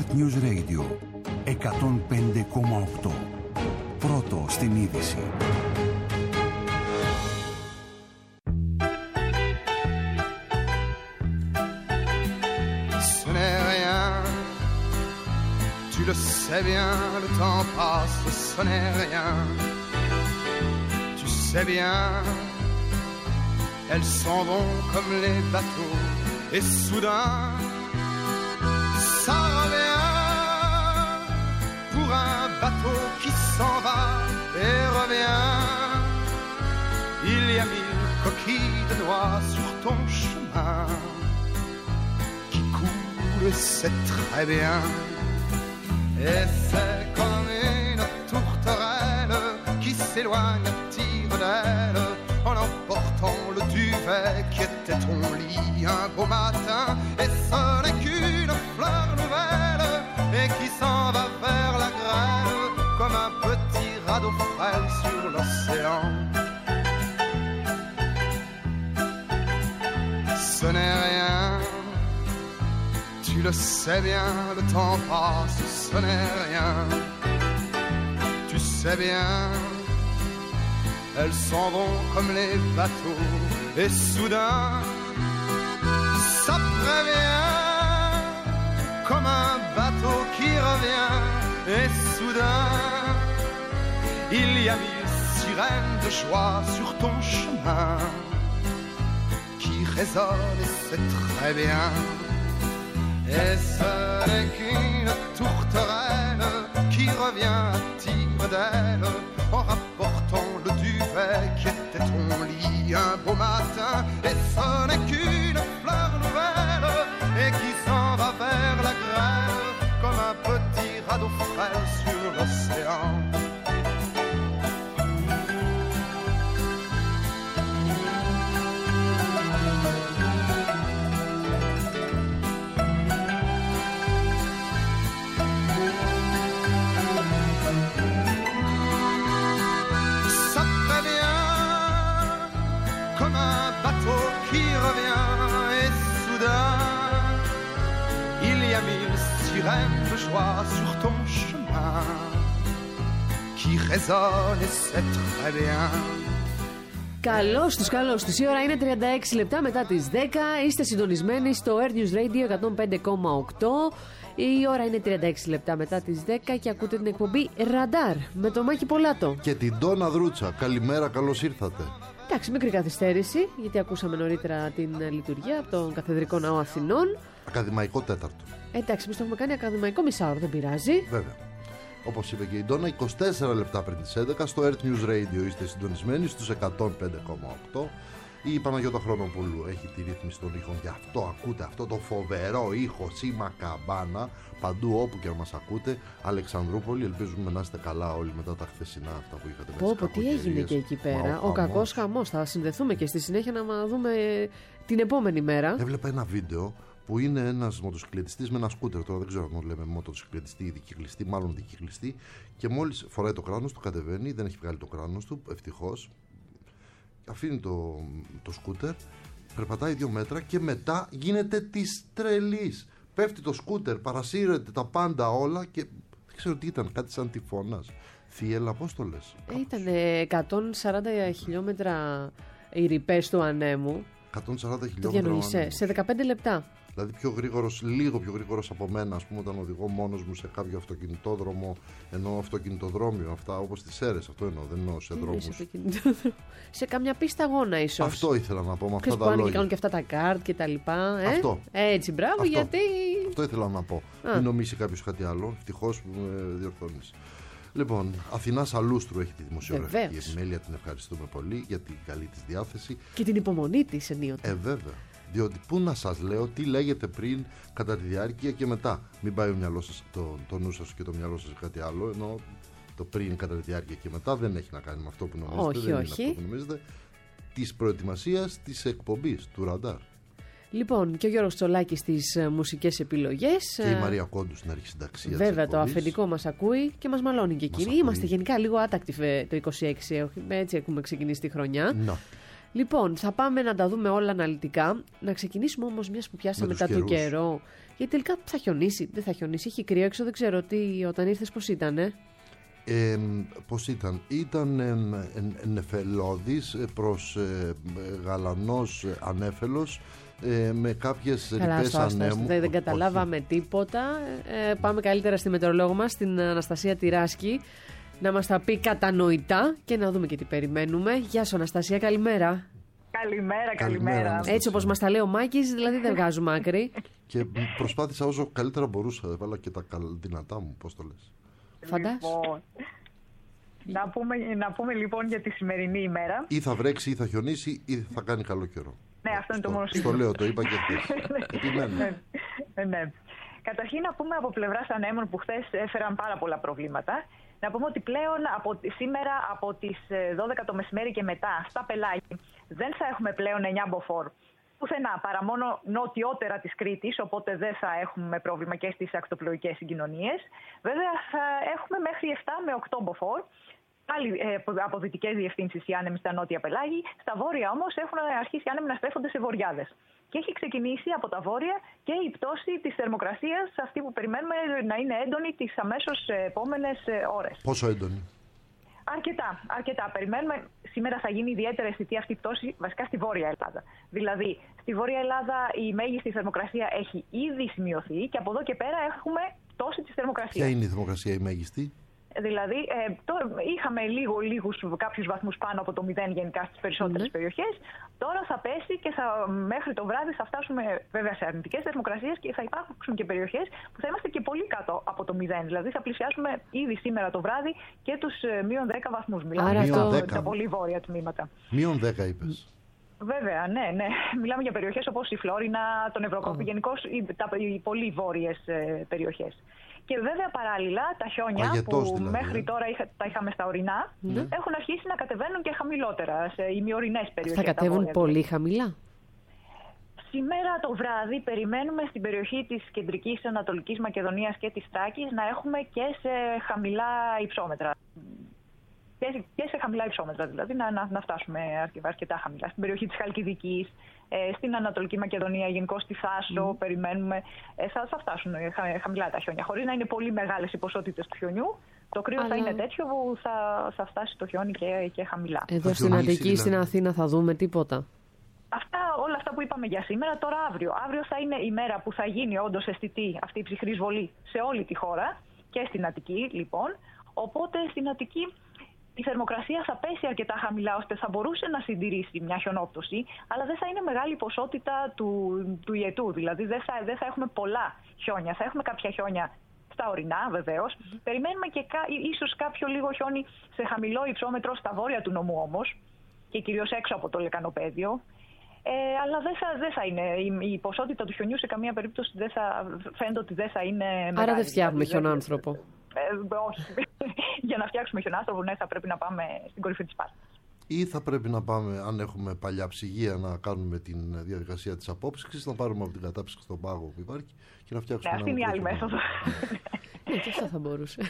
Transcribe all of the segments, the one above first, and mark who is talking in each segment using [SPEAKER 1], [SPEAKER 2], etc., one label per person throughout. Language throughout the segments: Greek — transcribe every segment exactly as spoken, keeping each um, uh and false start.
[SPEAKER 1] Earth News Radio εκατόν πέντε κόμμα οκτώ. Πρώτο στην είδηση.
[SPEAKER 2] Ce n'est rien, tu le sais bien, le temps passe, ce n'est rien. Tu sais bien, elles s'en vont comme les bateaux, et soudain, ça revient pour un bateau qui s'en va et revient. Il y a mille coquilles de noix sur ton chemin qui coulent, et c'est très bien. Et c'est comme une tourterelle qui s'éloigne à tire d'aile en emportant le duvet qui était ton lit un beau matin. Et ce n'est qu'une fleur nouvelle et qui s'en va vers la grêle comme un petit radeau frêle sur l'océan. Ce n'est rien, tu le sais bien, le temps passe, ce n'est rien. Tu sais bien, elles s'en vont comme les bateaux, et soudain, ça prévient, comme un bateau qui revient, et soudain, il y a mille sirènes de joie sur ton chemin, qui résonnent, et c'est très bien. Et ce n'est qu'une tourterelle qui revient à tire d'aile en rapportant le duvet qui était ton lit un beau matin. Et ce n'est qu'une fleur nouvelle et qui s'en va vers la grêle comme un petit radeau frêle sur l'océan. Qui revient et soudain il y a mille sirènes de joie sur ton chemin qui résonnent et c'est très bien.
[SPEAKER 3] Καλώς τους, καλώς τους. Η ώρα είναι τριάντα έξι λεπτά μετά τις δέκα. Είστε συντονισμένοι στο Earth News Radio εκατόν πέντε κόμμα οκτώ. Η ώρα είναι τριάντα έξι λεπτά μετά τις δέκα και ακούτε την εκπομπή Ραντάρ με το Μάκη Πολάτο
[SPEAKER 4] και την Ντόνα Δρούτσα. Καλημέρα, καλώς ήρθατε.
[SPEAKER 3] Εντάξει, μικρή καθυστέρηση, γιατί ακούσαμε νωρίτερα την λειτουργία από τον Καθεδρικό Ναό Αθηνών.
[SPEAKER 4] Ακαδημαϊκό τέταρτο.
[SPEAKER 3] Εντάξει, εμείς το έχουμε κάνει ακαδημαϊκό μισάωρο, δεν πειράζει.
[SPEAKER 4] Βέβαια. Όπως είπε και η Ντόνα, είκοσι τέσσερα λεπτά πριν τις έντεκα στο Earth News Radio είστε συντονισμένοι στους εκατόν πέντε κόμμα οκτώ. Η Παναγιώτα Χρονοπούλου έχει τη ρύθμιση των ήχων, γι' αυτό ακούτε αυτό το φοβερό ήχο σήμα καμπάνα παντού όπου και να μας ακούτε. Αλεξανδρούπολη, ελπίζουμε να είστε καλά όλοι μετά τα χθεσινά αυτά που είχατε μέσα.
[SPEAKER 3] Πω, πω, τι έγινε και εκεί πέρα. Ο, ο κακός χαμός. Θα συνδεθούμε και στη συνέχεια να δούμε την επόμενη μέρα.
[SPEAKER 4] Έβλεπα ένα βίντεο που είναι ένας μοτοσυκλετιστής με ένα σκούτερ. Τώρα δεν ξέρω αν το λέμε μοτοσυκλετιστή ή δικυκλιστή, μάλλον δικυκλιστή. Και μόλις φοράει το κράνος του, κατεβαίνει, δεν έχει βγάλει το κράνος του, ευτυχώς. Αφήνει το, το σκούτερ, περπατάει δύο μέτρα και μετά γίνεται της τρελής. Πέφτει το σκούτερ, παρασύρεται τα πάντα όλα και δεν ξέρω τι ήταν, κάτι σαν τυφώνας. Θύελα, πώς το λες?
[SPEAKER 3] Ήταν εκατόν σαράντα χιλιόμετρα οι ρηπές του ανέμου.
[SPEAKER 4] εκατόν σαράντα
[SPEAKER 3] το
[SPEAKER 4] χιλιόμετρα
[SPEAKER 3] σε δεκαπέντε λεπτά.
[SPEAKER 4] Δηλαδή πιο γρήγορος, λίγο πιο γρήγορος από μένα, ας πούμε, όταν οδηγώ μόνος μου σε κάποιο αυτοκινητόδρομο, ενώ αυτοκινητοδρόμιο, αυτά όπως τις Σέρρες, αυτό εννοώ, δεν εννοώ σε δρόμους.
[SPEAKER 3] Σε καμιά πίστα αγώνα ίσως.
[SPEAKER 4] Αυτό ήθελα να πω με αυτά
[SPEAKER 3] Ξέρεις
[SPEAKER 4] τα λόγια.
[SPEAKER 3] Και κάνουν και αυτά τα κάρτ και τα λοιπά. Ε?
[SPEAKER 4] Αυτό.
[SPEAKER 3] Έτσι, μπράβο,
[SPEAKER 4] αυτό.
[SPEAKER 3] γιατί.
[SPEAKER 4] Αυτό ήθελα να πω. Α. Μην νομίσει κάποιος κάτι άλλο. Ευτυχώς που με διορθώνεις. Λοιπόν, Αθηνά Σαλούστρου έχει τη δημοσιογραφική επιμέλεια. Την ευχαριστούμε πολύ για την καλή της διάθεση
[SPEAKER 3] και την υπομονή της ενίοτε.
[SPEAKER 4] Ε, βέβαια. Διότι πού να σας λέω τι λέγεται πριν, κατά τη διάρκεια και μετά. Μην πάει ο μυαλό σας, το, το νου σας και το μυαλό σας σε κάτι άλλο. Ενώ το πριν, κατά τη διάρκεια και μετά δεν έχει να κάνει με αυτό που νομίζετε.
[SPEAKER 3] Όχι,
[SPEAKER 4] δεν
[SPEAKER 3] όχι.
[SPEAKER 4] Είναι αυτό που νομίζετε. Της προετοιμασίας της εκπομπής του Ραντάρ.
[SPEAKER 3] Λοιπόν, και ο Γιώργος Τσολάκης στις μουσικές επιλογές.
[SPEAKER 4] Και η Μαρία Κόντου στην αρχισυνταξία.
[SPEAKER 3] Βέβαια, το αφεντικό μας ακούει και μας μαλώνει και εκείνη. Είμαστε γενικά λίγο άτακτοι το είκοσι έξι, έτσι έχουμε ξεκινήσει τη χρονιά.
[SPEAKER 4] Να.
[SPEAKER 3] Λοιπόν, θα πάμε να τα δούμε όλα αναλυτικά. Να ξεκινήσουμε όμως, μιας που πιάσαμε μετά το καιρό. Γιατί τελικά θα χιονίσει, δεν θα χιονίσει. Έχει κρύο έξω, δεν ξέρω τι, όταν ήρθες πώς ήτανε.
[SPEAKER 4] Ε, πώς ήταν, ήταν ε, ε, νεφελώδης προς ε, γαλανός ε, ανέφελος ε, με κάποιες ρηπές ανέμου.
[SPEAKER 3] Δεν, δεν καταλάβαμε
[SPEAKER 4] Όχι.
[SPEAKER 3] τίποτα. Ε, πάμε καλύτερα στη μετεωρολόγο μας, την Αναστασία Τυράσκη, να μας τα πει κατανοητά και να δούμε και τι περιμένουμε. Γεια σου Αναστασία, καλημέρα.
[SPEAKER 5] Καλημέρα, καλημέρα.
[SPEAKER 4] καλημέρα.
[SPEAKER 3] Έτσι όπως μας τα λέει ο Μάκης, δηλαδή δεν βγάζουμε άκρη.
[SPEAKER 4] Και προσπάθησα όσο καλύτερα μπορούσα, έβαλα και τα δυνατά μου, πώς το λες.
[SPEAKER 3] Φαντάσου.
[SPEAKER 5] Λοιπόν, να, πούμε, να πούμε λοιπόν για τη σημερινή ημέρα.
[SPEAKER 4] Ή θα βρέξει ή θα χιονίσει ή θα κάνει καλό καιρό.
[SPEAKER 5] Ναι, αυτό είναι
[SPEAKER 4] στο,
[SPEAKER 5] το μόνο
[SPEAKER 4] στο λέω, το είπα και χθες. Επιμένω.
[SPEAKER 5] Ναι, ναι. Καταρχήν να πούμε από πλευράς ανέμων που χθες έφεραν πάρα πολλά προβλήματα. Να πούμε ότι πλέον από, σήμερα από τις δώδεκα το μεσημέρι και μετά στα Πελάγη δεν θα έχουμε πλέον εννιά μποφόρ πουθενά, παρά μόνο νοτιότερα της Κρήτης, οπότε δεν θα έχουμε πρόβλημα και στις ακτοπλοϊκές συγκοινωνίες. Βέβαια θα έχουμε μέχρι επτά με οκτώ μποφόρ. Πάλι ε, από δυτικές διευθύνσεις οι άνεμοι στα νότια Πελάγη. Στα βόρεια όμως έχουν αρχίσει οι άνεμοι να στρέφονται σε βορειάδες. Και έχει ξεκινήσει από τα βόρεια και η πτώση της θερμοκρασίας, αυτή που περιμένουμε να είναι έντονη τις αμέσως επόμενες ώρες.
[SPEAKER 4] Πόσο έντονη?
[SPEAKER 5] Αρκετά, αρκετά. Περιμένουμε. Σήμερα θα γίνει ιδιαίτερα αισθητή αυτή η πτώση βασικά στη Βόρεια Ελλάδα. Δηλαδή, στη Βόρεια Ελλάδα η μέγιστη θερμοκρασία έχει ήδη σημειωθεί και από εδώ και πέρα έχουμε πτώση της θερμοκρασίας.
[SPEAKER 4] Ποια είναι η θερμοκρασία η μέγιστη?
[SPEAKER 5] Δηλαδή, ε, το, είχαμε λίγο, λίγους κάποιους βαθμούς πάνω από το μηδέν γενικά στις περισσότερες mm. περιοχές. Τώρα θα πέσει και θα, μέχρι το βράδυ θα φτάσουμε βέβαια σε αρνητικές θερμοκρασίες και θα υπάρχουν και περιοχές που θα είμαστε και πολύ κάτω από το μηδέν. Δηλαδή θα πλησιάσουμε ήδη σήμερα το βράδυ και τους ε, μείον δέκα βαθμούς. Μιλάμε για τα πολύ βόρεια τμήματα.
[SPEAKER 4] Μείον δέκα είπες.
[SPEAKER 5] Βέβαια, ναι, ναι. Μιλάμε για περιοχές όπως η Φλόρινα, τον Ευρωκόπη, oh. γενικώς οι, οι πολύ βόρειες ε, περιοχές. Και βέβαια παράλληλα τα χιόνια
[SPEAKER 4] Αγετός,
[SPEAKER 5] που
[SPEAKER 4] δηλαδή,
[SPEAKER 5] μέχρι
[SPEAKER 4] ε.
[SPEAKER 5] τώρα είχα, τα είχαμε στα ορεινά mm. έχουν αρχίσει να κατεβαίνουν και χαμηλότερα σε ημιορεινές περιοχές.
[SPEAKER 3] Θα κατέβουν βόρεια, πολύ χαμηλά.
[SPEAKER 5] Σήμερα το βράδυ περιμένουμε στην περιοχή της κεντρικής Ανατολικής Μακεδονίας και της Θράκης να έχουμε και σε χαμηλά υψόμετρα. Και σε χαμηλά υψόμετρα δηλαδή, να, να, να φτάσουμε αρκετά χαμηλά. Στην περιοχή της Χαλκιδικής, ε, στην Ανατολική Μακεδονία, γενικώς στη Θάσο, mm. περιμένουμε, ε, θα, θα φτάσουν χα, χαμηλά τα χιόνια. Χωρίς να είναι πολύ μεγάλες οι ποσότητες του χιονιού, το κρύο Αλλά... θα είναι τέτοιο που θα, θα φτάσει το χιόνι και, και χαμηλά.
[SPEAKER 3] Εδώ θα στην Αττική, δηλαδή. Στην Αθήνα θα δούμε τίποτα?
[SPEAKER 5] Αυτά, όλα αυτά που είπαμε για σήμερα, τώρα αύριο. Αύριο θα είναι η μέρα που θα γίνει όντως αισθητή αυτή η ψυχρή εισβολή σε όλη τη χώρα και στην Αττική λοιπόν. Οπότε στην Αττική η θερμοκρασία θα πέσει αρκετά χαμηλά ώστε θα μπορούσε να συντηρήσει μια χιονόπτωση, αλλά δεν θα είναι μεγάλη ποσότητα του, του ιετού. Δηλαδή δεν θα, δεν θα έχουμε πολλά χιόνια. Θα έχουμε κάποια χιόνια στα ορεινά βεβαίως. Mm-hmm. Περιμένουμε και κα, ίσως κάποιο λίγο χιόνι σε χαμηλό υψόμετρο στα βόρεια του νομού όμως και κυρίως έξω από το λεκανοπέδιο. Ε, αλλά δεν θα, δεν θα είναι. Η, η ποσότητα του χιονιού σε καμία περίπτωση δεν θα, φαίνεται ότι δεν θα είναι μεγάλη.
[SPEAKER 3] Άρα δεν φτιάχνουμε χιονάνθρωπο.
[SPEAKER 5] Ε, όχι. Για να φτιάξουμε χιονάνθρωπο, ναι, θα πρέπει να πάμε στην κορυφή της Πάτρας.
[SPEAKER 4] Ή θα πρέπει να πάμε, αν έχουμε παλιά ψυγεία, να κάνουμε τη διαδικασία της απόψυξης, να πάρουμε από την κατάψυξη στον πάγο που υπάρχει και να φτιάξουμε.
[SPEAKER 5] Ναι, αυτή είναι η άλλη μέθοδο.
[SPEAKER 3] Ναι, και αυτό θα μπορούσε.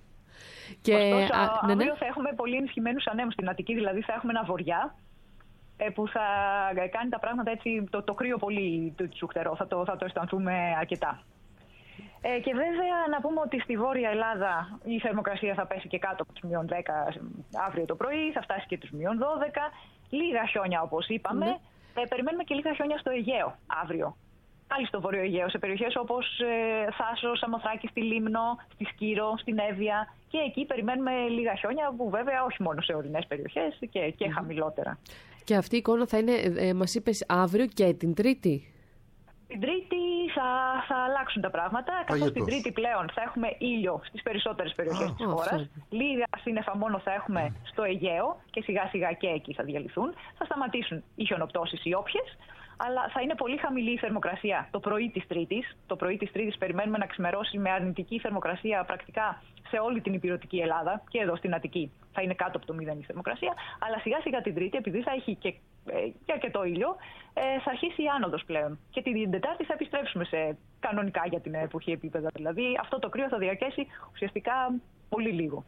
[SPEAKER 3] Και
[SPEAKER 5] ωστόσο,
[SPEAKER 3] α, ναι, ναι.
[SPEAKER 5] αύριο θα έχουμε πολύ ενισχυμένους ανέμους στην Αττική, δηλαδή θα έχουμε ένα βοριά που θα κάνει τα πράγματα έτσι, το, το κρύο πολύ τσουχτερό, θα το, θα το αισθανθούμε αρκετά. Ε, και βέβαια να πούμε ότι στη Βόρεια Ελλάδα η θερμοκρασία θα πέσει και κάτω από τους μείον δέκα αύριο το πρωί, θα φτάσει και τους μείον δώδεκα. Λίγα χιόνια όπως είπαμε. Mm. Ε, περιμένουμε και λίγα χιόνια στο Αιγαίο αύριο. Πάλι στο Βόρειο Αιγαίο, σε περιοχές όπως ε, Θάσο, Σαμοθράκη, στη Λίμνο, στη Σκύρο, στην Εύβοια. Και εκεί περιμένουμε λίγα χιόνια που βέβαια όχι μόνο σε ορεινές περιοχές και, και mm. χαμηλότερα.
[SPEAKER 3] Και αυτή η εικόνα θα είναι, ε, μας είπες, αύριο και την Τρίτη.
[SPEAKER 5] Την Τρίτη θα, θα αλλάξουν τα πράγματα, καθώς την Τρίτη πλέον θα έχουμε ήλιο στις περισσότερες περιοχές ah, της χώρας. Oh, λίγα σύννεφα μόνο θα έχουμε mm. στο Αιγαίο και σιγά σιγά και εκεί θα διαλυθούν. Θα σταματήσουν οι χιονοπτώσεις οι όποιες, αλλά θα είναι πολύ χαμηλή η θερμοκρασία το πρωί της Τρίτης. Το πρωί της Τρίτης περιμένουμε να ξημερώσει με αρνητική θερμοκρασία πρακτικά σε όλη την ηπειρωτική Ελλάδα και εδώ στην Αττική. Θα είναι κάτω από το μηδέν η θερμοκρασία, αλλά σιγά σιγά την Τρίτη, επειδή θα έχει και για αρκετό ήλιο, ε, θα αρχίσει η άνοδος πλέον. Και την Τετάρτη θα επιστρέψουμε σε κανονικά για την εποχή επίπεδα. Δηλαδή αυτό το κρύο θα διαρκέσει ουσιαστικά πολύ λίγο.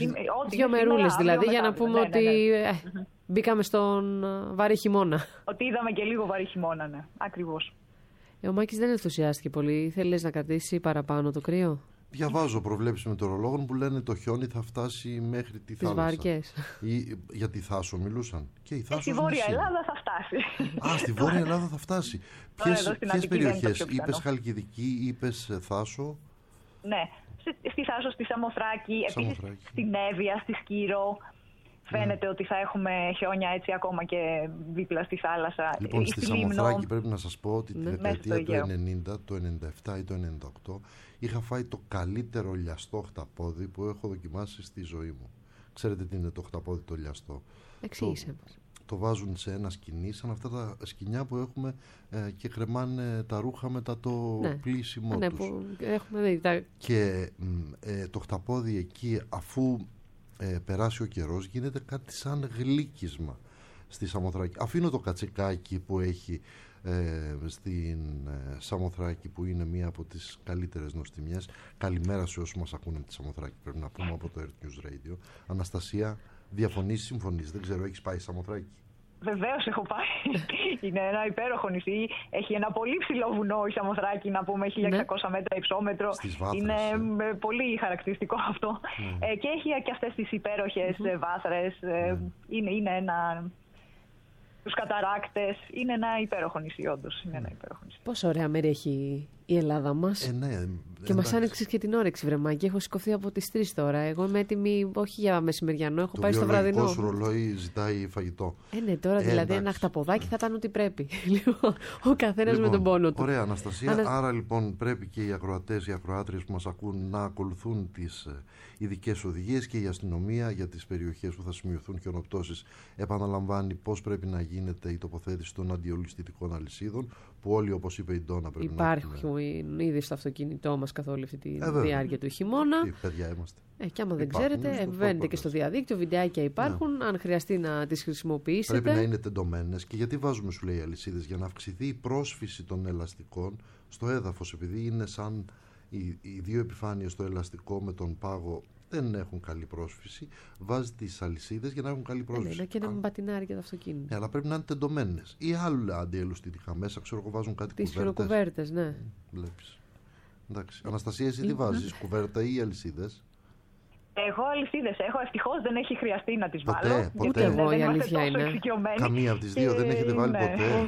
[SPEAKER 3] Δύο μερούλες δηλαδή, για να πούμε ναι, ότι ναι, ναι. Ε, mm-hmm. μπήκαμε στον βαρύ χειμώνα.
[SPEAKER 5] Ότι είδαμε και λίγο βαρύ χειμώνα, ναι. Ακριβώς.
[SPEAKER 3] Ε, ο Μάκης δεν ενθουσιάστηκε πολύ. Θέλεις να κρατήσει παραπάνω το κρύο?
[SPEAKER 4] Διαβάζω προβλέψεις μετεωρολόγων που λένε το χιόνι θα φτάσει μέχρι τη θάλασσα.
[SPEAKER 3] Τις βάρκες.
[SPEAKER 4] Ή, για τη Θάσο μιλούσαν. Και η Θάσο.
[SPEAKER 5] Στη Βόρεια Ελλάδα θα φτάσει.
[SPEAKER 4] Α, στη Βόρεια Ελλάδα θα φτάσει. Ποιες περιοχές? Είπες Χαλκιδική, είπες Θάσο?
[SPEAKER 5] Ναι. Στη Θάσο, στη Σαμοθράκη, επίσης στην Εύβοια, στη Σκύρο. Φαίνεται mm. ότι θα έχουμε χιόνια έτσι ακόμα και δίπλα στη θάλασσα.
[SPEAKER 4] Λοιπόν, στη Σαμοθράκη πρέπει να σας πω ότι τη δεκαετία του ενενήντα, το ενενήντα επτά ή το ενενήντα οκτώ είχα φάει το καλύτερο λιαστό χταπόδι που έχω δοκιμάσει στη ζωή μου. Ξέρετε τι είναι το χταπόδι το λιαστό?
[SPEAKER 3] Εξήγησε
[SPEAKER 4] το, το βάζουν σε ένα σκοινί, σαν αυτά τα σκοινιά που έχουμε ε, και κρεμάνε τα ρούχα μετά το ναι. πλύσιμο
[SPEAKER 3] ναι,
[SPEAKER 4] τους.
[SPEAKER 3] Που έχουμε δει, τα...
[SPEAKER 4] Και ε, το χταπόδι εκεί, αφού ε, περάσει ο καιρός, γίνεται κάτι σαν γλύκισμα στη Σαμοθράκη. Αφήνω το κατσικάκι που έχει ε, στην ε, Σαμοθράκη, που είναι μία από τις καλύτερες νοστιμιές. Καλημέρα σε όσους μας ακούνε από τη Σαμοθράκη, πρέπει να πούμε, από το Earth News Radio. Αναστασία, διαφωνείς, συμφωνείς? Δεν ξέρω, έχεις πάει Σαμοθράκη?
[SPEAKER 5] Βεβαίως έχω πάει. Είναι ένα υπέροχο νησί. Έχει ένα πολύ ψηλό βουνό η Σαμοθράκη, να πούμε χίλια εξακόσια μέτρα υψόμετρο.
[SPEAKER 4] Βάθρες,
[SPEAKER 5] είναι
[SPEAKER 4] ε.
[SPEAKER 5] πολύ χαρακτηριστικό αυτό. Ναι. Ε, και έχει και αυτές τις υπέροχες mm-hmm. βάθρες. Ναι. Είναι, είναι ένα... Τους καταράκτες. Είναι ένα υπέροχο νησί, όντως. Είναι ένα υπέροχο νησί.
[SPEAKER 3] Πόσο ωραία μέρη έχει η Ελλάδα μας.
[SPEAKER 4] Ε, ναι,
[SPEAKER 3] και μας άνοιξες και την όρεξη, βρεμάκι. Έχω σηκωθεί από τις τρεις τώρα. Εγώ είμαι έτοιμη, όχι για μεσημεριανό, έχω
[SPEAKER 4] το
[SPEAKER 3] πάει στο βραδινό.
[SPEAKER 4] Το βιολογικό σου ρολόι ζητάει φαγητό.
[SPEAKER 3] Ε, ναι, τώρα ε, δηλαδή εντάξει. Ένα χταποδάκι θα ήταν ό,τι πρέπει. Λοιπόν, ο καθένας λοιπόν, με τον πόνο του.
[SPEAKER 4] Ωραία, Αναστασία. Ανα... Άρα λοιπόν πρέπει και οι ακροατές, οι ακροάτριες που μας ακούν να ακολουθούν τις ειδικές οδηγίες, και η αστυνομία για τις περιοχές που θα σημειωθούν χιονοπτώσεις επαναλαμβάνει πώς πρέπει να γίνεται η τοποθέτηση των αντιολισθητικών αλυσίδων, που όλοι, όπως είπε η Ντόνα, πρέπει
[SPEAKER 3] Υπάρχει
[SPEAKER 4] να έχουμε.
[SPEAKER 3] Ήδη στο αυτοκίνητό μας καθ' όλη αυτή τη
[SPEAKER 4] ε,
[SPEAKER 3] διάρκεια του χειμώνα.
[SPEAKER 4] Τι παιδιά είμαστε.
[SPEAKER 3] Ε, και άμα δεν ξέρετε, βαίνετε και στο διαδίκτυο, βιντεάκια υπάρχουν, ναι. αν χρειαστεί να τις χρησιμοποιήσετε.
[SPEAKER 4] Πρέπει να είναι τεντωμένες. Και γιατί βάζουμε, σου λέει, αλυσίδες? Για να αυξηθεί η πρόσφυση των ελαστικών στο έδαφος, επειδή είναι σαν οι, οι δύο επιφάνειες στο ελαστικό με τον πάγο δεν έχουν καλή πρόσφυση. Βάζει τις αλυσίδες για να έχουν καλή πρόσφυση.
[SPEAKER 3] Ναι, και να μην πατινάρει και το αυτοκίνητο.
[SPEAKER 4] Ναι, αλλά πρέπει να είναι τεντωμένες. Ή άλλα αντιελουστητικά μέσα, ξέρω εγώ, βάζουν κάτι κουβέρτες.
[SPEAKER 3] Τις χειροκουβέρτες, ναι.
[SPEAKER 4] Βλέπεις. Εντάξει. Αναστασία, εσύ τι βάζεις, κουβέρτα ή αλυσίδες?
[SPEAKER 5] Εγώ αλυσίδες έχω. Ευτυχώς δεν έχει χρειαστεί να τις
[SPEAKER 4] ποτέ,
[SPEAKER 5] βάλω.
[SPEAKER 4] Ποτέ,
[SPEAKER 3] ποτέ. Εγώ η αλήθεια είναι.
[SPEAKER 4] Καμία από τις δύο δεν έχετε βάλει
[SPEAKER 5] ναι.
[SPEAKER 4] ποτέ.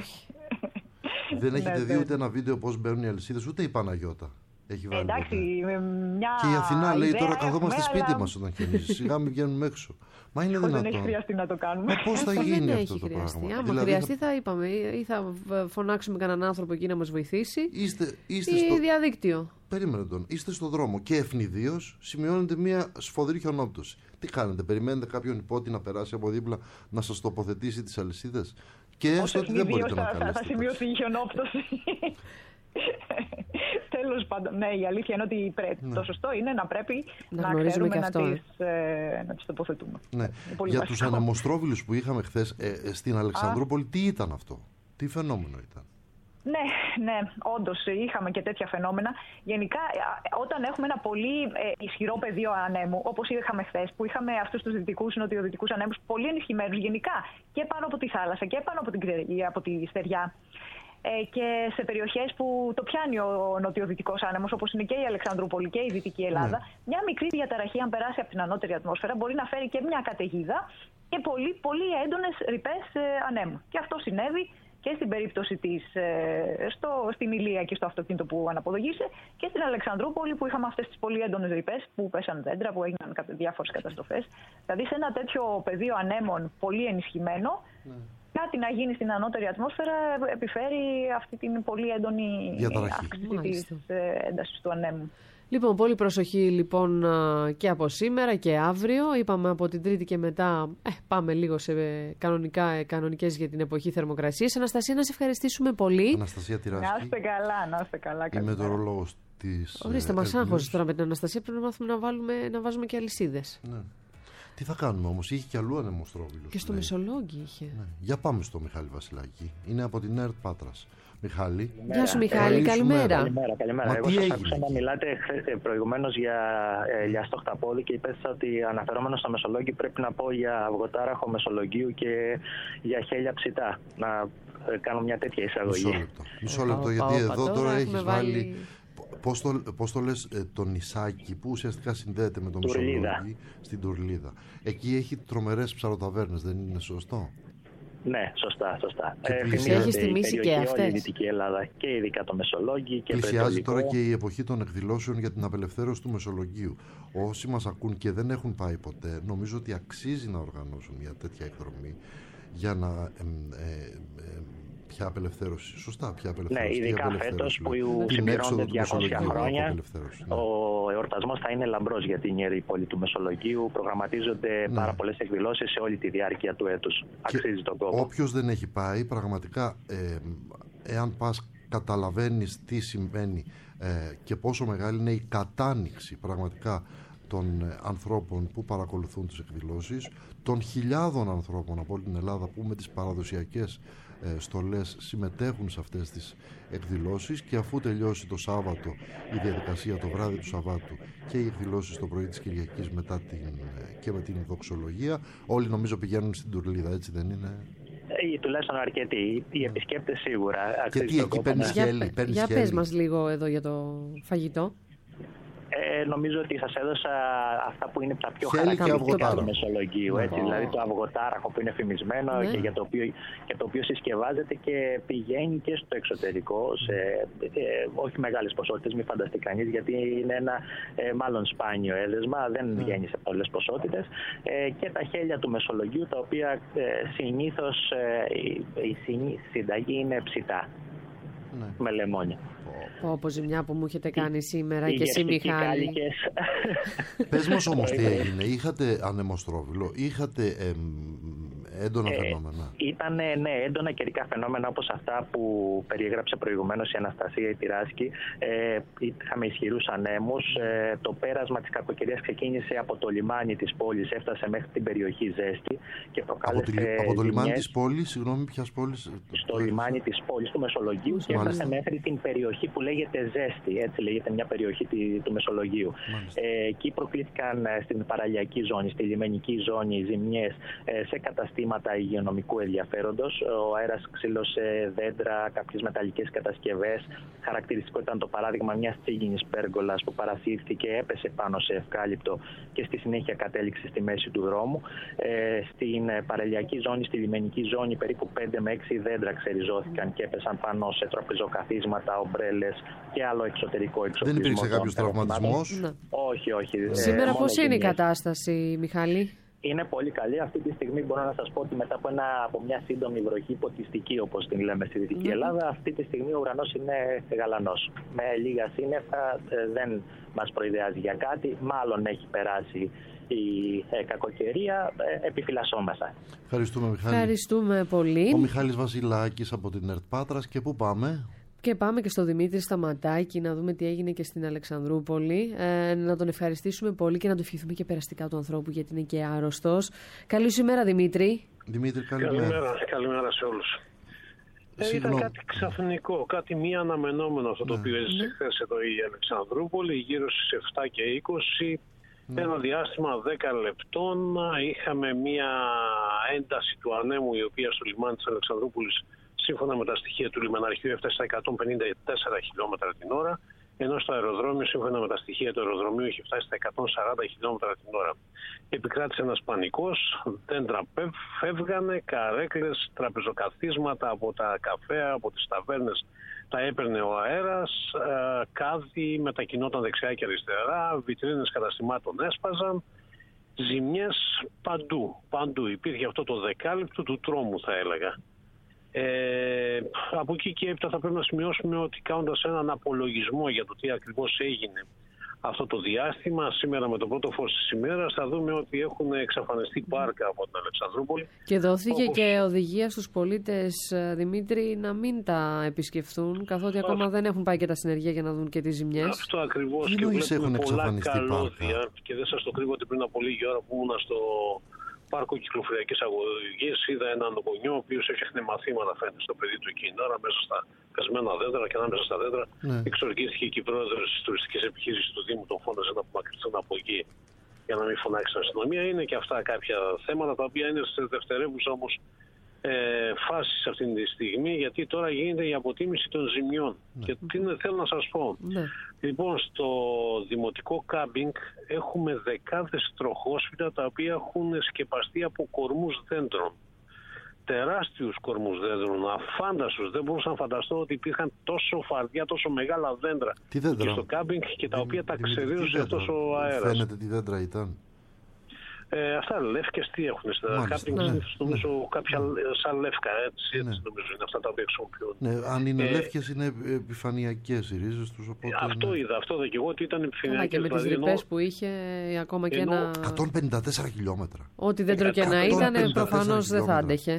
[SPEAKER 4] Δεν έχετε
[SPEAKER 5] ναι,
[SPEAKER 4] δει ούτε ένα βίντεο πώς μπαίνουν οι αλυσίδες, ούτε η Παναγιώτα έχει βάλει.
[SPEAKER 5] Εντάξει, μια
[SPEAKER 4] και η Αθηνά λέει τώρα καθόμαστε
[SPEAKER 5] έχουμε,
[SPEAKER 4] σπίτι
[SPEAKER 5] αλλά...
[SPEAKER 4] μας όταν χιονίζει. Σιγά μην βγαίνουμε έξω. Μα είναι δυνατόν?
[SPEAKER 5] Δεν έχει χρειαστεί να το κάνουμε.
[SPEAKER 4] Μα πώς θα γίνει
[SPEAKER 3] δεν
[SPEAKER 4] αυτό
[SPEAKER 3] έχει
[SPEAKER 4] το
[SPEAKER 3] χρειαστεί.
[SPEAKER 4] πράγμα?
[SPEAKER 3] Άμα δηλαδή χρειαστεί θα είπαμε, ή θα φωνάξουμε κανέναν άνθρωπο εκεί να μας βοηθήσει,
[SPEAKER 4] είστε, είστε
[SPEAKER 3] ή
[SPEAKER 4] στο...
[SPEAKER 3] διαδίκτυο.
[SPEAKER 4] Περίμενε τον. Είστε στο δρόμο και ευνηδίως σημειώνεται μια σφοδρή χιονόπτωση. Τι κάνετε? Περιμένετε κάποιον υπότι να περάσει από δίπλα να σας τοποθετήσει τις αλυσίδες? Και έστω ότι δεν μπορείτε
[SPEAKER 5] θα,
[SPEAKER 4] να καλέσετε.
[SPEAKER 5] Θα σημειωθεί η χιονόπτωση. Τέλος πάντων, ναι, η αλήθεια είναι ότι πρέπει. Ναι. Το σωστό είναι να πρέπει να, να ξέρουμε να,
[SPEAKER 3] αυτό,
[SPEAKER 5] τις, ε, να τις τοποθετούμε.
[SPEAKER 4] Ναι. Για τους ανεμοστρόβιλους που είχαμε χθες ε, ε, στην Αλεξανδρούπολη, τι ήταν αυτό? Τι φαινόμενο ήταν?
[SPEAKER 5] Ναι, ναι, όντως είχαμε και τέτοια φαινόμενα. Γενικά, όταν έχουμε ένα πολύ ε, ισχυρό πεδίο ανέμου, όπως είχαμε χθες, που είχαμε αυτούς τους δυτικούς, νοτιοδυτικούς ανέμους πολύ ενισχυμένους γενικά και πάνω από τη θάλασσα και πάνω από, την, από τη στεριά, ε, και σε περιοχές που το πιάνει ο νοτιοδυτικός άνεμος, όπως είναι και η Αλεξανδρούπολη και η Δυτική Ελλάδα, ναι. μια μικρή διαταραχή, αν περάσει από την ανώτερη ατμόσφαιρα, μπορεί να φέρει και μια καταιγίδα και πολύ, πολύ έντονες ρηπές ε, ανέμου. Και αυτό συνέβη και στην περίπτωση της, στο, στην Ηλία και στο αυτοκίνητο που αναποδογήσε, και στην Αλεξανδρούπολη που είχαμε αυτές τις πολύ έντονες ρηπές που πέσαν δέντρα, που έγιναν διάφορες καταστροφές. Δηλαδή σε ένα τέτοιο πεδίο ανέμων πολύ ενισχυμένο, ναι. κάτι να γίνει στην ανώτερη ατμόσφαιρα επιφέρει αυτή την πολύ έντονη
[SPEAKER 4] διαταραχή.
[SPEAKER 5] Αύξηση της έντασης του ανέμου.
[SPEAKER 3] Λοιπόν, πολύ προσοχή λοιπόν και από σήμερα και αύριο. Είπαμε από την Τρίτη και μετά ε, πάμε λίγο σε κανονικά, κανονικές για την εποχή θερμοκρασίας. Αναστασία, να σε ευχαριστήσουμε πολύ.
[SPEAKER 4] Αναστασία Τυράσκη.
[SPEAKER 5] Να είστε καλά, να είστε καλά.
[SPEAKER 4] Η μετεωρολόγος της...
[SPEAKER 3] Ορίστε, μας άγχωσες τώρα με την Αναστασία, πρέπει να μάθουμε να, βάλουμε, να βάζουμε και αλυσίδες.
[SPEAKER 4] Ναι. Τι θα κάνουμε όμως, είχε κι αλλού ανεμοστρόβιλο.
[SPEAKER 3] Και στο Μεσολόγγι είχε.
[SPEAKER 4] Ναι. Για πάμε στο Μιχάλη Βασιλάκη. Είναι από την ΕΡΤ Πάτρας. Μιχάλη.
[SPEAKER 3] Γεια σου Μιχάλη, καλημέρα.
[SPEAKER 6] Καλημέρα, καλημέρα.
[SPEAKER 4] Μα
[SPEAKER 6] Εγώ
[SPEAKER 4] τι
[SPEAKER 6] σας
[SPEAKER 4] έγινε
[SPEAKER 6] άκουσα να
[SPEAKER 4] εκεί?
[SPEAKER 6] μιλάτε προηγουμένως για ελιά στο χταπόδι και είπες ότι αναφερόμενο στο Μεσολόγγι πρέπει να πω για αυγοτάραχο Μεσολογγίου και για χέλια ψητά. Να κάνω μια τέτοια εισαγωγή.
[SPEAKER 4] Μισό λεπτό, Μισό λεπτό γιατί
[SPEAKER 3] Όπα,
[SPEAKER 4] εδώ
[SPEAKER 3] τώρα
[SPEAKER 4] τώρα
[SPEAKER 3] έχουμε
[SPEAKER 4] έχεις
[SPEAKER 3] βάλει-
[SPEAKER 4] βάλει. Πώς το, πώς το λες, ε, το νησάκι που ουσιαστικά συνδέεται με το
[SPEAKER 6] Τουρλίδα.
[SPEAKER 4] Μεσολόγγι στην Τουρλίδα. Εκεί έχει τρομερές ψαροταβέρνες, δεν είναι σωστό?
[SPEAKER 6] Ναι, σωστά, σωστά.
[SPEAKER 4] Και πλησιάζει-
[SPEAKER 6] θυμίζεται
[SPEAKER 3] Έχεις
[SPEAKER 6] η
[SPEAKER 3] θυμίσει και
[SPEAKER 6] περιοχή,
[SPEAKER 3] αυτές.
[SPEAKER 6] όλη η Δυτική Ελλάδα και ειδικά το Μεσολόγγι και το
[SPEAKER 4] Πλησιάζει
[SPEAKER 6] Αιτωλικό.
[SPEAKER 4] τώρα και η εποχή των εκδηλώσεων για την απελευθέρωση του Μεσολογγίου. Όσοι μας ακούν και δεν έχουν πάει ποτέ, νομίζω ότι αξίζει να οργανώσουν μια τέτοια εκδρομή για να. Ε, ε, ε, ποια απελευθέρωση, σωστά, ποια απελευθέρωση.
[SPEAKER 6] Ναι,
[SPEAKER 4] τι
[SPEAKER 6] ειδικά
[SPEAKER 4] απελευθέρωση,
[SPEAKER 6] φέτος που
[SPEAKER 4] λέω. Την
[SPEAKER 6] συμπληρώνονται
[SPEAKER 4] έξοδο του
[SPEAKER 6] διακόσια
[SPEAKER 4] Μεσολογγίου από
[SPEAKER 6] χρόνια,
[SPEAKER 4] απελευθέρωση, ναι.
[SPEAKER 6] ο εορτασμός θα είναι λαμπρός για την Ιερή Πόλη του Μεσολογγίου. Προγραμματίζονται
[SPEAKER 4] Ναι.
[SPEAKER 6] πάρα πολλές εκδηλώσεις σε όλη τη διάρκεια του έτους.
[SPEAKER 4] Και
[SPEAKER 6] Αξίζει τον κόπο.
[SPEAKER 4] όποιος δεν έχει πάει, πραγματικά, ε, εάν πας καταλαβαίνεις τι συμβαίνει ε, και πόσο μεγάλη είναι η κατάνοιξη πραγματικά των ε, ανθρώπων που παρακολουθούν τις εκδηλώσεις, των χιλιάδων ανθρώπων από όλη την Ελλάδα που με τις παραδοσιακές ε, στολές συμμετέχουν σε αυτές τις εκδηλώσεις, και αφού τελειώσει το Σάββατο η διαδικασία το βράδυ του Σαββάτου και οι εκδηλώσεις το πρωί της Κυριακής μετά την, ε, και με την δοξολογία, όλοι νομίζω πηγαίνουν στην Τουρλίδα, έτσι δεν είναι?
[SPEAKER 6] Ή τουλάχιστον αρκετοί. Οι επισκέπτες σίγουρα.
[SPEAKER 4] Και
[SPEAKER 6] αξίζει
[SPEAKER 4] τι,
[SPEAKER 6] τον
[SPEAKER 4] εκεί
[SPEAKER 6] κόπο
[SPEAKER 4] παίρνεις
[SPEAKER 6] να-
[SPEAKER 3] Για,
[SPEAKER 4] χέλη, παίρνεις
[SPEAKER 3] για
[SPEAKER 4] χέλη.
[SPEAKER 3] πες μας λίγο εδώ για το φαγητό.
[SPEAKER 6] Ε, νομίζω ότι σας έδωσα αυτά που είναι τα πιο
[SPEAKER 4] Χέλη και
[SPEAKER 6] χαρακτηριστικά
[SPEAKER 4] αυγοτάραχο.
[SPEAKER 6] του Μεσολογγίου. Έτσι,
[SPEAKER 3] Ναι.
[SPEAKER 6] δηλαδή το αυγοτάραχο που είναι φημισμένο
[SPEAKER 3] Ναι.
[SPEAKER 6] και, για το οποίο, και το οποίο συσκευάζεται και πηγαίνει και στο εξωτερικό σε ε, όχι μεγάλες ποσότητες, μην φανταστεί κανείς, γιατί είναι ένα ε, μάλλον σπάνιο έδεσμα, δεν
[SPEAKER 4] Ναι.
[SPEAKER 6] βγαίνει σε πολλές ποσότητες. Ε, και τα χέλια του Μεσολογγίου, τα οποία ε, συνήθως ε, η, η συνή- συνταγή είναι ψητά
[SPEAKER 4] Ναι.
[SPEAKER 6] με λεμόνια.
[SPEAKER 3] Πω, πω, ζημιά που μου έχετε κάνει σήμερα
[SPEAKER 6] Οι
[SPEAKER 3] και εσύ
[SPEAKER 6] γευστικοί
[SPEAKER 3] Μιχάλη.
[SPEAKER 6] κάλικες.
[SPEAKER 4] Πες μας όμως τι έγινε, είχατε ανεμοστρόβιλο, είχατε εμ, έντονα
[SPEAKER 6] Ε,
[SPEAKER 4] φαινόμενα?
[SPEAKER 6] Ήταν ναι, έντονα καιρικά φαινόμενα όπως αυτά που περιέγραψε προηγουμένως η Αναστασία η Τυράσκη. Ε, είχαμε ισχυρούς ανέμους. Ε, το πέρασμα της κακοκαιρίας ξεκίνησε από το λιμάνι της πόλης, έφτασε μέχρι την περιοχή Ζέστη και
[SPEAKER 4] Από,
[SPEAKER 6] προκάλεσε
[SPEAKER 4] τη, από το λιμάνι
[SPEAKER 6] ζημιές
[SPEAKER 4] της πόλης, συγγνώμη, ποιας πόλης?
[SPEAKER 6] στο λιμάνι της πόλης του Μεσολογγίου και
[SPEAKER 4] Μάλιστα.
[SPEAKER 6] έφτασε μέχρι την περιοχή που λέγεται Ζέστη, έτσι λέγεται μια περιοχή τη- του Μεσολογγίου.
[SPEAKER 4] Μάλιστα.
[SPEAKER 6] Ε, εκεί προκλήθηκαν ε, στην παραλιακή ζώνη, στη λιμενική ζώνη ζημιές ε, σε καταστήματα υγειονομικού ενδιαφέροντος. Ο αέρας ξύλωσε δέντρα, κάποιες μεταλλικές κατασκευές. Χαρακτηριστικό ήταν το παράδειγμα μιας τσίγινης πέργολας που παρασύρθηκε, έπεσε πάνω σε ευκάλυπτο και στη συνέχεια κατέληξε στη μέση του δρόμου. Ε, στην ε, παραλιακή ζώνη, στη λιμενική ζώνη, περίπου πέντε με έξι δέντρα ξεριζώθηκαν και έπεσαν πάνω σε τραπεζοκαθίσματα, ομπρέλες και άλλο εξωτερικό
[SPEAKER 4] Δεν
[SPEAKER 6] εξοπλισμό.
[SPEAKER 4] υπήρξε
[SPEAKER 6] των
[SPEAKER 4] κάποιος
[SPEAKER 6] τερματιμάτων.
[SPEAKER 4] τραυματισμός?
[SPEAKER 3] Ναι.
[SPEAKER 6] Όχι, όχι. Ε,
[SPEAKER 3] Σήμερα
[SPEAKER 6] μόνο
[SPEAKER 3] πώς είναι η
[SPEAKER 6] ζημιές.
[SPEAKER 3] κατάσταση, Μιχάλη?
[SPEAKER 6] Είναι πολύ καλή. Αυτή τη στιγμή μπορώ να σας πω ότι μετά από, ένα, από μια σύντομη βροχή ποτιστική, όπως την λέμε στη Δυτική
[SPEAKER 3] Mm.
[SPEAKER 6] Ελλάδα, αυτή τη στιγμή ο ουρανός είναι γαλανός. Με λίγα σύννεφα, ε, δεν μας προειδεάζει για κάτι. Μάλλον έχει περάσει η ε, κακοκαιρία. Ε, επιφυλασσόμεθα.
[SPEAKER 4] Ευχαριστούμε, Μιχάλη.
[SPEAKER 3] Ευχαριστούμε πολύ.
[SPEAKER 4] Ο Μιχάλης Βασιλάκης από την ΕΡΤ Πάτρας. Και πού πάμε?
[SPEAKER 3] Και πάμε και στο Δημήτρη Σταματάκη να δούμε τι έγινε και στην Αλεξανδρούπολη. Ε, να τον ευχαριστήσουμε πολύ και να του ευχηθούμε και περαστικά του ανθρώπου, γιατί είναι και άρρωστος. Καλή σου ημέρα, Δημήτρη.
[SPEAKER 4] Δημήτρη, καλημέρα.
[SPEAKER 7] Καλημέρα, καλημέρα σε όλους. Ε, ήταν
[SPEAKER 4] Συγγνώμη.
[SPEAKER 7] κάτι ξαφνικό, κάτι μη αναμενόμενο αυτό το
[SPEAKER 4] Ναι.
[SPEAKER 7] οποίο έζησε χθες εδώ η Αλεξανδρούπολη, γύρω στις επτά και είκοσι.
[SPEAKER 4] Ναι.
[SPEAKER 7] Ένα διάστημα δέκα λεπτών είχαμε μια ένταση του ανέμου, η οποία στο λιμάνι της Αλεξανδρούπολης, σύμφωνα με τα στοιχεία του λιμεναρχείου, έφτασε στα εκατόν πενήντα τέσσερα χιλιόμετρα την ώρα, ενώ στο αεροδρόμιο, σύμφωνα με τα στοιχεία του αεροδρομίου, είχε φτάσει στα εκατόν σαράντα χιλιόμετρα την ώρα. Επικράτησε ένας πανικός, δέντρα φεύγανε, καρέκλες, τραπεζοκαθίσματα από τα καφέ, από τις ταβέρνες τα έπαιρνε ο αέρας, ε, κάδι μετακινόταν δεξιά και αριστερά, βιτρίνες καταστημάτων έσπαζαν, ζημιές παντού, παντού. Υπήρχε αυτό το δεκάλεπτο του τρόμου, θα έλεγα. Ε, από εκεί και έπειτα θα πρέπει να σημειώσουμε ότι, κάνοντας έναν απολογισμό για το τι ακριβώς έγινε αυτό το διάστημα. Σήμερα με το πρώτο φως της ημέρας θα δούμε ότι έχουν εξαφανιστεί πάρκα από την Αλεξανδρούπολη.
[SPEAKER 3] Και δόθηκε
[SPEAKER 7] όπως...
[SPEAKER 3] και οδηγία στους πολίτες, Δημήτρη, να μην τα επισκεφθούν, καθότι ακόμα αυτό... δεν έχουν πάει και τα συνεργεία για να δουν και τις ζημιές.
[SPEAKER 7] Αυτό ακριβώς, και βλέπουμε πολλά καλώδια. Και δεν σας το κρύβω ότι πριν από λίγη ώρα που ήμουν στο πάρκο κυκλοφοριακής αγωγής, είδα έναν γονιό ο οποίος έφτιαχνε μαθήματα, φαίνεται, στο παιδί του εκείνη ώρα, μέσα στα πεσμένα δέντρα, και ανάμεσα στα δέντρα ναι. εξοργίστηκε και η πρόεδρος της τουριστικής επιχείρησης του Δήμου, τον φώναζε να απομακρυνθούν από εκεί για να μην φωνάξει την αστυνομία. Είναι και αυτά κάποια θέματα τα οποία είναι σε δευτερεύουσα όμως ε, φάση σε αυτήν τη στιγμή, γιατί τώρα γίνεται η αποτίμηση των ζημιών. Ναι. Και τι είναι, θέλω να σας πω. Ναι. Λοιπόν, στο δημοτικό κάμπινγκ έχουμε δεκάδες τροχόσφυρα τα οποία έχουν σκεπαστεί από κορμούς δέντρων. Τεράστιους κορμούς δέντρων, αφάνταστους. Δεν μπορούσα να φανταστώ ότι υπήρχαν τόσο φαρδιά, τόσο μεγάλα δέντρα και στο κάμπινγκ και τα οποία τα ξεδίωσε αυτός ο αέρας.
[SPEAKER 4] Φαίνεται τι δέντρα ήταν.
[SPEAKER 7] Ε, αυτά λεύκες τι έχουν στα κάμπινγκ, ναι, νομίζω ναι, κάποια ναι, σαν λεύκα, έτσι, έτσι ναι, νομίζω είναι αυτά τα οποία χρησιμοποιούν.
[SPEAKER 4] Ναι, αν είναι ε, λεύκες είναι επιφανειακές οι ρίζες τους, οπότε...
[SPEAKER 7] Αυτό είναι... είδα, αυτό είδα και εγώ ότι ήταν επιφανειακές.
[SPEAKER 3] Και με τις δηλαδή, ρηπές που είχε ακόμα και ενώ... ένα...
[SPEAKER 4] εκατόν πενήντα τέσσερα χιλιόμετρα.
[SPEAKER 3] Ό,τι δέντρο και να ήταν, προφανώς δεν θα άντεχε.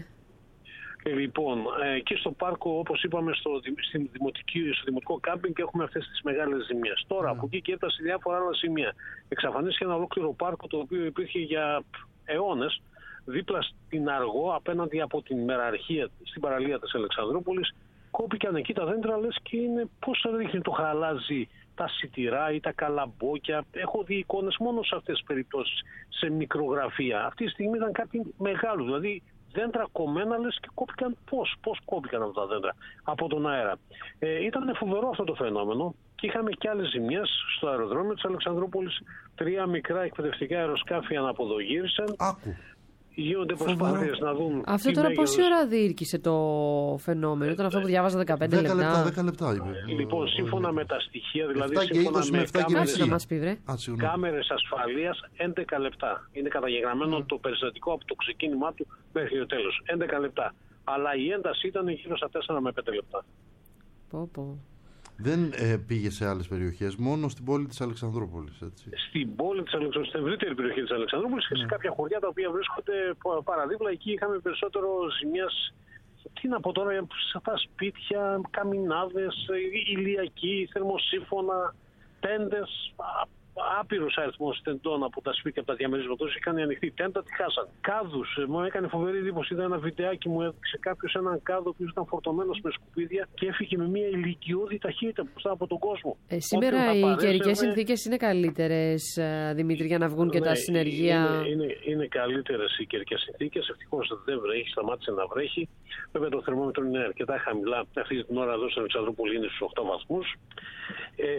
[SPEAKER 7] Λοιπόν, εκεί στο πάρκο, όπως είπαμε, στο, στην δημοτική, στο δημοτικό κάμπινγκ έχουμε αυτές τις μεγάλες ζημιές. Τώρα, mm. από εκεί και έφτασε διάφορα άλλα σημεία. Εξαφανίστηκε ένα ολόκληρο πάρκο το οποίο υπήρχε για αιώνες δίπλα στην Αργό, απέναντι από την Μεραρχία, στην παραλία της Αλεξανδρούπολης. Κόπηκαν εκεί τα δέντρα, λες και είναι πώς ρίχνει το χαλάζι τα σιτηρά ή τα καλαμπόκια. Έχω δει εικόνες μόνο σε αυτές τις περιπτώσεις, σε μικρογραφία. Αυτή τη στιγμή ήταν κάτι μεγάλο, δηλαδή δέντρα κομμένα, λες και κόπηκαν πώς, πώς κόπηκαν αυτά τα δέντρα από τον αέρα. Ε, ήταν φοβερό αυτό το φαινόμενο και είχαμε και άλλες ζημιές στο αεροδρόμιο της Αλεξανδρούπολης. Τρία μικρά εκπαιδευτικά αεροσκάφη αναποδογύρισαν.
[SPEAKER 4] Άκου.
[SPEAKER 7] Γίνονται προσπάθειες να δουν.
[SPEAKER 3] Αυτό τώρα
[SPEAKER 7] μέγεθος...
[SPEAKER 3] πόση ώρα διήρκησε το φαινόμενο, ήταν αυτό που διάβαζα δεκαπέντε λεπτά.
[SPEAKER 4] δέκα λεπτά είπε.
[SPEAKER 7] Λοιπόν, σύμφωνα με τα στοιχεία, δηλαδή σύμφωνα με κάμερες, κάμερες ασφαλείας, έντεκα λεπτά. Είναι καταγεγραμμένο mm. το περιστατικό από το ξεκίνημά του μέχρι το τέλος. έντεκα λεπτά. Αλλά η ένταση ήταν γύρω στα τέσσερα με πέντε λεπτά.
[SPEAKER 3] Πω, πω.
[SPEAKER 4] Δεν ε, πήγε σε άλλες περιοχές, μόνο στην πόλη της Αλεξανδρούπολης, έτσι.
[SPEAKER 7] Στην πόλη της Αλεξανδρούπολης, στην ευρύτερη περιοχή της Αλεξανδρούπολης και σε κάποια χωριά τα οποία βρίσκονται παραδίπλα. Εκεί είχαμε περισσότερο ζημιές. Τι να πω τώρα, σε αυτά σπίτια, καμινάδες, ηλιακοί, θερμοσύφωνα, τέντες. Άπειρος αριθμός τεντών από τα σπίτια, από τα διαμερίσματος, είχαν ανοιχτή τέντα, τη χάσαν. Κάδους, μου έκανε φοβερή εντύπωση. Είδα ένα βιντεάκι, μου έδειξε κάποιος έναν κάδο που ήταν φορτωμένος με σκουπίδια και έφυγε με μια ηλικιώδη ταχύτητα μπροστά από τον κόσμο.
[SPEAKER 3] Ε, σήμερα οι καιρικές συνθήκες είναι καλύτερες, Δημήτρη, για να βγουν και ναι, τα συνεργεία.
[SPEAKER 7] Είναι, είναι, είναι καλύτερες οι καιρικές συνθήκες. Ευτυχώς δεν βρέχει, σταμάτησε να βρέχει. Βέβαια το θερμόμετρο είναι αρκετά χαμηλά. Αυτή την ώρα εδώ στην Αλεξανδρούπολη είναι στους οκτώ βαθμούς. Ε,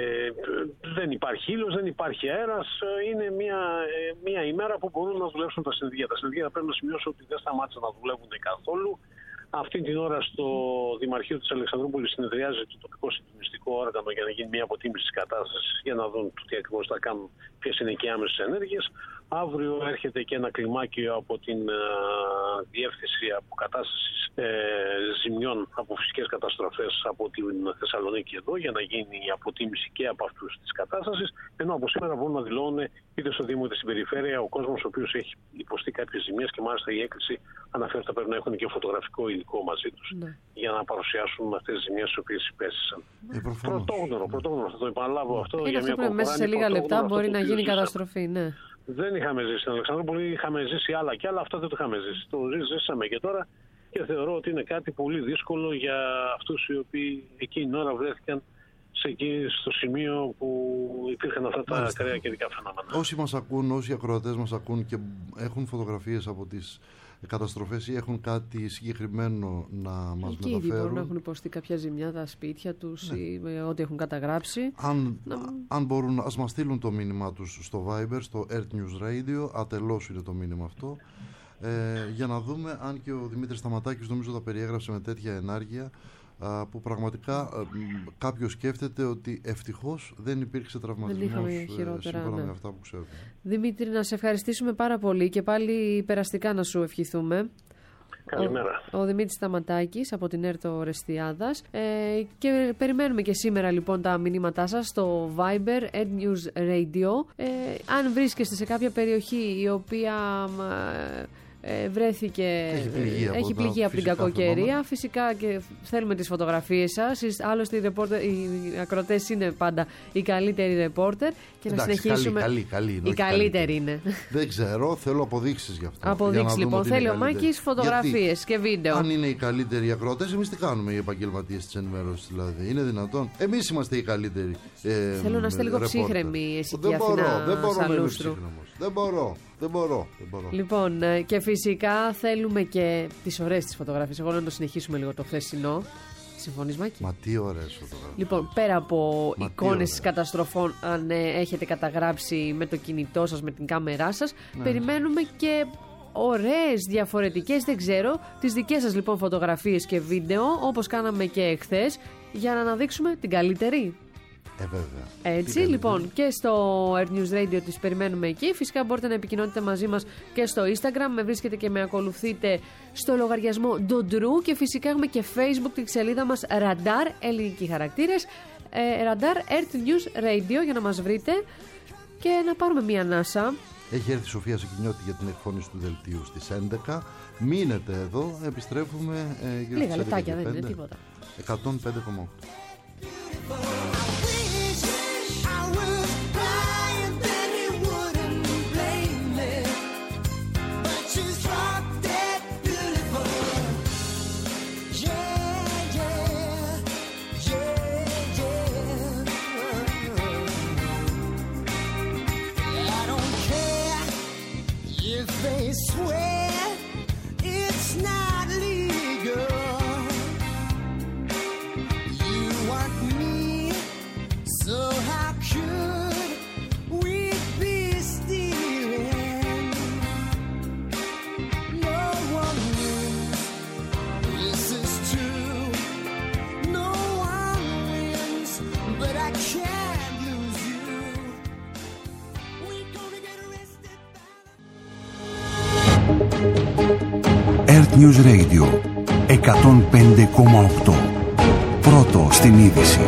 [SPEAKER 7] δεν υπάρχει ήλιος, δεν υπάρχει αέρας. Είναι μια, μια ημέρα που μπορούν να δουλέψουν τα συνεργεία. Τα συνεργεία πρέπει να σημειώσω ότι δεν σταμάτησαν να δουλεύουν καθόλου. Αυτή την ώρα στο Δημαρχείο της Αλεξανδρούπολης συνεδριάζει το τοπικό συντονιστικό όργανο για να γίνει μια αποτίμηση της κατάστασης, για να δουν τι ακριβώς θα κάνουν, ποιες είναι και οι άμεσες ενέργειες. Αύριο έρχεται και ένα κλιμάκιο από την uh, Διεύθυνση Αποκατάστασης ε, Ζημιών από φυσικές καταστροφές από την Θεσσαλονίκη εδώ, για να γίνει η αποτίμηση και από αυτούς της κατάστασης. Ενώ από σήμερα μπορούν να δηλώνουν είτε στο Δήμο είτε στην περιφέρεια ο κόσμος ο οποίος έχει υποστεί κάποιες ζημιές, και μάλιστα η έκκληση αναφέρει ότι θα πρέπει να έχουν και φωτογραφικό υλικό μαζί τους ναι. για να παρουσιάσουν αυτές τις ζημιές τις οποίες υπέστησαν.
[SPEAKER 4] Ε,
[SPEAKER 7] πρωτόγνωρο, πρωτόγνωρο, θα το επαναλάβω αυτό.
[SPEAKER 3] Είναι
[SPEAKER 7] για
[SPEAKER 3] αυτό
[SPEAKER 7] μια
[SPEAKER 3] που μέσα σε λίγα λεπτά μπορεί να γίνει καταστροφή, ναι.
[SPEAKER 7] Δεν είχαμε ζήσει στην Αλεξανδρούπολη, είχαμε ζήσει άλλα και άλλα, αυτό δεν το είχαμε ζήσει. Το ζήσαμε και τώρα και θεωρώ ότι είναι κάτι πολύ δύσκολο για αυτούς οι οποίοι εκείνη την ώρα βρέθηκαν σε εκεί, στο σημείο που υπήρχαν αυτά τα ακραία καιρικά φαινόμενα.
[SPEAKER 4] Όσοι μας ακούν, όσοι ακροατές μας ακούν και έχουν φωτογραφίες από τις καταστροφές ή έχουν κάτι συγκεκριμένο να μας
[SPEAKER 3] εκεί
[SPEAKER 4] μεταφέρουν.
[SPEAKER 3] Μπορούν να έχουν υποστεί κάποια ζημιά τα σπίτια τους ναι. ή ό,τι έχουν καταγράψει.
[SPEAKER 4] Αν,
[SPEAKER 3] να...
[SPEAKER 4] αν μπορούν, ας μας στείλουν το μήνυμά τους στο Viber, στο Earth News Radio, ατελώς είναι το μήνυμα αυτό, ε, για να δούμε αν και ο Δημήτρης Σταματάκης νομίζω τα περιέγραψε με τέτοια ενάργεια, που πραγματικά κάποιος σκέφτεται ότι ευτυχώς δεν υπήρξε τραυματισμός σύμφωνα ναι. με αυτά που ξέρουμε.
[SPEAKER 3] Δημήτρη, να σε ευχαριστήσουμε πάρα πολύ και πάλι περαστικά να σου ευχηθούμε.
[SPEAKER 7] Καλημέρα.
[SPEAKER 3] Ο, ο Δημήτρης Σταματάκης από την Έρτο Ρεστιάδας. Ε, και περιμένουμε και σήμερα λοιπόν τα μηνύματά σας στο Viber ErtNews Radio. Ε, αν βρίσκεστε σε κάποια περιοχή η οποία ε, βρέθηκε,
[SPEAKER 4] έχει πληγεί από,
[SPEAKER 3] έχει πληγεί από την κακοκαιρία,
[SPEAKER 4] φαινόμενα. Φυσικά
[SPEAKER 3] και θέλουμε τις φωτογραφίες σας. Άλλωστε οι, ρεπόρτερ, οι ακροτές είναι πάντα οι καλύτεροι ρεπόρτερ. Και
[SPEAKER 4] εντάξει,
[SPEAKER 3] να συνεχίσουμε.
[SPEAKER 4] Καλή, καλή, καλή,
[SPEAKER 3] οι καλύτεροι είναι.
[SPEAKER 4] Δεν ξέρω, θέλω αποδείξεις γι' αυτό.
[SPEAKER 3] Αποδείξεις λοιπόν. Θέλει ο Μάκης φωτογραφίες και βίντεο.
[SPEAKER 4] Αν είναι οι καλύτεροι οι ακροατές, εμείς τι κάνουμε οι επαγγελματίες της ενημέρωσης δηλαδή? Είναι δυνατόν? Εμείς είμαστε οι καλύτεροι. Ε,
[SPEAKER 3] θέλω να είστε λίγο ψύχρεμοι εσύ και
[SPEAKER 4] Αθηνά
[SPEAKER 3] δεν μπορώ, Σαλούστρου.
[SPEAKER 4] Δεν μπορώ, δεν μπορώ, δεν μπορώ.
[SPEAKER 3] Λοιπόν, και φυσικά θέλουμε και τις ωραίες τις φωτογραφίες. Εγώ να το συνεχίσουμε λίγο το χθεσινό. Συμφωνείς, Μάκη?
[SPEAKER 4] Μα τι ωραίες φωτογραφίες.
[SPEAKER 3] Λοιπόν, πέρα από Μα εικόνες καταστροφών, αν ε, έχετε καταγράψει με το κινητό σας, με την κάμερά σας, ναι. περιμένουμε και ωραίες, διαφορετικές, δεν ξέρω, τις δικές σας λοιπόν φωτογραφίες και βίντεο, όπως κάναμε και εχθές, για να αναδείξουμε την καλύτερη.
[SPEAKER 4] Ε, βέβαια.
[SPEAKER 3] Έτσι, λοιπόν, και στο ErtNews Radio τις περιμένουμε εκεί. Φυσικά μπορείτε να επικοινωνείτε μαζί μας και στο Instagram. Με βρίσκετε και με ακολουθείτε στο λογαριασμό Ντοντρού. Και φυσικά έχουμε και Facebook, τη σελίδα μας Radar, ελληνικοί χαρακτήρες. Ε, Radar ErtNews Radio για να μας βρείτε και να πάρουμε μία ανάσα.
[SPEAKER 4] Έχει έρθει η Σοφία Σεκινιώτη για την εκφώνηση του δελτίου στις έντεκα. Μείνετε εδώ, επιστρέφουμε ε, για
[SPEAKER 3] λίγα λεπτάκια, δεν είναι τίποτα.
[SPEAKER 4] εκατόν πέντε κόμμα οκτώ.
[SPEAKER 1] ErtNews Radio εκατόν πέντε κόμμα οκτώ. Πρώτο στην είδηση.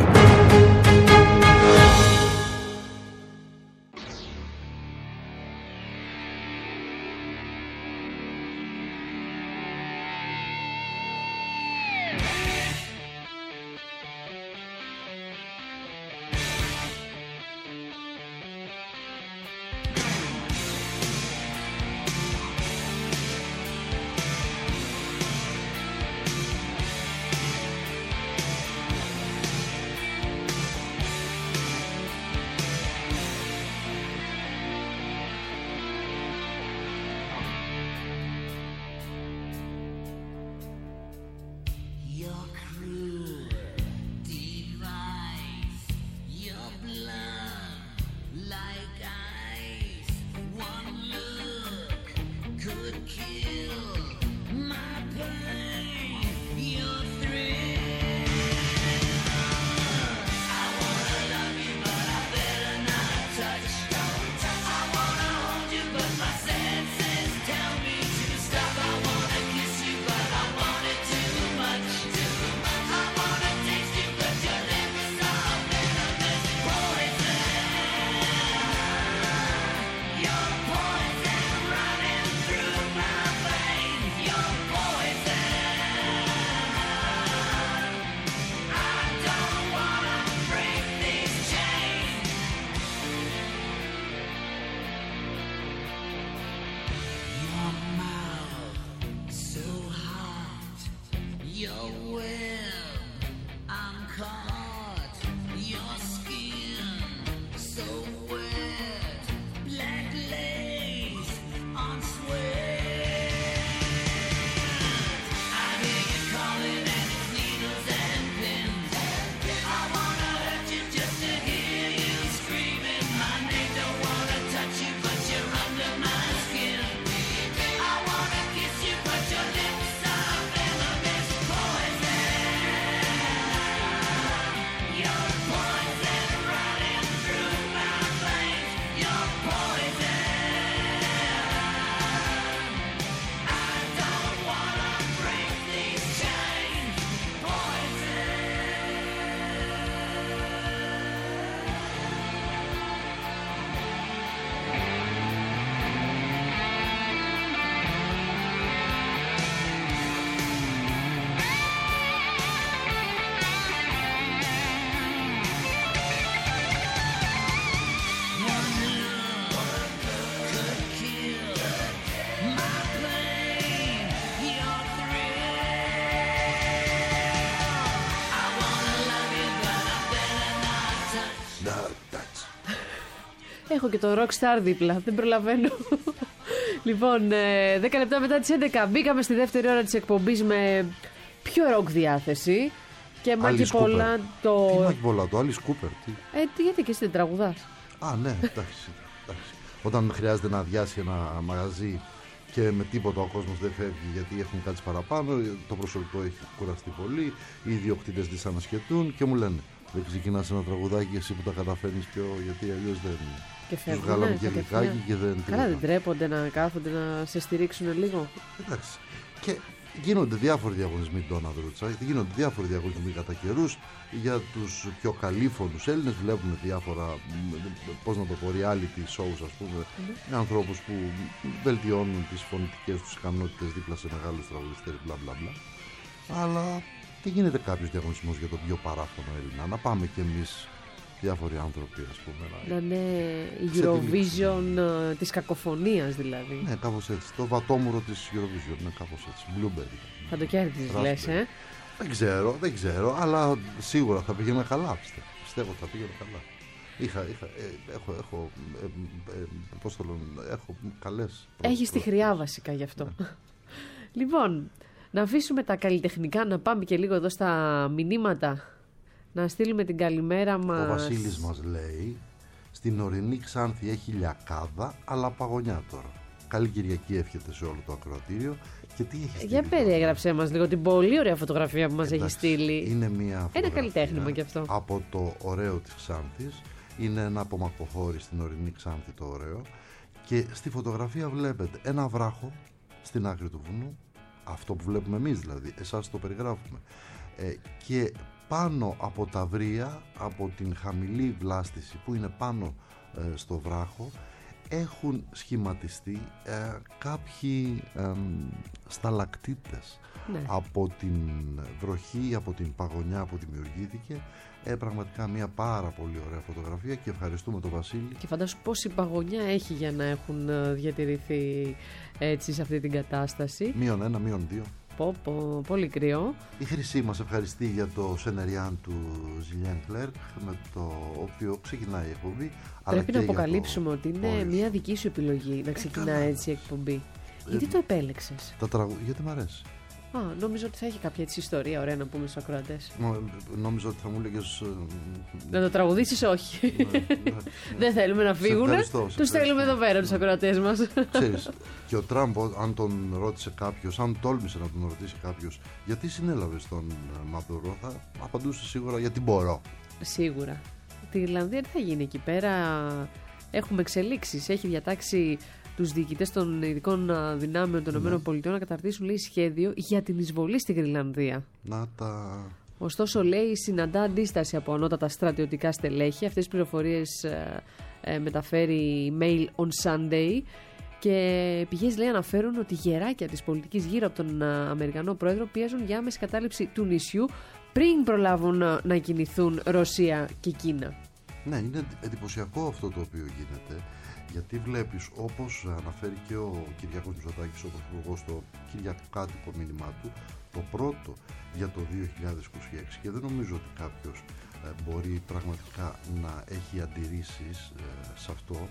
[SPEAKER 4] Να, εντάξει.
[SPEAKER 3] Έχω και το Rockstar δίπλα, δεν προλαβαίνω. Λοιπόν, δέκα λεπτά μετά τις έντεκα μπήκαμε στη δεύτερη ώρα της εκπομπής με πιο ροκ διάθεση. Και Μάκη Πολλά το...
[SPEAKER 4] Τι Μάκη Πολλά, το Alice Cooper, τι.
[SPEAKER 3] Ε, τι, γιατί και εσύ δεν τραγουδάς.
[SPEAKER 4] Α, ναι, εντάξει, εντάξει. Όταν χρειάζεται να αδειάσει ένα μαγαζί και με τίποτα ο κόσμος δεν φεύγει γιατί έχουν κάτι παραπάνω, το προσωπικό έχει κουραστεί πολύ, οι ιδιοκτήτες δυσανασχετούν και μου λένε δεν ξεκινάς ένα τραγουδάκι εσύ που τα καταφέρνεις πιο, γιατί αλλιώς δεν...
[SPEAKER 3] Και
[SPEAKER 4] τους βγάλαμε και γλυκάκι και δεν...
[SPEAKER 3] Καλά, δεν τρέπονται να κάθονται να σε στηρίξουν λίγο.
[SPEAKER 4] Εντάξει. Και γίνονται διάφοροι διαγωνισμοί Ντόνα Δρούτσα, γίνονται διάφοροι διαγωνισμοί κατά καιρούς για τους πιο καλήφωνους Έλληνες. Βλέπουμε διάφορα, πώς να το πω, reality shows, ας πούμε, mm-hmm. με ανθρώπους που βελτιώνουν τις φωνητικές τους ικανότητες δίπλα σε μεγάλους τραγουδιστές, μπλα μπλα μπλα. Αλλά και γίνεται κάποιος διαγωνισμός για το πιο παράφωνο Έλληνα. Να πάμε κι εμείς, διάφοροι άνθρωποι, ας πούμε.
[SPEAKER 3] Να είναι η Eurovision uh, της κακοφωνίας, δηλαδή.
[SPEAKER 4] Ναι, κάπως έτσι. Το βατόμουρο της Eurovision, ναι, κάπως έτσι. Blueberry.
[SPEAKER 3] Θα το κέρδισες, λες, ε?
[SPEAKER 4] Δεν ξέρω, δεν ξέρω, αλλά σίγουρα θα πήγαινε καλά, πιστεύω. Πιστεύω θα πήγαινε καλά. Είχα, είχα, ε, έχω, έχω, ε, ε, πώς το λένε, έχω καλές...
[SPEAKER 3] Έχεις τη χρειά βασικά γι' αυτό. Ναι. Λοιπόν, να αφήσουμε τα καλλιτεχνικά, να πάμε και λίγο εδώ στα μηνύματα. Να στείλουμε την καλημέρα μας.
[SPEAKER 4] Ο Βασίλης μας λέει: στην ορεινή Ξάνθη έχει λιακάδα, αλλά παγωνιά τώρα. Καλή Κυριακή εύχεται σε όλο το ακροατήριο. Και τι έχει στείλει? Για
[SPEAKER 3] περιέγραψέ μας λίγο την πολύ ωραία φωτογραφία που μας έχει στείλει.
[SPEAKER 4] Είναι μια
[SPEAKER 3] ένα καλλιτέχνημα κι αυτό.
[SPEAKER 4] Από το ωραίο της Ξάνθης. Είναι ένα απομακροχώρι στην ορεινή Ξάνθη το ωραίο. Και στη φωτογραφία βλέπετε ένα βράχο στην άκρη του βουνού. Αυτό που βλέπουμε εμείς δηλαδή. Εσάς το περιγράφουμε. Ε, και πάνω από τα βρύα, από την χαμηλή βλάστηση που είναι πάνω ε, στο βράχο, έχουν σχηματιστεί ε, κάποιοι ε, σταλακτίτες, ναι. Από την βροχή, από την παγωνιά που δημιουργήθηκε. Ε, πραγματικά μια πάρα πολύ ωραία φωτογραφία και ευχαριστούμε τον Βασίλη. Και
[SPEAKER 3] φαντάσου πόση παγωνιά έχει για να έχουν διατηρηθεί έτσι σε αυτή την κατάσταση.
[SPEAKER 4] Μείον ένα, μείον δύο.
[SPEAKER 3] Πω, πω, πολύ κρύο.
[SPEAKER 4] Η Χρυσή μας ευχαριστεί για το σενεριάν του Ζιλιάν Κλέρκ, με το οποίο ξεκινάει η εκπομπή.
[SPEAKER 3] Πρέπει να αποκαλύψουμε ότι είναι Boris. Μια δική σου επιλογή να ξεκινάει έτσι η εκπομπή. Ε, γιατί το επέλεξες?
[SPEAKER 4] Τα τραγου... Γιατί μ' αρέσει.
[SPEAKER 3] Α, νόμιζα ότι θα έχει κάποια έτσι ιστορία ωραία να πούμε στους ακροατές.
[SPEAKER 4] Νόμιζα ότι θα μου έλεγες...
[SPEAKER 3] Να το τραγουδήσεις, όχι. Ναι, ναι, ναι. Δεν θέλουμε να φύγουν. Τους θέλουμε εδώ πέρα τους ακροατές μας.
[SPEAKER 4] Ξέρεις, και ο Τραμπ, αν τον ρώτησε κάποιος, αν τόλμησε να τον ρωτήσει κάποιος γιατί συνέλαβες τον Μαδούρο, θα απαντούσε σίγουρα γιατί μπορώ.
[SPEAKER 3] Σίγουρα. Τη Ιρλανδία τι θα γίνει εκεί πέρα? Έχουμε εξελίξεις. Έχει διατάξει τους διοικητές των ειδικών δυνάμεων των ΗΠΑ mm. να καταρτήσουν, λέει, σχέδιο για την εισβολή στη Γροιλανδία.
[SPEAKER 4] Να τα...
[SPEAKER 3] Ωστόσο, λέει, συναντά αντίσταση από ανώτατα στρατιωτικά στελέχη. Αυτές τις πληροφορίες ε, ε, μεταφέρει η Mail on Sunday. Και πηγές, λέει, αναφέρουν ότι γεράκια της πολιτικής γύρω από τον Αμερικανό πρόεδρο πιέζουν για άμεση κατάληψη του νησιού πριν προλάβουν να, να κινηθούν Ρωσία και Κίνα.
[SPEAKER 4] Ναι, είναι εντυπωσιακό αυτό το οποίο γίνεται. Γιατί βλέπεις, όπως αναφέρει και ο Κυριάκος Μητσοτάκης, ο Πρωθυπουργός, στο κυριακάτικο μήνυμά του, το πρώτο για το δύο χιλιάδες είκοσι έξι, και δεν νομίζω ότι κάποιος ε, μπορεί πραγματικά να έχει αντιρρήσεις ε, σε αυτό,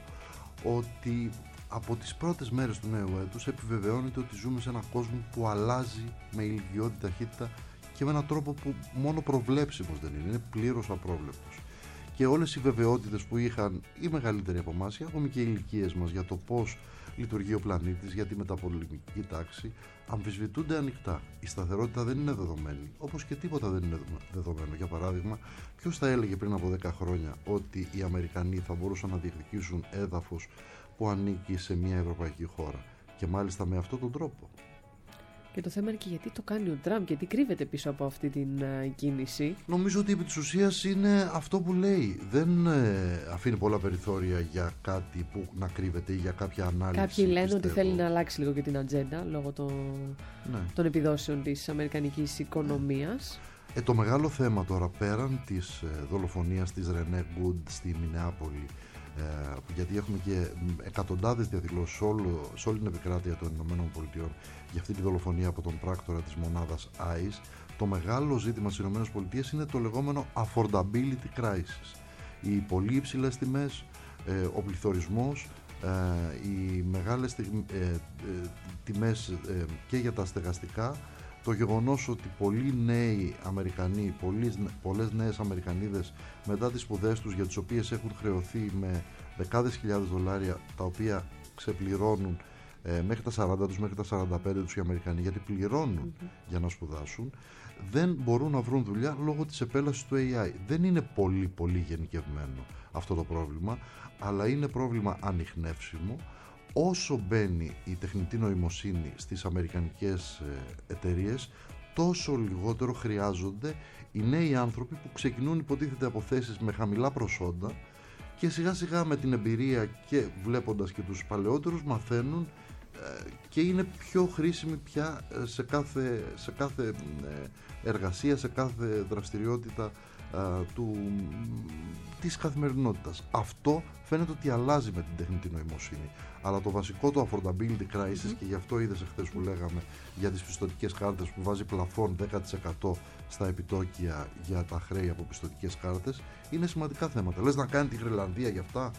[SPEAKER 4] ότι από τις πρώτες μέρες του νέου έτους επιβεβαιώνεται ότι ζούμε σε έναν κόσμο που αλλάζει με ηλικιώδη ταχύτητα και με έναν τρόπο που μόνο προβλέψιμος δεν είναι, είναι πλήρως απρόβλεπτος. Και όλες οι βεβαιότητες που είχαν οι μεγαλύτεροι από εμάς, ή ακόμη και οι ηλικίες μας, για το πώς λειτουργεί ο πλανήτης, για τη μεταπολεμική τάξη, αμφισβητούνται ανοιχτά. Η σταθερότητα δεν είναι δεδομένη, όπως και τίποτα δεν είναι δεδομένο. Για παράδειγμα, ποιος θα έλεγε πριν από δέκα χρόνια ότι οι Αμερικανοί θα μπορούσαν να διεκδικήσουν έδαφος που ανήκει σε μια ευρωπαϊκή χώρα, και μάλιστα με αυτόν τον τρόπο.
[SPEAKER 3] Και το θέμα είναι και γιατί το κάνει ο Τραμπ και τι κρύβεται πίσω από αυτή την uh, κίνηση.
[SPEAKER 4] Νομίζω ότι επί της ουσίας είναι αυτό που λέει. Δεν ε, αφήνει πολλά περιθώρια για κάτι που να κρύβεται ή για κάποια ανάλυση.
[SPEAKER 3] Κάποιοι λένε
[SPEAKER 4] πιστεύω.
[SPEAKER 3] ότι θέλει να αλλάξει λίγο και την ατζέντα λόγω το, ναι. των επιδόσεων της αμερικανικής οικονομίας.
[SPEAKER 4] Ε, το μεγάλο θέμα τώρα, πέραν της ε, δολοφονίας της Ρενέ Γκουντ στη Μινεάπολη, Ε, γιατί έχουμε και εκατοντάδες διαδηλώσεις σε, σε όλη την επικράτεια των ΗΠΑ για αυτή τη δολοφονία από τον πράκτορα της μονάδας άις. Το μεγάλο ζήτημα στις ΗΠΑ είναι το λεγόμενο affordability crisis. οι πολύ υψηλές τιμές, ε, ο πληθωρισμός, ε, οι μεγάλες ε, ε, τιμές ε, και για τα στεγαστικά, το γεγονός ότι πολλοί νέοι Αμερικανοί, πολλές, πολλές νέες Αμερικανίδες μετά τις σπουδές τους, για τις οποίες έχουν χρεωθεί με δεκάδες χιλιάδες δολάρια, τα οποία ξεπληρώνουν ε, μέχρι τα σαράντα τους, μέχρι τα σαράντα πέντε τους οι Αμερικανοί, γιατί πληρώνουν mm-hmm. για να σπουδάσουν, δεν μπορούν να βρουν δουλειά λόγω της επέλασης του έι άι. Δεν είναι πολύ πολύ γενικευμένο αυτό το πρόβλημα, αλλά είναι πρόβλημα ανιχνεύσιμο. Όσο μπαίνει η τεχνητή νοημοσύνη στις αμερικανικές εταιρείες, τόσο λιγότερο χρειάζονται οι νέοι άνθρωποι που ξεκινούν υποτίθεται από θέσεις με χαμηλά προσόντα και σιγά σιγά με την εμπειρία και βλέποντας και τους παλαιότερους μαθαίνουν και είναι πιο χρήσιμοι πια σε κάθε, σε κάθε εργασία, σε κάθε δραστηριότητα του, της καθημερινότητας. Αυτό φαίνεται ότι αλλάζει με την τεχνητή νοημοσύνη. Αλλά το βασικό, το affordability crisis, mm-hmm. και γι' αυτό είδες εχθές που λέγαμε για τις πιστωτικές κάρτες που βάζει πλαφόν δέκα τοις εκατό στα επιτόκια για τα χρέη από πιστωτικές κάρτες, είναι σημαντικά θέματα. Λες να κάνει τη Γρυλανδία γι' αυτά?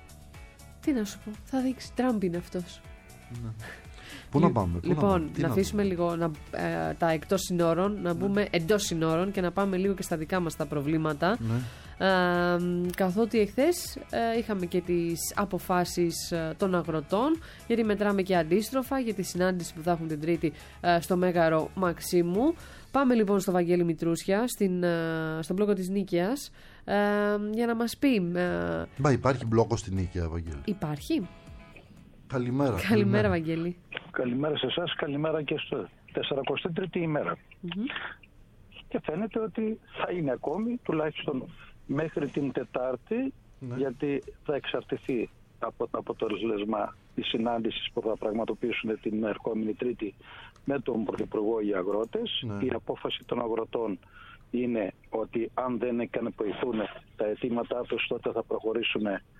[SPEAKER 3] Τι να σου πω, θα δείξει. Τραμπ είναι αυτός.
[SPEAKER 4] Ναι. Πού να πάμε, πού
[SPEAKER 3] λοιπόν,
[SPEAKER 4] να,
[SPEAKER 3] να,
[SPEAKER 4] να
[SPEAKER 3] αφήσουμε να λίγο να, ε, τα εκτός συνόρων, να ναι. μπούμε εντός συνόρων και να πάμε λίγο και στα δικά μας τα προβλήματα. Ναι. Ε, καθότι εχθές ε, είχαμε και τις αποφάσεις ε, των αγροτών, γιατί μετράμε και αντίστροφα για τη συνάντηση που θα έχουν την Τρίτη ε, στο Μέγαρο Μαξίμου. Πάμε λοιπόν στο Βαγγέλη Μητρούσια, στην, ε, στον μπλόκο της Νίκαιας, ε, για να μας πει. Ε,
[SPEAKER 4] Μπα, υπάρχει μπλόκο στη Νίκαια, Βαγγέλη?
[SPEAKER 3] Υπάρχει.
[SPEAKER 4] Καλημέρα.
[SPEAKER 3] Καλημέρα,
[SPEAKER 4] καλημέρα.
[SPEAKER 3] Βαγγέλη.
[SPEAKER 8] Καλημέρα σε εσάς, καλημέρα και στο σαραντάτη τρίτη ημέρα. Mm-hmm. Και φαίνεται ότι θα είναι ακόμη, τουλάχιστον μέχρι την Τετάρτη, ναι. γιατί θα εξαρτηθεί από το αποτέλεσμα της συνάντησης που θα πραγματοποιήσουν την ερχόμενη Τρίτη με τον Πρωθυπουργό οι αγρότες. Ναι. Η απόφαση των αγροτών είναι ότι αν δεν ικανοποιηθούν τα αιτήματά τους, τότε θα προχωρήσουν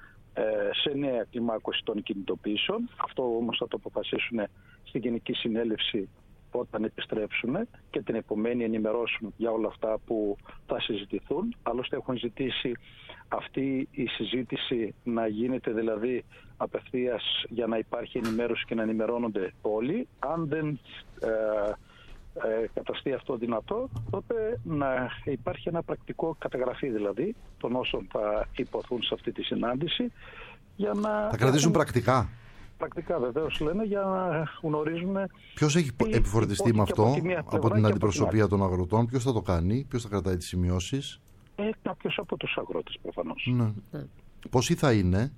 [SPEAKER 8] σε νέα κλιμάκωση των κινητοποιήσεων. Αυτό όμως θα το αποφασίσουν στη Γενική Συνέλευση όταν επιστρέψουν και την επομένη ενημερώσουν για όλα αυτά που θα συζητηθούν. Άλλωστε έχουν ζητήσει αυτή η συζήτηση να γίνεται δηλαδή απευθείας για να υπάρχει ενημέρωση και να ενημερώνονται όλοι. Αν δεν ε, ε, καταστεί αυτό δυνατό, τότε να υπάρχει ένα πρακτικό καταγραφή δηλαδή των όσων θα υποθούν σε αυτή τη συνάντηση. Για να
[SPEAKER 4] θα κρατήσουν πρακτικά.
[SPEAKER 8] Πρακτικά βεβαίως λένε, για να γνωρίζουμε.
[SPEAKER 4] Ποιος έχει επιφορτιστεί με αυτό από, από την αντιπροσωπεία από την των αγροτών, ποιος θα το κάνει, ποιος θα κρατάει τις σημειώσεις?
[SPEAKER 8] Ε, κάποιος από τους αγρότες προφανώς.
[SPEAKER 4] Ναι. Ναι. Πόσοι θα είναι?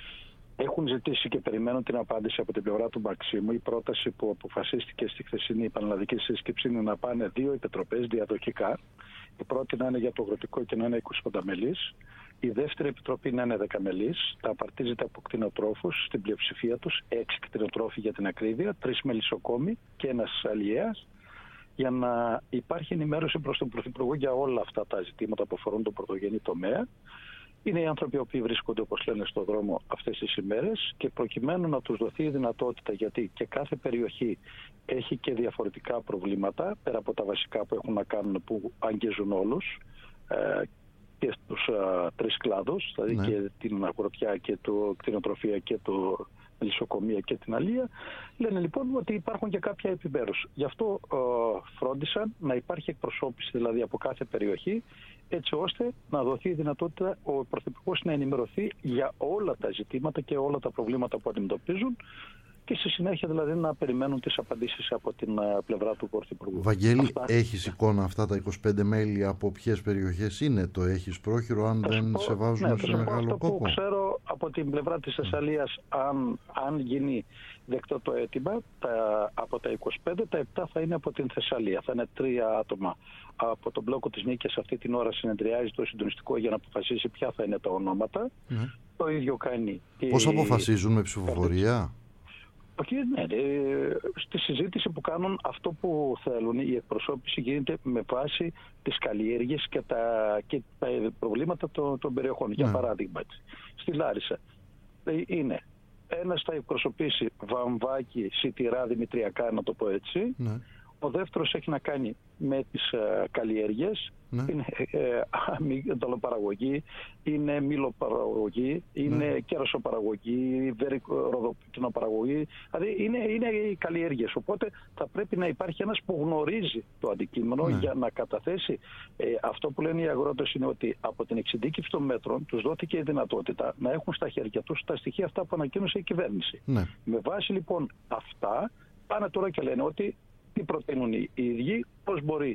[SPEAKER 8] Έχουν ζητήσει και περιμένουν την απάντηση από την πλευρά του Μαξίμου. Η πρόταση που αποφασίστηκε στη χθεσινή πανελλαδική σύσκεψη είναι να πάνε δύο επιτροπές διαδοχικά. Η πρώτη να είναι για το αγροτικό και να είναι είκοσι πέντε μελής. Η δεύτερη επιτροπή να είναι δέκα μελής. Τα απαρτίζεται από κτηνοτρόφους στην πλειοψηφία τους, έξι κτηνοτρόφοι για την ακρίβεια, τρεις μελισσοκόμοι και ένας αλλιέας, για να υπάρχει ενημέρωση προς τον Πρωθυπουργό για όλα αυτά τα ζητήματα που αφορούν τον πρωτογενή τομέα. Είναι οι άνθρωποι οι οποίοι βρίσκονται, όπως λένε, στον δρόμο αυτές τις ημέρες και προκειμένου να τους δοθεί η δυνατότητα, γιατί και κάθε περιοχή έχει και διαφορετικά προβλήματα, πέρα από τα βασικά που έχουν να κάνουν που αγγίζουν όλους, ε, και στους uh, τρεις κλάδους, δηλαδή ναι. και την αγροτιά και το κτηνοτροφία και το μελισσοκομεία και την αλεία, λένε λοιπόν ότι υπάρχουν και κάποια επιμέρους. Γι' αυτό uh, φρόντισαν να υπάρχει εκπροσώπηση δηλαδή από κάθε περιοχή, έτσι ώστε να δοθεί η δυνατότητα ο Πρωθυπουργός να ενημερωθεί για όλα τα ζητήματα και όλα τα προβλήματα που αντιμετωπίζουν και στη συνέχεια δηλαδή να περιμένουν τις απαντήσεις από την uh, πλευρά του Πρωθυπουργού.
[SPEAKER 4] Βαγγέλη, αυτά... έχεις εικόνα αυτά τα είκοσι πέντε μέλη από ποιες περιοχές είναι? Το έχεις πρόχειρο αν δεν πω, σε βάζουν ναι, σε μεγάλο αυτό κόπο?
[SPEAKER 8] Που ξέρω από την πλευρά της Θεσσαλίας, αν, αν γίνει δεκτό το αίτημα, τα, από τα είκοσι πέντε, τα επτά θα είναι από την Θεσσαλία. Θα είναι τρία άτομα από τον μπλόκο της Νίκαιας. Αυτή την ώρα συνεδριάζει το συντονιστικό για να αποφασίσει ποια θα είναι τα ονόματα. Mm. Το ίδιο κάνει.
[SPEAKER 4] Πώς αποφασίζουν, με ψηφοφορία?
[SPEAKER 8] Όχι, ναι, στη συζήτηση που κάνουν αυτό που θέλουν, η εκπροσώπηση γίνεται με βάση τις καλλιέργειες και τα, και τα προβλήματα των, των περιοχών. Ναι. Για παράδειγμα, στη Λάρισα είναι ένας θα εκπροσωπήσει Βαμβάκι, Σιτηρά, Δημητριακά, να το πω έτσι. Ναι. Ο δεύτερος έχει να κάνει με τις ε, καλλιέργειες. Ναι. Είναι ε, αμυγδαλοπαραγωγή, είναι μήλοπαραγωγή, είναι ναι. κέρασοπαραγωγή, ροδοπιτινοπαραγωγή. Δηλαδή είναι, είναι οι καλλιέργειες. Οπότε θα πρέπει να υπάρχει ένας που γνωρίζει το αντικείμενο ναι. για να καταθέσει. Ε, αυτό που λένε οι αγρότες είναι ότι από την εξειδίκευση των μέτρων τους δόθηκε η δυνατότητα να έχουν στα χέρια τους τα στοιχεία αυτά που ανακοίνωσε η κυβέρνηση. Ναι. Με βάση λοιπόν αυτά πάνε τώρα και λένε ότι τι προτείνουν οι ίδιοι, πώς μπορεί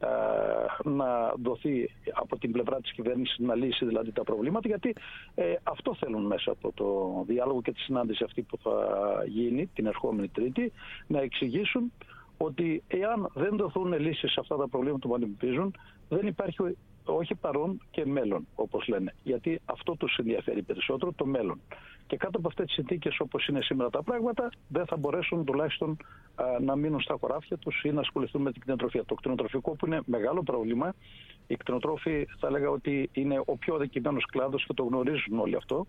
[SPEAKER 8] ε, να δοθεί από την πλευρά της κυβέρνησης να λύσει δηλαδή τα προβλήματα, γιατί ε, αυτό θέλουν μέσα από το διάλογο και τη συνάντηση αυτή που θα γίνει την ερχόμενη Τρίτη, να εξηγήσουν ότι εάν δεν δοθούν λύσεις σε αυτά τα προβλήματα που αντιμετωπίζουν, δεν υπάρχει όχι παρόν και μέλλον, όπως λένε. Γιατί αυτό τους ενδιαφέρει περισσότερο, το μέλλον. Και κάτω από αυτές τις συνθήκες όπως είναι σήμερα τα πράγματα, δεν θα μπορέσουν τουλάχιστον α, να μείνουν στα χωράφια τους ή να ασχοληθούν με την κτηνοτροφία. Το κτηνοτροφικό που είναι μεγάλο πρόβλημα, οι κτηνοτρόφοι θα έλεγα ότι είναι ο πιο αδικημένος κλάδος και το γνωρίζουν όλοι αυτό.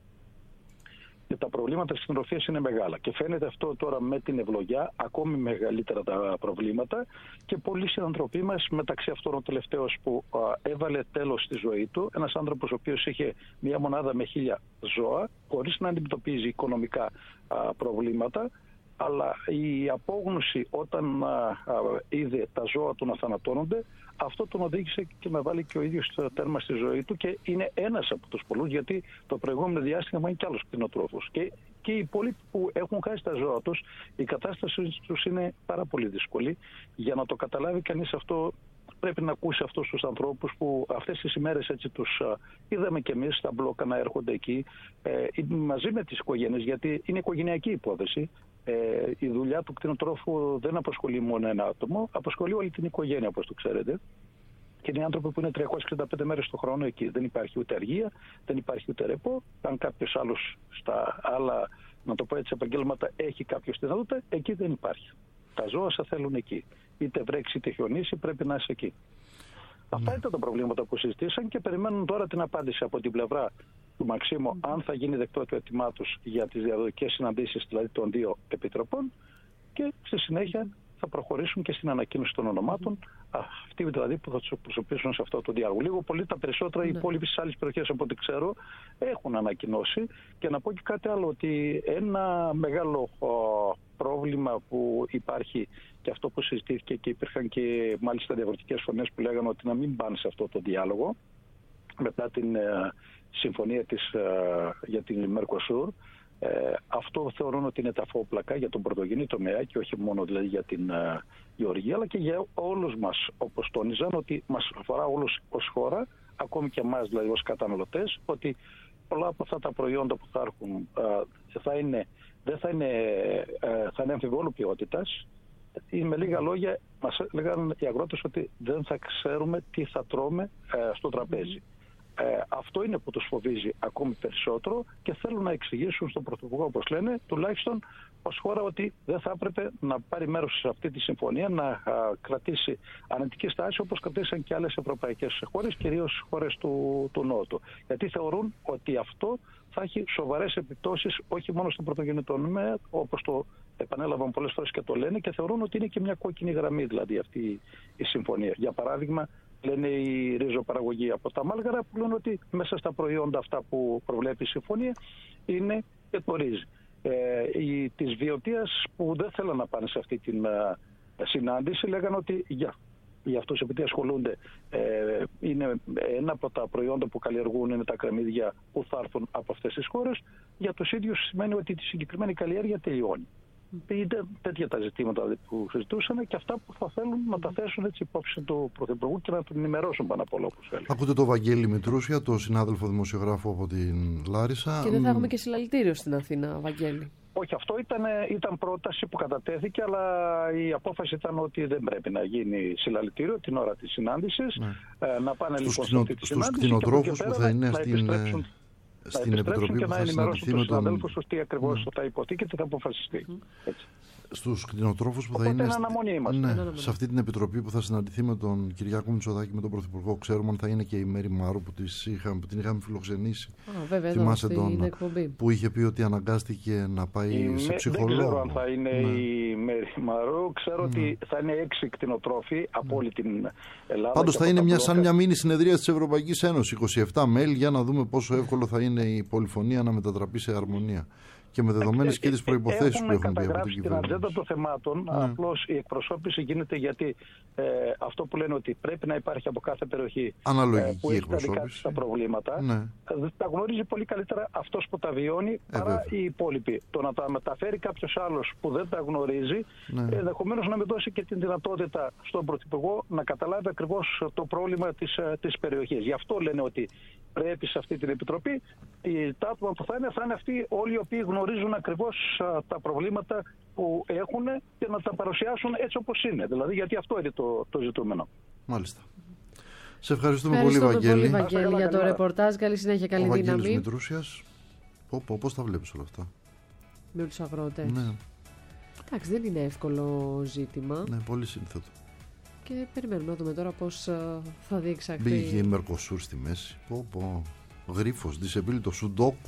[SPEAKER 8] Και τα προβλήματα της κτηνοτροφίας είναι μεγάλα. Και φαίνεται αυτό τώρα με την ευλογιά, ακόμη μεγαλύτερα τα προβλήματα. Και πολλοί συνανθρωποί μας, μεταξύ αυτών ο τελευταίος που α, έβαλε τέλος στη ζωή του, ένας άνθρωπος ο οποίος είχε μια μονάδα με χίλια ζώα, χωρίς να αντιμετωπίζει οικονομικά α, προβλήματα, αλλά η απόγνωση όταν α, α, είδε τα ζώα του να θανατώνονται, αυτό τον οδήγησε και να βάλει και ο ίδιος το τέρμα στη ζωή του και είναι ένας από τους πολλούς, γιατί το προηγούμενο διάστημα είναι κι άλλος κτηνοτρόφος. Και, και οι υπόλοιποι που έχουν χάσει τα ζώα τους, η κατάσταση τους είναι πάρα πολύ δύσκολη. Για να το καταλάβει κανείς αυτό, πρέπει να ακούσει αυτούς τους ανθρώπους που αυτές τις ημέρες έτσι τους α, είδαμε κι εμείς στα μπλόκα να έρχονται εκεί ε, μαζί με τις οικογένειες, γιατί είναι οικογενειακή υπόθεση. Ε, η δουλειά του κτηνοτρόφου δεν απασχολεί μόνο ένα άτομο, απασχολεί όλη την οικογένεια, όπως το ξέρετε. Και είναι άνθρωποι που είναι τριακόσιες εξήντα πέντε μέρες το χρόνο εκεί. Δεν υπάρχει ούτε αργία, δεν υπάρχει ούτε ρεπό. Αν κάποιος άλλος στα άλλα, να το πω έτσι, επαγγέλματα έχει κάποιος τη δυνατότητα, εκεί δεν υπάρχει. Τα ζώα σε θέλουν εκεί. Είτε βρέξει είτε χιονίσει, πρέπει να είσαι εκεί. Mm. Αυτά ήταν τα προβλήματα που συζητήσαν και περιμένουν τώρα την απάντηση από την πλευρά του Μαξίμου, mm. αν θα γίνει δεκτό το αίτημά τους για τις διαδοχικές συναντήσεις δηλαδή των δύο επιτροπών, και στη συνέχεια θα προχωρήσουν και στην ανακοίνωση των ονομάτων, αυτοί δηλαδή που θα τους προσωπήσουν σε αυτό το διάλογο. Λίγο πολύ τα περισσότερα, οι mm. υπόλοιποι στις άλλες περιοχές από ό,τι ξέρω έχουν ανακοινώσει. Και να πω και κάτι άλλο, ότι ένα μεγάλο ο, πρόβλημα που υπάρχει και αυτό που συζητήθηκε και υπήρχαν και μάλιστα διαφορετικές φωνές που λέγανε ότι να μην πάνε σε αυτό το διάλογο μετά την ε, συμφωνία της ε, για την Μερκοσούρ. Ε, αυτό θεωρούν ότι είναι τα φόπλακα για τον πρωτογενή τομέα και όχι μόνο δηλαδή για την ε, γεωργία, αλλά και για όλους μας, όπως τόνιζαν, ότι μας αφορά όλους ως χώρα, ακόμη και εμάς δηλαδή ως καταναλωτές, ότι πολλά από αυτά τα προϊόντα που θα έρχουν ε, θα είναι, δεν θα είναι, ε, θα είναι αμφιβόλου ποιότητας. Με λίγα λόγια, μας λέγανε οι αγρότες ότι δεν θα ξέρουμε τι θα τρώμε ε, στο τραπέζι. Ε, αυτό είναι που τους φοβίζει ακόμη περισσότερο και θέλουν να εξηγήσουν στον Πρωθυπουργό, όπως λένε, τουλάχιστον ως χώρα, ότι δεν θα έπρεπε να πάρει μέρος σε αυτή τη συμφωνία, να α, κρατήσει αρνητική στάση όπως κρατήσαν και άλλες ευρωπαϊκές χώρες, κυρίως χώρες του, του Νότου. Γιατί θεωρούν ότι αυτό θα έχει σοβαρές επιπτώσεις όχι μόνο στον πρωτογενή τομέα, όπως το επανέλαβαν πολλές φορές και το λένε, και θεωρούν ότι είναι και μια κόκκινη γραμμή δηλαδή αυτή η συμφωνία. Για παράδειγμα, λένε η ριζοπαραγωγή από τα μάλγαρα, που λένε ότι μέσα στα προϊόντα αυτά που προβλέπει η συμφωνία είναι και το ρύζι. Ε, η, της βιοτείας που δεν θέλαν να πάνε σε αυτή την uh, συνάντηση, λέγανε ότι για, για αυτούς επειδή ασχολούνται ε, είναι ένα από τα προϊόντα που καλλιεργούν είναι τα κρεμμύδια που θα έρθουν από αυτές τις χώρες. Για τους ίδιους σημαίνει ότι τη συγκεκριμένη καλλιέργεια τελειώνει. Είναι τέτοια τα ζητήματα που συζητούσαν και αυτά που θα θέλουν να τα θέσουν έτσι υπόψη του Πρωθυπουργού και να τον ενημερώσουν πάνω απ' όλα, όπως έλεγε.
[SPEAKER 4] Ακούτε το Βαγγέλη Μητρούσια, το συνάδελφο δημοσιογράφο από την Λάρισα. Και
[SPEAKER 3] δεν θα έχουμε και συλλαλητήριο στην Αθήνα, Βαγγέλη.
[SPEAKER 8] Όχι, αυτό ήταν, ήταν πρόταση που κατατέθηκε, αλλά η απόφαση ήταν ότι δεν πρέπει να γίνει συλλαλητήριο την ώρα της συνάντησης. Ναι. Ε, να πάνε στους λοιπόν κτηνο, σε αυτή τη συνάντηση. Στους κτηνοτρόφους που θα είναι στην... στην να
[SPEAKER 4] Επιτροπή
[SPEAKER 8] και
[SPEAKER 4] που
[SPEAKER 8] να
[SPEAKER 4] θα
[SPEAKER 8] ενημερώσουν τους
[SPEAKER 4] τον...
[SPEAKER 8] συναδέλφους τους τι ακριβώς mm. θα υποθεί και τι θα αποφασιστεί. Mm. Έτσι.
[SPEAKER 4] στους κτηνοτρόφους που
[SPEAKER 8] Οπότε
[SPEAKER 4] θα είναι.
[SPEAKER 8] Εν αναμονή είμαστε.
[SPEAKER 4] Ναι,
[SPEAKER 3] Εν αναμονή.
[SPEAKER 4] σε αυτή την επιτροπή που θα συναντηθεί με τον Κυριάκο Μητσοτάκη, με τον Πρωθυπουργό, ξέρουμε αν θα είναι και η Μέρη Μάρου που, τις είχαμε, που την είχαμε φιλοξενήσει.
[SPEAKER 3] Α, βέβαια, εδώ
[SPEAKER 4] Θυμάσαι
[SPEAKER 3] στην
[SPEAKER 4] τον
[SPEAKER 3] εκπομπή.
[SPEAKER 4] που είχε πει ότι αναγκάστηκε να πάει
[SPEAKER 8] Η
[SPEAKER 4] σε
[SPEAKER 8] με-
[SPEAKER 4] ψυχολόγο.
[SPEAKER 8] Δεν ξέρω αν θα είναι
[SPEAKER 4] Ναι.
[SPEAKER 8] η Μέρη Μαρού. Ξέρω ότι θα είναι έξι κτηνοτρόφοι από όλη την Ελλάδα.
[SPEAKER 4] Πάντως
[SPEAKER 8] και
[SPEAKER 4] θα
[SPEAKER 8] από
[SPEAKER 4] είναι
[SPEAKER 8] τα
[SPEAKER 4] μια,
[SPEAKER 8] μπλόκα.
[SPEAKER 4] σαν μια μίνι συνεδρία της Ευρωπαϊκής Ένωσης. είκοσι επτά μέλη για να δούμε πόσο εύκολο θα είναι η πολυφωνία να μετατραπεί σε αρμονία. Και με δεδομένες και τις προϋποθέσεις που έχουν πει από την
[SPEAKER 8] καταγράψει την ατζέντα
[SPEAKER 4] κυβέρνηση.
[SPEAKER 8] των θεμάτων.
[SPEAKER 4] Ναι.
[SPEAKER 8] Απλώς η εκπροσώπηση γίνεται γιατί ε, αυτό που λένε ότι πρέπει να υπάρχει από κάθε περιοχή
[SPEAKER 4] Αναλογική
[SPEAKER 8] ε, που έχει τα δικά
[SPEAKER 4] εκπροσώπηση.
[SPEAKER 8] της τα προβλήματα.
[SPEAKER 4] Ναι.
[SPEAKER 8] ε, Τα γνωρίζει πολύ καλύτερα αυτός που τα βιώνει παρά
[SPEAKER 4] βέβαια.
[SPEAKER 8] οι υπόλοιποι. Το να τα μεταφέρει κάποιος άλλος που δεν τα γνωρίζει,
[SPEAKER 4] Ναι.
[SPEAKER 8] ενδεχομένως να μην δώσει και την δυνατότητα στον Πρωθυπουργό να καταλάβει ακριβώς το πρόβλημα της, ε, της περιοχής. Γι' αυτό λένε ότι πρέπει σε αυτή την επιτροπή οι, τα άτομα που θα είναι, θα είναι αυτοί όλοι οι οποίοι γνωρίζουν ακριβώς α, τα προβλήματα που έχουν και να τα παρουσιάσουν έτσι όπως είναι. Δηλαδή, γιατί αυτό είναι το, το ζητούμενο.
[SPEAKER 4] Μάλιστα. Σε ευχαριστούμε,
[SPEAKER 3] Ευχαριστούμε
[SPEAKER 4] πολύ,
[SPEAKER 3] πολύ,
[SPEAKER 4] Βαγγέλη.
[SPEAKER 3] Βαγγέλη,
[SPEAKER 8] Καλά,
[SPEAKER 3] για το
[SPEAKER 8] καλά.
[SPEAKER 3] ρεπορτάζ. Καλή συνέχεια, καλή
[SPEAKER 4] Ο Βαγγέλης
[SPEAKER 3] δύναμη.
[SPEAKER 4] Μητρούσιας. Πω, πω, πώς τα βλέπεις όλα αυτά.
[SPEAKER 3] Με τους αγρότες.
[SPEAKER 4] Ναι,
[SPEAKER 3] Εντάξει, δεν είναι εύκολο ζήτημα.
[SPEAKER 4] ναι, πολύ σύνθετο.
[SPEAKER 3] Και περιμένουμε να δούμε τώρα πώς ε, θα διεξαχθεί.
[SPEAKER 4] Μπήκε η Μερκοσούρ στη μέση. Πω, πω. Γρίφος, δισεπίλητο, σουντόκου,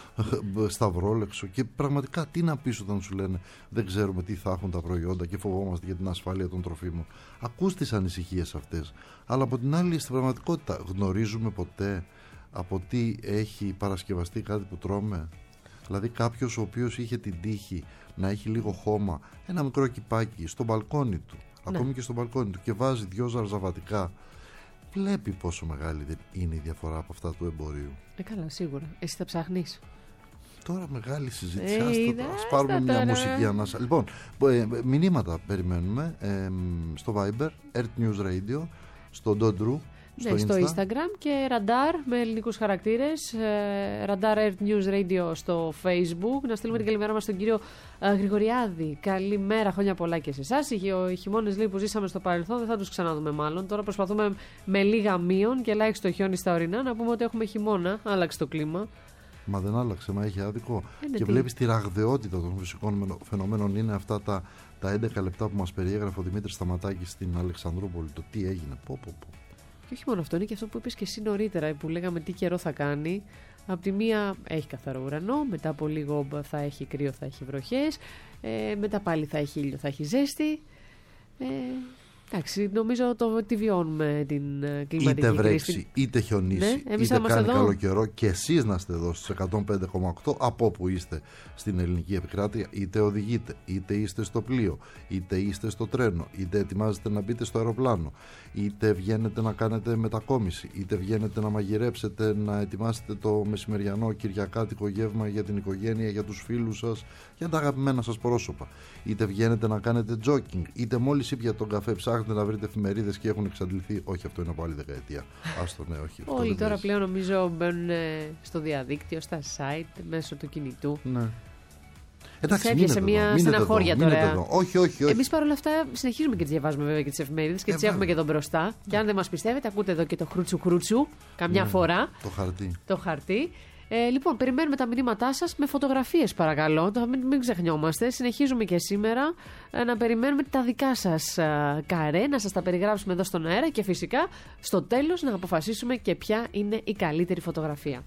[SPEAKER 4] σταυρόλεξο. Και πραγματικά τι να πεις όταν σου λένε δεν ξέρουμε τι θα έχουν τα προϊόντα και φοβόμαστε για την ασφάλεια των τροφίμων. Ακούς τις ανησυχίες αυτές. Αλλά από την άλλη, στην πραγματικότητα, γνωρίζουμε ποτέ από τι έχει παρασκευαστεί κάτι που τρώμε. Δηλαδή κάποιος ο οποίος είχε την τύχη να έχει λίγο χώμα, ένα μικρό κυπάκι στο μπαλκόνι του,
[SPEAKER 3] Ναι.
[SPEAKER 4] ακόμη και στο μπαλκόνι του, και βάζει δυο ζαρζαβατικά, βλέπει πόσο μεγάλη είναι η διαφορά από αυτά του εμπορίου.
[SPEAKER 3] Ε, καλά, σίγουρα. Εσύ θα ψάχνεις.
[SPEAKER 4] Τώρα μεγάλη συζήτηση.
[SPEAKER 3] Ε,
[SPEAKER 4] Άστα
[SPEAKER 3] είδα,
[SPEAKER 4] το, ας πάρουμε
[SPEAKER 3] άστα
[SPEAKER 4] μια
[SPEAKER 3] τώρα.
[SPEAKER 4] μουσική ανάσα. Λοιπόν, ε, μηνύματα περιμένουμε ε, στο Viber, Earth News Radio, στο Dodru, στο,
[SPEAKER 3] Ναι, στο
[SPEAKER 4] Insta.
[SPEAKER 3] Instagram και Ραντάρ με ελληνικούς χαρακτήρες. ε, Ραντάρ Earth News Radio στο Facebook. Να στείλουμε την καλημέρα μας στον κύριο ε, Γρηγοριάδη. Καλημέρα, χρόνια πολλά και σε εσάς. Οι, οι χειμώνες λέει, που ζήσαμε στο παρελθόν δεν θα τους ξαναδούμε μάλλον. Τώρα προσπαθούμε με λίγα μείον και ελάχιστο χιόνι στα ορεινά να πούμε ότι έχουμε χειμώνα. Άλλαξε το κλίμα.
[SPEAKER 4] Μα δεν άλλαξε, μα έχει άδικο.
[SPEAKER 3] Ε, ναι,
[SPEAKER 4] και
[SPEAKER 3] τι.
[SPEAKER 4] βλέπεις τη ραγδαιότητα των φυσικών φαινομένων. Είναι αυτά τα, τα έντεκα λεπτά που μας περιέγραφε ο Δημήτρης Σταματάκης στην Αλεξανδρούπολη. Το τι έγινε. Πω, πω, πω.
[SPEAKER 3] Και όχι μόνο αυτό, είναι και αυτό που είπες και εσύ νωρίτερα, που λέγαμε τι καιρό θα κάνει. Απ' τη μία έχει καθαρό ουρανό, μετά από λίγο θα έχει κρύο, θα έχει βροχές, ε, μετά πάλι θα έχει ήλιο, θα έχει ζέστη. Ε, εντάξει, νομίζω το, τη βιώνουμε την ε, κλιματική
[SPEAKER 4] Είτε
[SPEAKER 3] κρίση.
[SPEAKER 4] βρέξει, είτε χιονίσει,
[SPEAKER 3] Ναι, εμείς
[SPEAKER 4] είτε
[SPEAKER 3] θα είμαστε
[SPEAKER 4] κάνει
[SPEAKER 3] εδώ.
[SPEAKER 4] καλό καιρό, και εσείς να είστε εδώ στους εκατόν πέντε κόμμα οκτώ από όπου είστε στην ελληνική επικράτεια, είτε οδηγείτε, είτε είστε στο πλοίο, είτε είστε στο τρένο, είτε ετοιμάζετε να μπείτε στο αεροπλάνο, είτε βγαίνετε να κάνετε μετακόμιση, είτε βγαίνετε να μαγειρέψετε, να ετοιμάσετε το μεσημεριανό κυριακάτικο γεύμα για την οικογένεια, για τους φίλους σας, για τα αγαπημένα σας πρόσωπα, είτε βγαίνετε να κάνετε jogging, είτε μόλις ήπια τον καφέ ψάχνετε να βρείτε εφημερίδες και έχουν εξαντληθεί. Όχι, αυτό είναι από άλλη δεκαετία. Άστο, ναι, όχι. αυτό
[SPEAKER 3] Όλοι
[SPEAKER 4] δεν
[SPEAKER 3] τώρα
[SPEAKER 4] παίζει.
[SPEAKER 3] πλέον νομίζω μπαίνουν ε, στο διαδίκτυο, στα site, μέσω του κινητού.
[SPEAKER 4] Ναι. Εντάξει,
[SPEAKER 3] Έπιασε
[SPEAKER 4] μείνετε
[SPEAKER 3] μια
[SPEAKER 4] εδώ, μείνετε
[SPEAKER 3] στεναχώρια
[SPEAKER 4] εδώ,
[SPEAKER 3] τώρα.
[SPEAKER 4] μείνετε εδώ. Όχι, όχι, όχι.
[SPEAKER 3] Εμείς παρόλα αυτά συνεχίζουμε και τις διαβάζουμε βέβαια και τις εφημερίδες και
[SPEAKER 4] Ε,
[SPEAKER 3] τις έχουμε
[SPEAKER 4] βέβαια.
[SPEAKER 3] και εδώ μπροστά. Και αν δεν μας πιστεύετε, ακούτε εδώ και το χρούτσου χρούτσου καμιά
[SPEAKER 4] Ναι,
[SPEAKER 3] φορά.
[SPEAKER 4] Το χαρτί.
[SPEAKER 3] Το χαρτί. Ε, λοιπόν, περιμένουμε τα μηνύματά σας με φωτογραφίες, παρακαλώ. Το, μην, μην ξεχνιόμαστε. Συνεχίζουμε και σήμερα ε, να περιμένουμε τα δικά σας ε, καρέ, να σας τα περιγράψουμε εδώ στον αέρα και φυσικά στο τέλος να αποφασίσουμε και ποια είναι η καλύτερη φωτογραφία.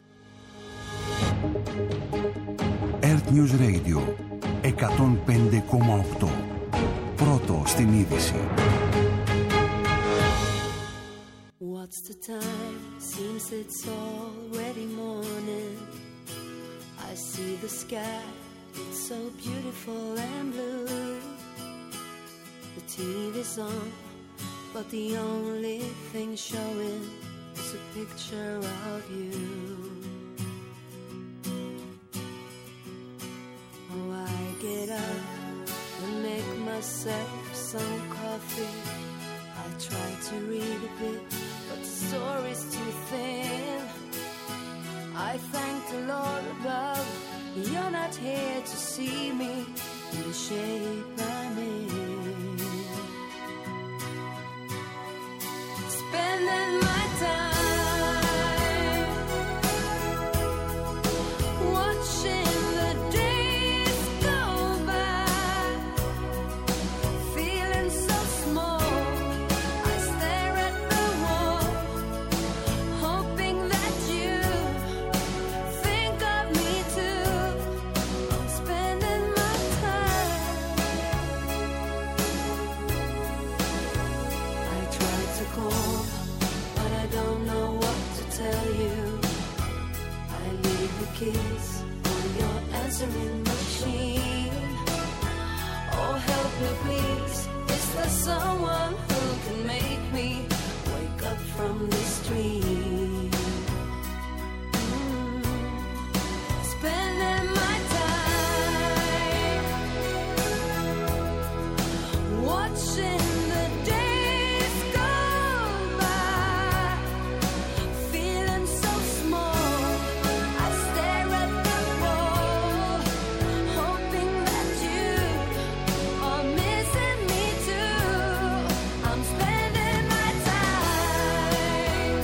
[SPEAKER 1] Earth News Radio εκατόν πέντε κόμμα οκτώ. Πρώτο στην είδηση.
[SPEAKER 9] What's the time? Seems it's already morning. I see the sky, it's so beautiful and blue. The T V's on, but the only thing showing is a picture of you. Oh, I get up and make myself some coffee. I try to read a bit, but the story's too thin. I thank the Lord above, you're not here to see me in the shape I'm in. Spending my time watching the days go by. a kiss on your answering machine. Oh, help me please. Is there someone who can make me wake up from this dream? Mm. Spending my time watching the days go by, feeling so small. I stare at the wall, hoping that you are missing me too. I'm spending my time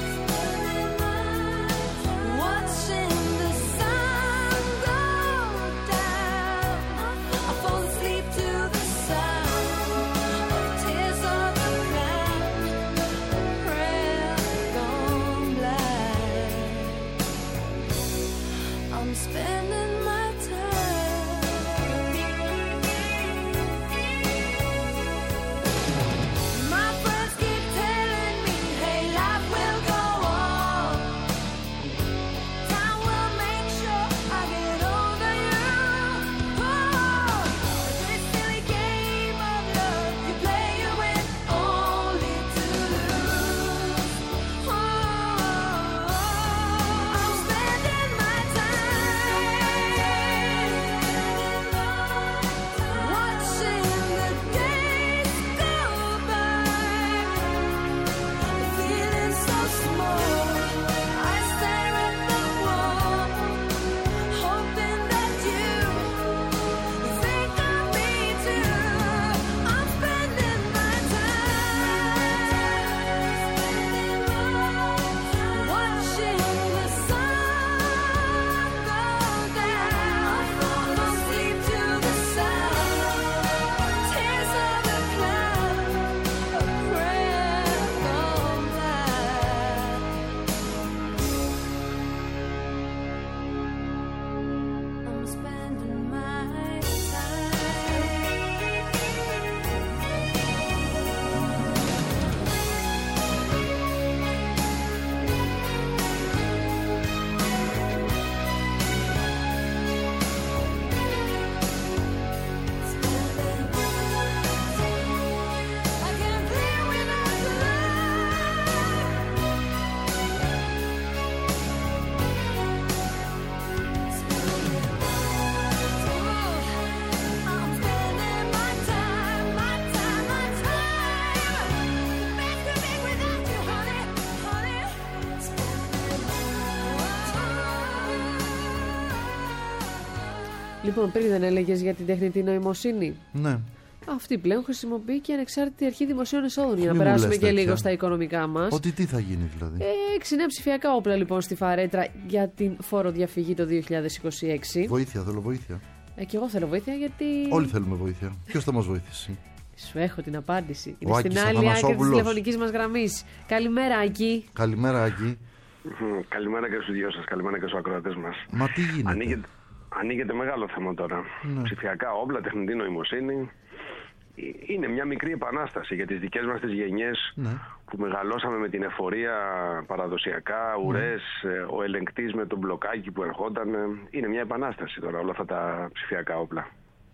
[SPEAKER 9] watching the sun go down. I fall asleep to the sound of tears on the ground, a prayer gone blind. I'm spending my time. My friends keep telling me, hey, life will go on. Time will make sure I get over you. Oh, this silly game of love you play, you win only to lose. Oh, I'm spending my time watching the days go by, feeling so small. I stare at the wall, hoping that you think of me too. I'm spending my time watching the sun go down. Fall asleep to the sound, tears of the cloud, a prayer gone blind. I'm spending my time. I can't live without your love. I'm spending my time, my time, my time. Best to be without you, honey, honey.
[SPEAKER 3] Λοιπόν, πριν δεν έλεγες για την τεχνητή νοημοσύνη.
[SPEAKER 4] Ναι.
[SPEAKER 3] Αυτή πλέον χρησιμοποιεί και ανεξάρτητη αρχή δημοσίων εσόδων για να
[SPEAKER 4] Μη μου
[SPEAKER 3] περάσουμε
[SPEAKER 4] λες
[SPEAKER 3] και
[SPEAKER 4] τέτοια.
[SPEAKER 3] λίγο στα οικονομικά μας.
[SPEAKER 4] Ότι τι θα γίνει δηλαδή.
[SPEAKER 3] Ε, Έξι νέα ψηφιακά όπλα λοιπόν στη φαρέτρα για την φοροδιαφυγή το δύο χιλιάδες είκοσι έξι.
[SPEAKER 4] Βοήθεια, θέλω βοήθεια.
[SPEAKER 3] Ε, και εγώ θέλω βοήθεια γιατί.
[SPEAKER 4] Όλοι θέλουμε βοήθεια. Ποιος θα μας βοηθήσει.
[SPEAKER 3] Σου έχω την απάντηση.
[SPEAKER 4] Ο
[SPEAKER 3] Είναι στην
[SPEAKER 4] Άκης
[SPEAKER 3] άλλη άκρη της
[SPEAKER 4] Αθανασόπουλος.
[SPEAKER 3] τηλεφωνικής μας γραμμής. Καλημέρα, Άκη.
[SPEAKER 4] Καλημέρα, Άκη.
[SPEAKER 10] Μμμ, Καλημέρα και στους δυο σας, καλημέρα και στους ακροατές μας.
[SPEAKER 4] Μα τι γίνεται.
[SPEAKER 10] Ανοίγεται, ανοίγεται μεγάλο θέμα τώρα.
[SPEAKER 4] Ναι.
[SPEAKER 10] Ψηφιακά όπλα, τεχνητή νοημοσύνη. Ε, Είναι μια μικρή επανάσταση για τις δικές μας τις γενιές
[SPEAKER 4] Ναι.
[SPEAKER 10] που μεγαλώσαμε με την εφορία παραδοσιακά, ουρές, ε, ο ελεγκτής με τον μπλοκάκι που ερχόταν. ε, Είναι μια επανάσταση τώρα όλα αυτά τα ψηφιακά όπλα.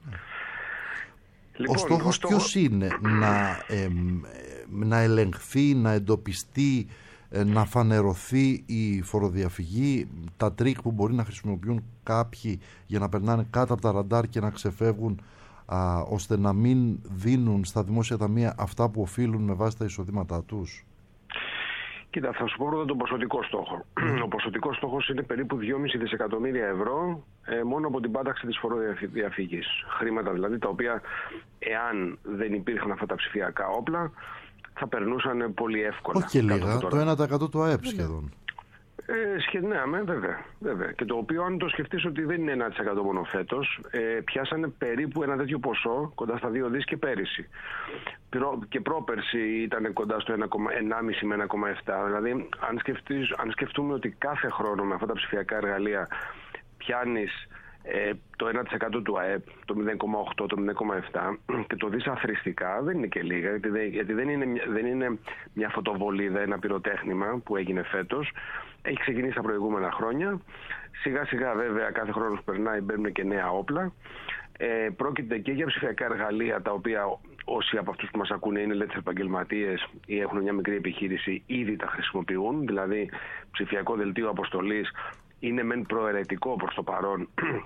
[SPEAKER 4] Ο στόχος ποιος είναι, να, εμ, ε, να ελεγχθεί, να εντοπιστεί, ε, να φανερωθεί η φοροδιαφυγή, τα τρίκ που μπορεί να χρησιμοποιούν κάποιοι για να περνάνε κάτω από τα ραντάρ και να ξεφεύγουν, α, ώστε να μην δίνουν στα δημόσια ταμεία αυτά που οφείλουν με βάση τα εισοδήματά τους.
[SPEAKER 10] Κοίτα, θα σου πω πρώτα τον ποσοτικό στόχο. Ο ποσοτικός στόχος είναι περίπου δυόμισι δισεκατομμύρια ευρώ ε, μόνο από την πάταξη της φοροδιαφυγής. Χρήματα δηλαδή τα οποία, εάν δεν υπήρχαν αυτά τα ψηφιακά όπλα, θα περνούσαν πολύ εύκολα.
[SPEAKER 4] Όχι και λίγα, το ένα τοις εκατό του ΑΕΠ σχεδόν.
[SPEAKER 10] Ε, σχεδόν, βέβαια, βέβαια. Και το οποίο, αν το σκεφτείς ότι δεν είναι ένα τοις εκατό μόνο φέτος, ε, πιάσανε περίπου ένα τέτοιο ποσό, κοντά στα δύο δις και πέρυσι. Προ, και πρόπερσι ήταν κοντά στο ένα κόμμα ενάμιση με ένα κόμμα επτά. Δηλαδή, αν, σκεφτείς, αν σκεφτούμε ότι κάθε χρόνο με αυτά τα ψηφιακά εργαλεία πιάνεις ε, το ένα τοις εκατό του ΑΕΠ, το μηδέν κόμμα οκτώ, το μηδέν κόμμα επτά, και το δεις αθροιστικά, δεν είναι και λίγα, γιατί, δεν, γιατί δεν, είναι, δεν είναι μια φωτοβολίδα, ένα πυροτέχνημα που έγινε φέτος. Έχει ξεκινήσει τα προηγούμενα χρόνια. Σιγά σιγά βέβαια κάθε χρόνο που περνάει μπαίνουν και νέα όπλα. Ε, πρόκειται και για ψηφιακά εργαλεία, τα οποία όσοι από αυτούς που μας ακούνε είναι ελεύθεροι επαγγελματίες ή έχουν μια μικρή επιχείρηση, ήδη τα χρησιμοποιούν. Δηλαδή ψηφιακό δελτίο αποστολής είναι μεν προαιρετικό προς το παρόν,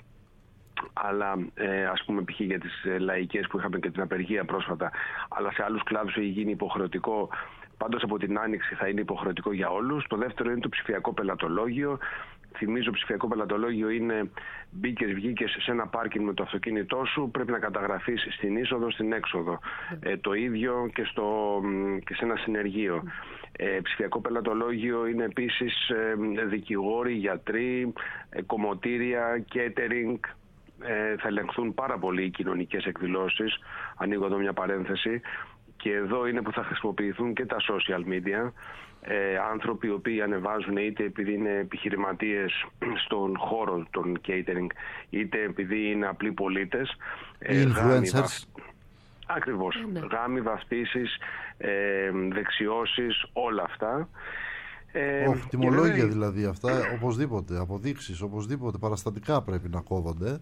[SPEAKER 10] αλλά ε, ας πούμε π.χ. για τις ε, λαϊκές που είχαμε και την απεργία πρόσφατα, αλλά σε άλλους κλάδους έχει γίνει υποχρεωτικό. Πάντως από την άνοιξη θα είναι υποχρεωτικό για όλους. Το δεύτερο είναι το ψηφιακό πελατολόγιο. Θυμίζω, ψηφιακό πελατολόγιο είναι μπήκες, βγήκες σε ένα πάρκινγκ με το αυτοκίνητό σου, πρέπει να καταγραφείς στην είσοδο, στην έξοδο. Ε, το ίδιο και, στο, και σε ένα συνεργείο. Ε, ψηφιακό πελατολόγιο είναι επίσης ε, δικηγόροι, γιατροί, ε, κομμωτήρια, catering. Ε, θα ελεγχθούν πάρα πολύ οι κοινωνικές εκδηλώσεις. Ανοίγω εδώ μια παρένθεση. Και εδώ είναι που θα χρησιμοποιηθούν και τα social media. Ε, άνθρωποι οι οποίοι ανεβάζουν είτε επειδή είναι επιχειρηματίες στον χώρο των catering, είτε επειδή είναι απλοί πολίτες.
[SPEAKER 4] Οι ε, influencers. Βαφ...
[SPEAKER 10] Ακριβώς. Ναι. Γάμοι, βαφτίσεις, ε, δεξιώσεις, όλα αυτά.
[SPEAKER 4] Ε, oh, τιμολόγια βέβαια... δηλαδή αυτά, οπωσδήποτε, αποδείξεις, οπωσδήποτε, παραστατικά πρέπει να κόβονται.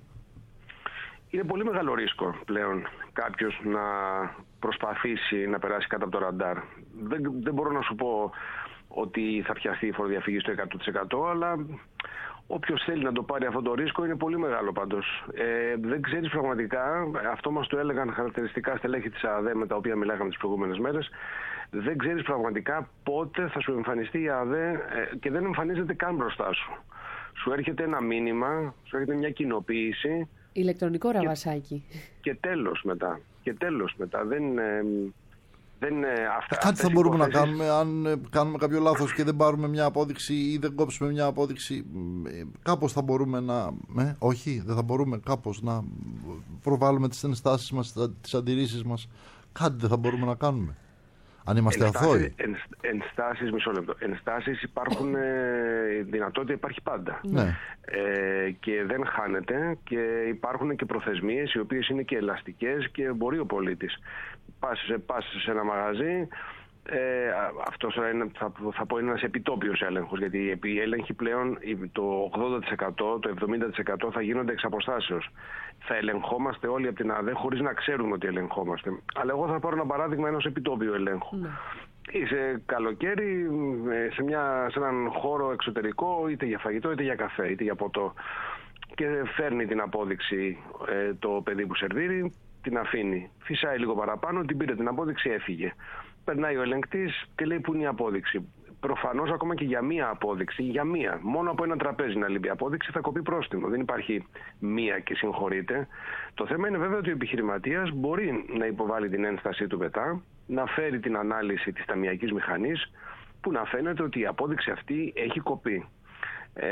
[SPEAKER 10] Είναι πολύ μεγάλο ρίσκο πλέον κάποιος να προσπαθήσει να περάσει κάτω από το ραντάρ. Δεν, δεν μπορώ να σου πω ότι θα πιαστεί η φοροδιαφυγή στο εκατό τοις εκατό, αλλά όποιος θέλει να το πάρει αυτό το ρίσκο είναι πολύ μεγάλο πάντως. Ε, δεν ξέρεις πραγματικά, αυτό μας το έλεγαν χαρακτηριστικά στελέχη της ΑΔΕ με τα οποία μιλάγαμε τις προηγούμενες μέρες, δεν ξέρεις πραγματικά πότε θα σου εμφανιστεί η ΑΔΕ ε, και δεν εμφανίζεται καν μπροστά σου. Σου έρχεται ένα μήνυμα, σου έρχεται μια κοινοποίηση.
[SPEAKER 3] Ηλεκτρονικό ραβασάκι.
[SPEAKER 10] Και, και τέλος μετά. Και τέλος μετά. Δεν, ε, δεν, ε, αυτά,
[SPEAKER 4] Κάτι θα μπορούμε υποθέσεις... να κάνουμε αν ε, κάνουμε κάποιο λάθος και δεν πάρουμε μια απόδειξη ή δεν κόψουμε μια απόδειξη. Ε, κάπως θα μπορούμε να... Ε, όχι, δεν θα μπορούμε κάπως να προβάλλουμε τις ενστάσεις μας, τις αντιρρήσεις μας. Κάτι δεν θα μπορούμε να κάνουμε. Αν είμαστε αθώοι.
[SPEAKER 10] Εν, ενστάσεις, μισό λεπτό. Ενστάσεις υπάρχουν, ε, δυνατότητα υπάρχει πάντα.
[SPEAKER 4] Ναι.
[SPEAKER 10] Ε, και δεν χάνεται και υπάρχουν και προθεσμίες οι οποίες είναι και ελαστικές και μπορεί ο πολίτης. Πας σε, πας σε ένα μαγαζί, ε, αυτός είναι, θα, θα πω είναι ένας επιτόπιος έλεγχος, γιατί οι έλεγχοι πλέον το ογδόντα τοις εκατό, το εβδομήντα τοις εκατό θα γίνονται εξ αποστάσεως. Θα ελεγχόμαστε όλοι από την ΑΔΕ χωρίς να ξέρουμε ότι ελεγχόμαστε. Αλλά εγώ θα πάρω ένα παράδειγμα ενός επιτόπιου ελέγχου. Ναι. Είσαι καλοκαίρι σε, μια, σε έναν χώρο εξωτερικό, είτε για φαγητό, είτε για καφέ, είτε για ποτό, και φέρνει την απόδειξη ε, το παιδί που σερβίρει, την αφήνει. Φυσάει λίγο παραπάνω, την πήρε την απόδειξη, έφυγε. Περνάει ο ελεγκτής και λέει πού είναι η απόδειξη. Προφανώς ακόμα και για μία απόδειξη, για μία, μόνο από ένα τραπέζι να λείπει απόδειξη θα κοπεί πρόστιμο. Δεν υπάρχει μία και συγχωρείται. Το θέμα είναι βέβαια ότι ο επιχειρηματίας μπορεί να υποβάλει την ένστασή του μετά, να φέρει την ανάλυση της ταμειακής μηχανής, που να φαίνεται ότι η απόδειξη αυτή έχει κοπεί. Ε,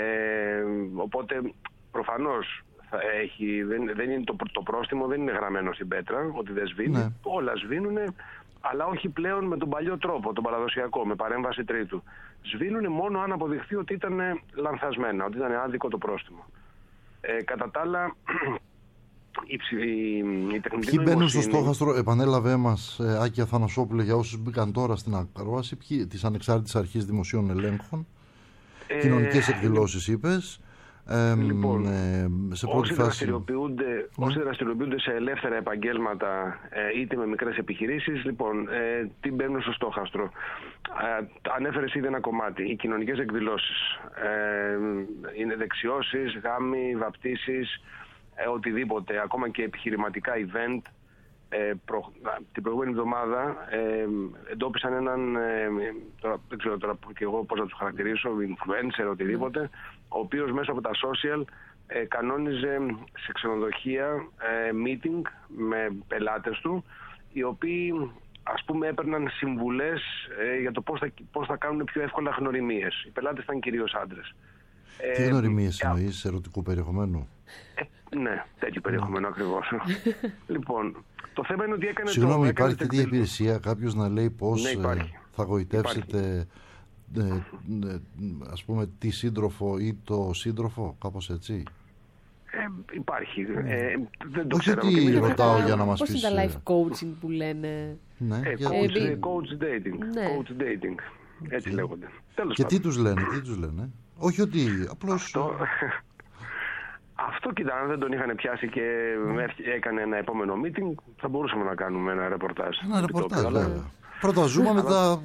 [SPEAKER 10] οπότε προφανώς θα έχει, δεν, δεν είναι το, το πρόστιμο δεν είναι γραμμένο στην πέτρα, ότι δεν σβήνει. Ναι. Όλα σβήνουν. Αλλά όχι πλέον με τον παλιό τρόπο, τον παραδοσιακό, με παρέμβαση τρίτου. Σβήνουν μόνο αν αποδειχθεί ότι ήταν λανθασμένα, ότι ήταν άδικο το πρόστιμο. Ε, κατά τα άλλα, η, η, η τεχνητή
[SPEAKER 4] Ποιοι μπαίνουν στο στόχαστρο, επανέλαβε μας ε, Άκη Αθανασόπουλε, για όσους μπήκαν τώρα στην ακρόαση, της Ανεξάρτητης Αρχής Δημοσίων Ελέγχων, ε, κοινωνικές εκδηλώσεις είπες. Ε,
[SPEAKER 10] λοιπόν,
[SPEAKER 4] ε, σε
[SPEAKER 10] όσοι, δραστηριοποιούνται, mm. όσοι δραστηριοποιούνται σε ελεύθερα επαγγέλματα ε, είτε με μικρές επιχειρήσεις, λοιπόν, ε, τι μπαίνουν στο στόχαστρο. Ε, ανέφερες ήδη ένα κομμάτι, οι κοινωνικές εκδηλώσεις. Ε, είναι δεξιώσεις, γάμοι, βαπτίσεις, ε, οτιδήποτε, ακόμα και επιχειρηματικά event. Ε, προ, την προηγούμενη εβδομάδα ε, εντόπισαν έναν, ε, τώρα, δεν ξέρω τώρα και εγώ πώς να τους χαρακτηρίσω, influencer, οτιδήποτε, mm. ο οποίος μέσα από τα social ε, κανόνιζε σε ξενοδοχεία ε, meeting με πελάτες του, οι οποίοι ας πούμε έπαιρναν συμβουλές ε, για το πώς θα, πώς θα κάνουν πιο εύκολα γνωριμίες. Οι πελάτες ήταν κυρίως άντρες.
[SPEAKER 4] Τι γνωριμίες ε, εννοείς, ερωτικού περιεχομένου?
[SPEAKER 10] Ε, ναι, τέτοιο περιεχομένο ακριβώς. Λοιπόν, το θέμα είναι ότι έκανε.
[SPEAKER 4] Συγγνώμη, υπάρχει τέτοια υπηρεσία, κάποιος να λέει πώς ναι, ε, θα γοητεύσετε ε, ε, ας πούμε τη σύντροφο ή το σύντροφο, κάπως έτσι?
[SPEAKER 10] Ε, υπάρχει. Ε, δεν το
[SPEAKER 4] Όχι
[SPEAKER 10] ξέραμε.
[SPEAKER 4] ότι ρωτάω για να μας
[SPEAKER 3] Πώς
[SPEAKER 4] πεις.
[SPEAKER 3] είναι τα life coaching που λένε?
[SPEAKER 4] Ναι,
[SPEAKER 10] Ε,
[SPEAKER 4] για-
[SPEAKER 10] coach,
[SPEAKER 3] Ε,
[SPEAKER 10] coach dating.
[SPEAKER 3] ναι.
[SPEAKER 10] Coach dating. Έτσι λέγονται. Τέλος
[SPEAKER 4] Και
[SPEAKER 10] πάντων.
[SPEAKER 4] τι τους λένε, τι τους λένε. Όχι ότι απλώς...
[SPEAKER 10] Αυτό, αυτό κοίτα, αν δεν τον είχαν πιάσει και έκανε ένα επόμενο meeting, θα μπορούσαμε να κάνουμε ένα ρεπορτάζ.
[SPEAKER 4] Ένα ρεπορτάζ,
[SPEAKER 10] Αλλά-
[SPEAKER 4] βέβαια. Πρώτα ζούμε, μετά...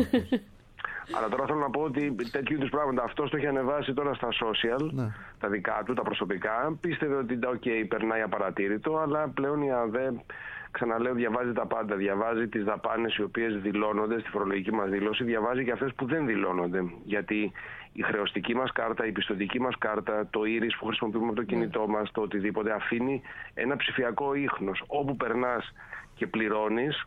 [SPEAKER 10] Αλλά τώρα θέλω να πω ότι τέτοιου είδου πράγματα αυτό το έχει ανεβάσει τώρα στα social,
[SPEAKER 4] Ναι.
[SPEAKER 10] τα δικά του, τα προσωπικά. Πίστευε ότι οκ, περνάει απαρατήρητο, αλλά πλέον η ΑΔΕ, ξαναλέω, διαβάζει τα πάντα. Διαβάζει τις δαπάνες οι οποίες δηλώνονται στη φορολογική μας δήλωση, διαβάζει και αυτές που δεν δηλώνονται. Γιατί η χρεωστική μας κάρτα, η πιστωτική μας κάρτα, το iris που χρησιμοποιούμε από το κινητό μας, το οτιδήποτε, αφήνει ένα ψηφιακό ίχνος. Όπου περνάς και πληρώνεις,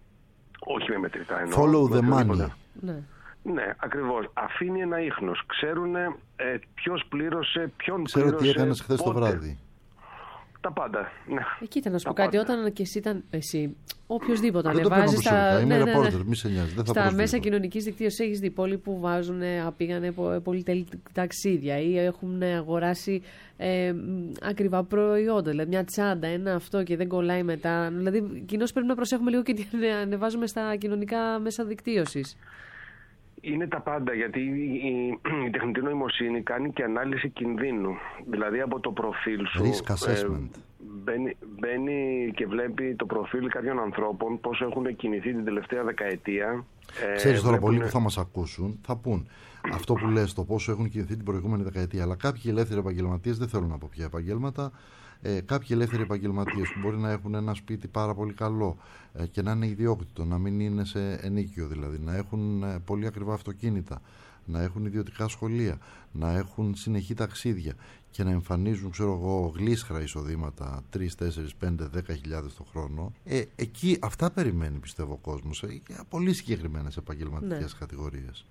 [SPEAKER 10] όχι με μετρητά εννοώ.
[SPEAKER 4] Follow
[SPEAKER 10] με
[SPEAKER 4] the
[SPEAKER 10] οτιδήποτε.
[SPEAKER 4] money.
[SPEAKER 3] Ναι.
[SPEAKER 10] Ναι, ακριβώς. Αφήνει ένα ίχνος. Ξέρουν ε, ποιος πλήρωσε, ποιον
[SPEAKER 4] Ξέρω
[SPEAKER 10] πλήρωσε,
[SPEAKER 4] τι έκανες χθες το
[SPEAKER 10] πότε.
[SPEAKER 4] βράδυ.
[SPEAKER 10] Τα πάντα. Ναι.
[SPEAKER 3] Ε, κοίτα, να σου
[SPEAKER 10] Τα
[SPEAKER 3] πω κάτι.
[SPEAKER 10] πάντα.
[SPEAKER 3] Όταν και εσύ ήταν. Εσύ, οποιοδήποτε
[SPEAKER 4] Δεν το παίρνω
[SPEAKER 3] ανεβάζει
[SPEAKER 4] προσωπικά.
[SPEAKER 3] στα.
[SPEAKER 4] Είμαι
[SPEAKER 3] ναι, ναι, ναι.
[SPEAKER 4] reporter, μη σε νοιάζει. Δεν θα
[SPEAKER 3] Στα
[SPEAKER 4] προσβάλλω.
[SPEAKER 3] μέσα κοινωνική δικτύωση έχει δει πολλοί που βάζουν, ε, πήγανε πο- πολυτελή ταξίδια ή έχουν αγοράσει ε, μ, ακριβά προϊόντα. Δηλαδή μια τσάντα, ένα αυτό και δεν κολλάει μετά. Δηλαδή, κοινώς πρέπει να προσέχουμε λίγο και τι ανε- ανεβάζουμε στα κοινωνικά μέσα δικτύωσης.
[SPEAKER 10] Είναι τα πάντα, γιατί η, η, η τεχνητή νοημοσύνη κάνει και ανάλυση κινδύνου. Δηλαδή από το προφίλ σου
[SPEAKER 4] Risk assessment.
[SPEAKER 10] μπαίνει, μπαίνει και βλέπει το προφίλ κάποιων ανθρώπων, πώς έχουν κινηθεί την τελευταία δεκαετία. Ε,
[SPEAKER 4] Ξέρεις τώρα,
[SPEAKER 10] βλέπουν-
[SPEAKER 4] πολλοί που θα μας ακούσουν θα πούν αυτό που λες, το πόσο έχουν κινηθεί την προηγούμενη δεκαετία. Αλλά κάποιοι ελεύθεροι επαγγελματίες, δεν θέλω να πω ποια επαγγέλματα, ε, κάποιοι ελεύθεροι επαγγελματίες που μπορεί να έχουν ένα σπίτι πάρα πολύ καλό ε, και να είναι ιδιόκτητο, να μην είναι σε ενίκιο δηλαδή, να έχουν ε, πολύ ακριβά αυτοκίνητα, να έχουν ιδιωτικά σχολεία, να έχουν συνεχή ταξίδια και να εμφανίζουν, ξέρω εγώ, γλίσχρα εισοδήματα τρεις, τέσσερις, πέντε, δέκα χιλιάδες το χρόνο. Ε, εκεί αυτά περιμένει, πιστεύω, ο κόσμος ε, για πολύ συγκεκριμένες επαγγελματικές
[SPEAKER 3] Ναι.
[SPEAKER 4] κατηγορίες.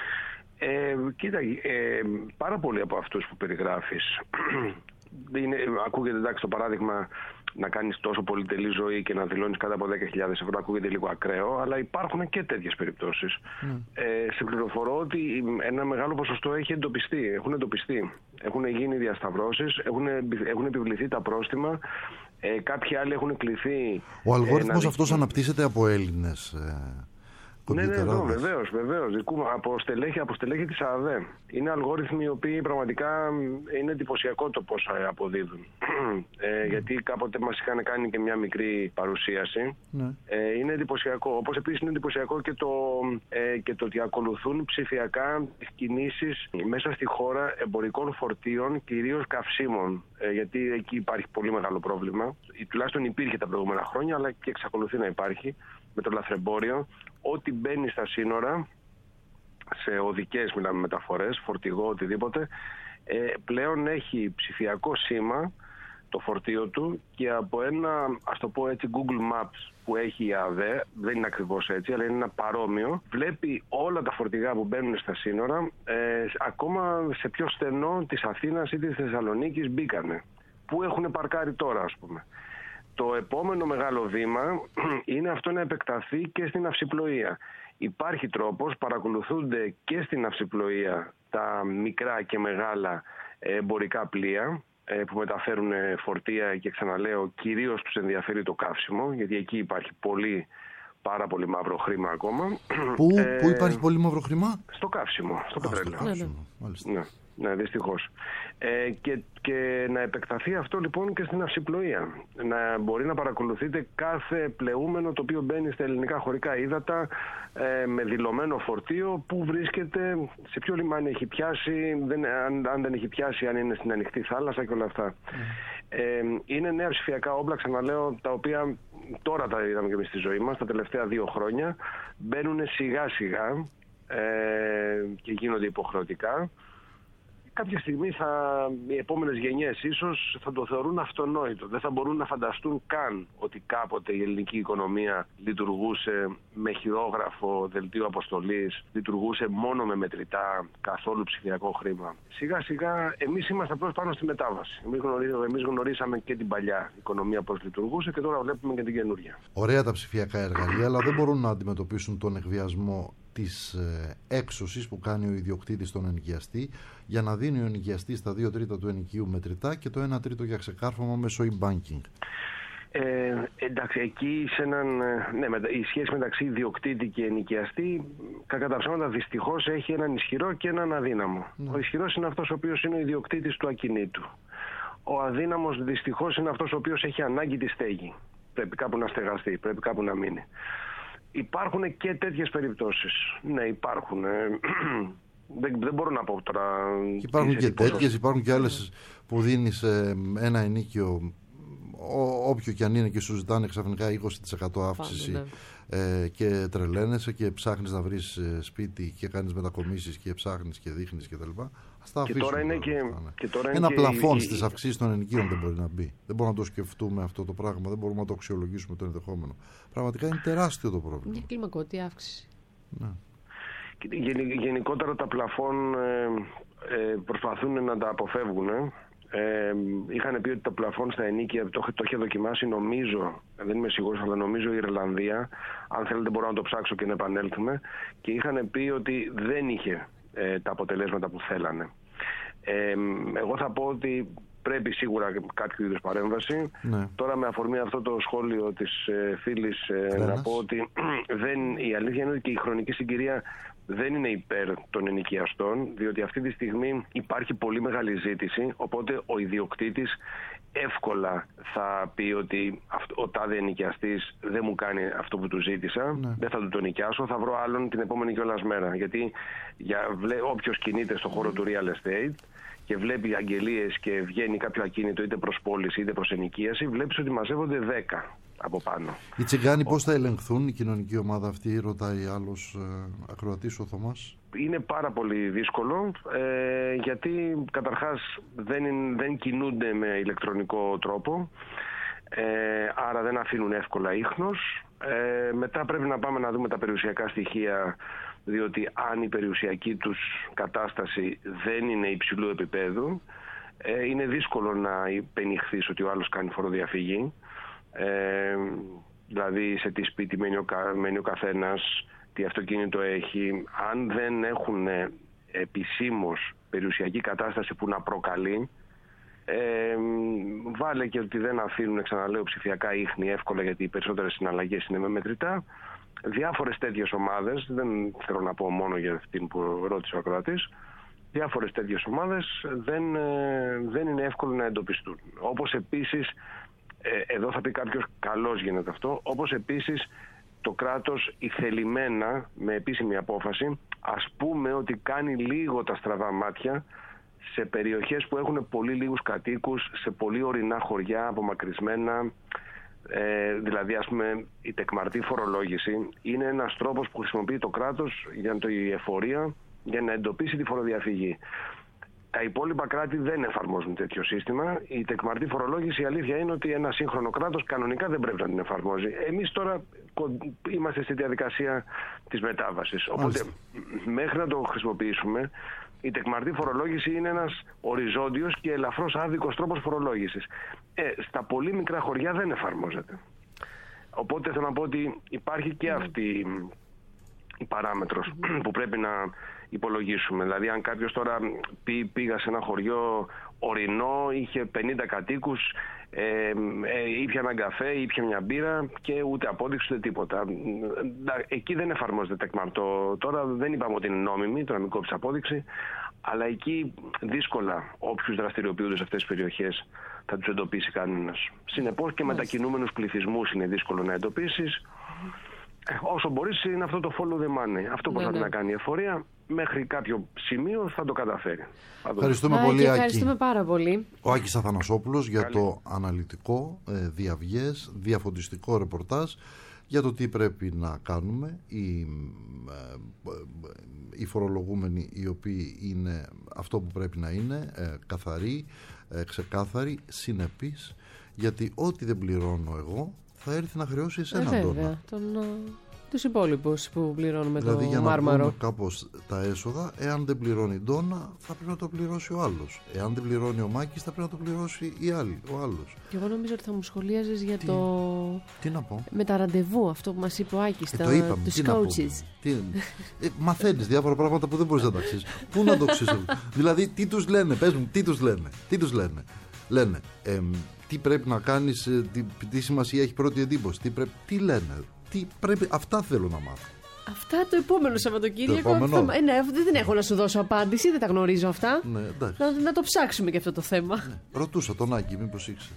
[SPEAKER 10] Ε, κοίτα, ε, πάρα πολλοί από αυτούς που περιγράφεις είναι, ακούγεται, εντάξει, το παράδειγμα να κάνεις τόσο πολυτελή ζωή και να δηλώνεις κάτω από δέκα χιλιάδες ευρώ, ακούγεται λίγο ακραίο, αλλά υπάρχουν και τέτοιες περιπτώσεις.
[SPEAKER 4] Mm.
[SPEAKER 10] Ε, σε πληροφορώ ότι ένα μεγάλο ποσοστό έχει εντοπιστεί, έχουν εντοπιστεί. Έχουν γίνει διασταυρώσεις, έχουν, έχουν επιβληθεί τα πρόστιμα, ε, κάποιοι άλλοι έχουν κληθεί.
[SPEAKER 4] Ο αλγόριθμος
[SPEAKER 10] ε, να
[SPEAKER 4] αυτός
[SPEAKER 10] δει...
[SPEAKER 4] αναπτύσσεται από Έλληνες ε,
[SPEAKER 10] Ναι, ναι, εδώ,
[SPEAKER 4] κομπιουτεράδες.
[SPEAKER 10] βεβαίως, βεβαίως. Δικούμε, από στελέχη, από στελέχη της ΑΔΕ. Είναι αλγόριθμοι οι οποίοι πραγματικά είναι εντυπωσιακό το πώς ε, αποδίδουν. ε, γιατί κάποτε μας είχαν κάνει και μια μικρή παρουσίαση.
[SPEAKER 4] Ναι.
[SPEAKER 10] Ε, είναι εντυπωσιακό. Όπως επίσης είναι εντυπωσιακό και το, ε, και το ότι ακολουθούν ψηφιακά τις κινήσεις μέσα στη χώρα εμπορικών φορτίων, κυρίως καυσίμων. Ε, γιατί εκεί υπάρχει πολύ μεγάλο πρόβλημα. Ή, τουλάχιστον υπήρχε τα προηγούμενα χρόνια, αλλά και εξακολουθεί να υπάρχει με το λαθρεμπόριο. Ό,τι μπαίνει στα σύνορα, σε οδικές μιλάμε μεταφορές, φορτηγό, οτιδήποτε, ε, πλέον έχει ψηφιακό σήμα το φορτίο του και από ένα, ας το πω έτσι, Google Maps που έχει η ΑΔΕ, δεν είναι ακριβώς έτσι, αλλά είναι ένα παρόμοιο, βλέπει όλα τα φορτηγά που μπαίνουν στα σύνορα, ε, ακόμα σε πιο στενό της Αθήνας ή της Θεσσαλονίκης μπήκανε. Πού έχουν παρκάρει τώρα, ας πούμε. Το επόμενο μεγάλο βήμα είναι αυτό να επεκταθεί και στην ναυσιπλοεία. Υπάρχει τρόπος, παρακολουθούνται και στην ναυσιπλοεία τα μικρά και μεγάλα εμπορικά πλοία που μεταφέρουν φορτία και, ξαναλέω, κυρίως τους ενδιαφέρει το καύσιμο, γιατί εκεί υπάρχει πολύ, πάρα πολύ μαύρο χρήμα ακόμα.
[SPEAKER 4] Πού,
[SPEAKER 10] ε,
[SPEAKER 4] πού υπάρχει πολύ μαύρο χρήμα?
[SPEAKER 10] Στο καύσιμο, στο
[SPEAKER 4] Α,
[SPEAKER 10] πετρέλαιο.
[SPEAKER 4] στο καύσιμο, μάλιστα.
[SPEAKER 10] Ναι, ναι, δυστυχώς. Ε, και, και να επεκταθεί αυτό λοιπόν και στην ναυσιπλοεία. Να μπορεί να παρακολουθείτε κάθε πλεούμενο το οποίο μπαίνει στα ελληνικά χωρικά ύδατα ε, με δηλωμένο φορτίο, που βρίσκεται, σε ποιο λιμάνι έχει πιάσει, δεν, αν, αν δεν έχει πιάσει, αν είναι στην ανοιχτή θάλασσα και όλα αυτά. Mm. Ε, είναι νέα ψηφιακά όπλα, ξαναλέω, τα οποία τώρα τα είδαμε και εμείς στη ζωή μας, τα τελευταία δύο χρόνια, μπαίνουν σιγά σιγά ε, και γίνονται υποχρεωτικά. Κάποια στιγμή θα, οι επόμενες γενιές ίσως θα το θεωρούν αυτονόητο. Δεν θα μπορούν να φανταστούν καν ότι κάποτε η ελληνική οικονομία λειτουργούσε με χειρόγραφο, δελτίο αποστολής, λειτουργούσε μόνο με μετρητά, καθόλου ψηφιακό χρήμα. Σιγά σιγά εμείς είμαστε απλώς πάνω στη μετάβαση. Εμείς γνωρίσαμε, εμείς γνωρίσαμε και την παλιά οικονομία πώς λειτουργούσε και τώρα βλέπουμε και την καινούργια.
[SPEAKER 4] Ωραία τα ψηφιακά εργαλεία, αλλά δεν μπορούν να αντιμετωπίσουν τον εκβιασμό της ε, έξωσης που κάνει ο ιδιοκτήτης στον ενοικιαστή, για να δίνει ο ενοικιαστής τα δύο τρίτα του ενοικίου μετρητά και το ένα τρίτο για ξεκάρφωμα μέσω e-banking.
[SPEAKER 10] Ε, εντάξει, εκεί σε έναν, ναι, με, η σχέση μεταξύ ιδιοκτήτη και ενοικιαστή, κατά τα ψέματα, δυστυχώς έχει έναν ισχυρό και έναν αδύναμο. Ναι. Ο ισχυρός είναι αυτός ο οποίος είναι ο ιδιοκτήτης του ακινήτου. Ο αδύναμος δυστυχώς είναι αυτός ο οποίος έχει ανάγκη τη στέγη. Πρέπει κάπου να στεγαστεί, πρέπει κάπου να μείνει. Υπάρχουν και τέτοιες περιπτώσεις. Ναι, υπάρχουν. Δεν, δεν μπορώ να πω τώρα.
[SPEAKER 4] Υπάρχουν και τέτοιες, υπάρχουν και άλλες που δίνεις ε, ένα ενίκιο, Ό, όποιο και αν είναι, και σου ζητάνε ξαφνικά είκοσι τοις εκατό αύξηση. Πάμε, ναι. ε, και τρελαίνεσαι και ψάχνεις να βρεις ε, σπίτι και κάνεις μετακομίσεις και ψάχνεις και δείχνεις κτλ. Ας τα αφήσουμε.
[SPEAKER 10] Τώρα είναι και, και τώρα είναι
[SPEAKER 4] ένα
[SPEAKER 10] και
[SPEAKER 4] πλαφόν
[SPEAKER 10] η...
[SPEAKER 4] στις αυξήσεις των ενοικίων δεν μπορεί να μπει. Δεν μπορούμε να το σκεφτούμε αυτό το πράγμα, δεν μπορούμε να το αξιολογήσουμε το ενδεχόμενο. Πραγματικά είναι τεράστιο το πρόβλημα.
[SPEAKER 3] Μια κλιμακωτή αύξηση.
[SPEAKER 4] Ναι.
[SPEAKER 10] Γενικότερα τα πλαφόν ε, ε, προσπαθούν να τα αποφεύγουν. Ε, είχαν πει ότι το πλαφόν στα ενίκια το, το είχε δοκιμάσει, νομίζω, δεν είμαι σίγουρος, αλλά νομίζω η Ιρλανδία. Αν θέλετε μπορώ να το ψάξω και να επανέλθουμε. Και είχαν πει ότι δεν είχε ε, τα αποτελέσματα που θέλανε. Ε, εγώ θα πω ότι πρέπει σίγουρα κάποιο είδους παρέμβαση. Ναι. Τώρα με αφορμή αυτό το σχόλιο της ε, φίλης ε, να πω ότι δεν, η αλήθεια είναι ότι και η χρονική συγκυρία δεν είναι υπέρ των ενοικιαστών, διότι αυτή τη στιγμή υπάρχει πολύ μεγάλη ζήτηση, οπότε ο ιδιοκτήτης εύκολα θα πει ότι ο τάδε ενοικιαστής δεν μου κάνει αυτό που του ζήτησα, ναι. δεν θα του το νοικιάσω, θα βρω άλλον την επόμενη κιόλας μέρα. Γιατί για, όποιος κινείται στον χώρο του real estate και βλέπει αγγελίες και βγαίνει κάποιο ακίνητο είτε προς πώληση είτε προς ενοικίαση, βλέπεις ότι μαζεύονται δέκα από πάνω.
[SPEAKER 4] Οι τσιγκάνοι πώς θα ελεγχθούν, η κοινωνική ομάδα αυτή, ρωτάει άλλος ε, ακροατής, ο Θωμάς.
[SPEAKER 10] Είναι πάρα πολύ δύσκολο, ε, γιατί καταρχάς δεν, είναι, δεν κινούνται με ηλεκτρονικό τρόπο, ε, άρα δεν αφήνουν εύκολα ίχνος. Ε, μετά πρέπει να πάμε να δούμε τα περιουσιακά στοιχεία, διότι αν η περιουσιακή τους κατάσταση δεν είναι υψηλού επίπεδου, ε, είναι δύσκολο να υπενηχθείς ότι ο άλλος κάνει φοροδιαφυγή. Ε, δηλαδή σε τι σπίτι μένει ο, μένει ο καθένας, τι αυτοκίνητο έχει. Αν δεν έχουν επισήμως περιουσιακή κατάσταση που να προκαλεί, ε, βάλε και ότι δεν αφήνουν, ξαναλέω, ψηφιακά ίχνη εύκολα, γιατί οι περισσότερες συναλλαγές είναι με μετρητά. Διάφορες τέτοιες ομάδες, δεν θέλω να πω μόνο για αυτήν που ρώτησε ο ακροατής, διάφορες τέτοιες ομάδες δεν, δεν είναι εύκολο να εντοπιστούν. Όπως επίσης, εδώ θα πει κάποιος, καλώς γίνεται αυτό, όπως επίσης το κράτος ηθελημένα, με επίσημη απόφαση, ας πούμε ότι κάνει λίγο τα στραβά μάτια σε περιοχές που έχουν πολύ λίγους κατοίκους, σε πολύ ορεινά χωριά, απομακρυσμένα. Ε, δηλαδή, ας πούμε, η τεκμαρτή φορολόγηση είναι ένας τρόπος που χρησιμοποιεί το κράτος για το, η εφορία για να εντοπίσει τη φοροδιαφυγή. Τα υπόλοιπα κράτη δεν εφαρμόζουν τέτοιο σύστημα. Η τεκμαρτή φορολόγηση, η αλήθεια είναι ότι ένα σύγχρονο κράτος κανονικά δεν πρέπει να την εφαρμόζει. Εμείς τώρα είμαστε στη διαδικασία της μετάβασης. Οπότε, μέχρι να το χρησιμοποιήσουμε, η τεκμαρτή φορολόγηση είναι ένας οριζόντιος και ελαφρώς άδικος τρόπος φορολόγησης. Ε, στα πολύ μικρά χωριά δεν εφαρμόζεται. Οπότε θέλω να πω ότι υπάρχει και αυτή η παράμετρος που πρέπει να υπολογίσουμε. Δηλαδή, αν κάποιος τώρα πή, πήγα σε ένα χωριό ορεινό, είχε πενήντα κατοίκους, ε, ε, ήπια έναν καφέ, ήπια μια μπύρα και ούτε απόδειξη ούτε τίποτα. Εκεί δεν εφαρμόζεται τεκμαρτό. Τώρα δεν είπαμε ότι είναι νόμιμη, το να μην κόψει απόδειξη, αλλά εκεί δύσκολα όποιους δραστηριοποιούνται σε αυτές τις περιοχές θα τους εντοπίσει κανένας. Συνεπώς και μετακινούμενους πληθυσμούς είναι δύσκολο να εντοπίσεις. Όσο μπορείς είναι αυτό το follow the money. Αυτό που ναι, θα ναι. να κάνει η εφορία, μέχρι κάποιο σημείο θα το καταφέρει.
[SPEAKER 4] Ευχαριστούμε πολύ, Άκη.
[SPEAKER 3] Ευχαριστούμε πάρα πολύ.
[SPEAKER 4] Ο Άκης Αθανασόπουλος για το αναλυτικό, ε, διαυγές, διαφωτιστικό ρεπορτάζ για το τι πρέπει να κάνουμε οι, ε, οι φορολογούμενοι, οι οποίοι είναι αυτό που πρέπει να είναι, ε, καθαροί, ε, ξεκάθαροι, συνεπείς, γιατί ό,τι δεν πληρώνω εγώ θα έρθει να χρεώσει εσένα,
[SPEAKER 3] ε, βέβαια, τον, Τους υπόλοιπους που πληρώνουμε
[SPEAKER 4] δηλαδή,
[SPEAKER 3] το
[SPEAKER 4] για
[SPEAKER 3] μάρμαρο.
[SPEAKER 4] Δηλαδή για να βρούμε κάπως τα έσοδα, εάν δεν πληρώνει η Ντόνα θα πρέπει να το πληρώσει ο άλλος. Εάν δεν πληρώνει ο Μάκης θα πρέπει να το πληρώσει η άλλη, ο άλλος.
[SPEAKER 3] Και εγώ νομίζω ότι θα μου σχολίαζες για
[SPEAKER 4] τι,
[SPEAKER 3] το...
[SPEAKER 4] Τι να πω.
[SPEAKER 3] Με τα ραντεβού, αυτό που μας είπε ο Άκης,
[SPEAKER 4] ε,
[SPEAKER 3] τα...
[SPEAKER 4] το είπαμε,
[SPEAKER 3] τους
[SPEAKER 4] τι
[SPEAKER 3] coaches.
[SPEAKER 4] Τι... ε, μαθαίνεις διάφορα πράγματα που δεν μπορείς να τα ξέρεις. Πού να το ξέρεις. Δηλαδή τι τους λένε, πες μου, τι τους λένε. Τι τους λένε. Λένε, ε, τι πρέπει να κάνεις, τι, τι σημασία έχει πρώτη εντύπωση, τι, πρέπει, τι λένε, τι πρέπει, αυτά θέλω να μάθω.
[SPEAKER 3] Αυτά το επόμενο Σαββατοκύριακο.
[SPEAKER 4] Το επόμενο.
[SPEAKER 3] Θα... Ε, ναι, δεν έχω να σου δώσω απάντηση, δεν τα γνωρίζω αυτά.
[SPEAKER 4] Ναι,
[SPEAKER 3] να, να το ψάξουμε και αυτό το θέμα.
[SPEAKER 4] Ναι. Ρωτούσα τον Άκη, μήπως ήξερε.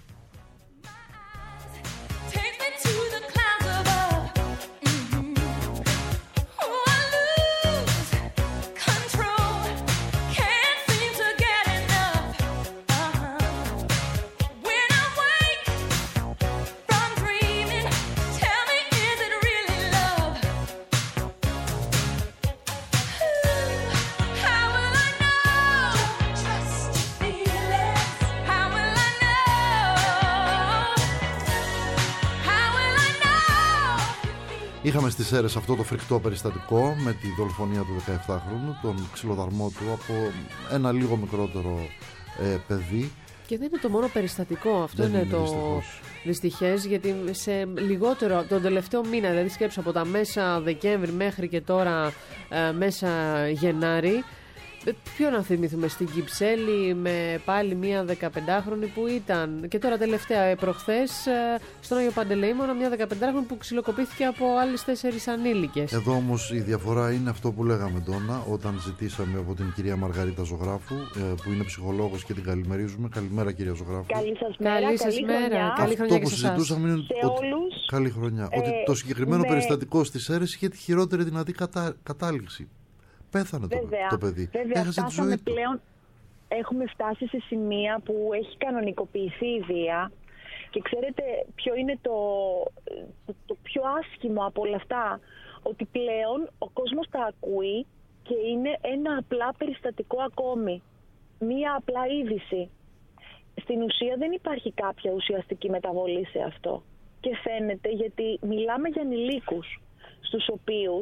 [SPEAKER 4] Είχαμε στις Σέρρες αυτό το φρικτό περιστατικό με τη δολοφονία του δεκαεφτάχρονου, τον ξυλοδαρμό του από ένα λίγο μικρότερο ε, παιδί.
[SPEAKER 3] Και δεν είναι το μόνο περιστατικό, αυτό
[SPEAKER 4] δεν
[SPEAKER 3] είναι,
[SPEAKER 4] είναι
[SPEAKER 3] το
[SPEAKER 4] δυστυχώς.
[SPEAKER 3] δυστυχές, γιατί σε λιγότερο, τον τελευταίο μήνα, δηλαδή σκέψω από τα μέσα Δεκέμβρη μέχρι και τώρα ε, μέσα Γενάρη, ποιο να θυμηθούμε, στην Κυψέλη με πάλι μία δεκαπεντάχρονη που ήταν, και τώρα τελευταία προχθές στον Άγιο Παντελεήμονα μια δεκαπεντάχρονη που ξυλοκοπήθηκε από άλλες τέσσερις ανήλικες.
[SPEAKER 4] Εδώ όμως η διαφορά είναι αυτό που λέγαμε, Ντόνα, όταν ζητήσαμε από την κυρία Μαργαρίτα Ζωγράφου, που είναι ψυχολόγος και την καλημερίζουμε. Καλημέρα κυρία Ζωγράφου.
[SPEAKER 5] Καλή σας μέρα,
[SPEAKER 3] καλή σας
[SPEAKER 5] καλή
[SPEAKER 3] μέρα.
[SPEAKER 5] χρονιά.
[SPEAKER 3] Καλή χρονιά
[SPEAKER 4] αυτό
[SPEAKER 3] και
[SPEAKER 4] που
[SPEAKER 3] σε
[SPEAKER 4] συζητούσαμε είναι
[SPEAKER 5] σε
[SPEAKER 4] ότι...
[SPEAKER 5] όλους,
[SPEAKER 4] καλή χρονιά.
[SPEAKER 5] ε,
[SPEAKER 4] ότι το συγκεκριμένο
[SPEAKER 5] με...
[SPEAKER 4] περιστατικό στις Σέρρες είχε τη χειρότερη δυνατή κατα... κατάληξη. Πέθανε το, το παιδί.
[SPEAKER 5] Βέβαια,
[SPEAKER 4] έχασε τη ζωή του.
[SPEAKER 5] Πλέον έχουμε φτάσει σε σημεία που έχει κανονικοποιηθεί η βία και ξέρετε ποιο είναι το, το, το πιο άσχημο από όλα αυτά, ότι πλέον ο κόσμος τα ακούει και είναι ένα απλά περιστατικό ακόμη, μία απλά είδηση. Στην ουσία δεν υπάρχει κάποια ουσιαστική μεταβολή σε αυτό και φαίνεται γιατί μιλάμε για ανηλίκους στους οποίους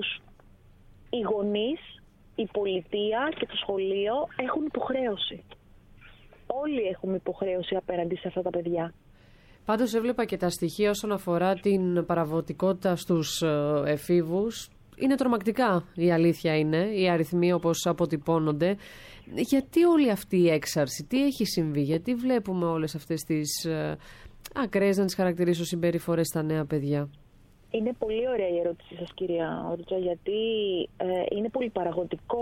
[SPEAKER 5] οι γονείς, η πολιτεία και το σχολείο έχουν υποχρέωση. Όλοι έχουμε υποχρέωση απέναντι σε αυτά τα παιδιά.
[SPEAKER 3] Πάντως έβλεπα και τα στοιχεία όσον αφορά την παραβατικότητα στους εφήβους. Είναι τρομακτικά, η αλήθεια είναι, οι αριθμοί όπως αποτυπώνονται. Γιατί όλη αυτή η έξαρση, τι έχει συμβεί, γιατί βλέπουμε όλες αυτές τις ε, ακραίες, να τις χαρακτηρίσω, συμπεριφορές στα νέα παιδιά?
[SPEAKER 5] Είναι πολύ ωραία η ερώτηση σας, κυρία Ορτζά, γιατί ε, είναι πολύ παραγωγικό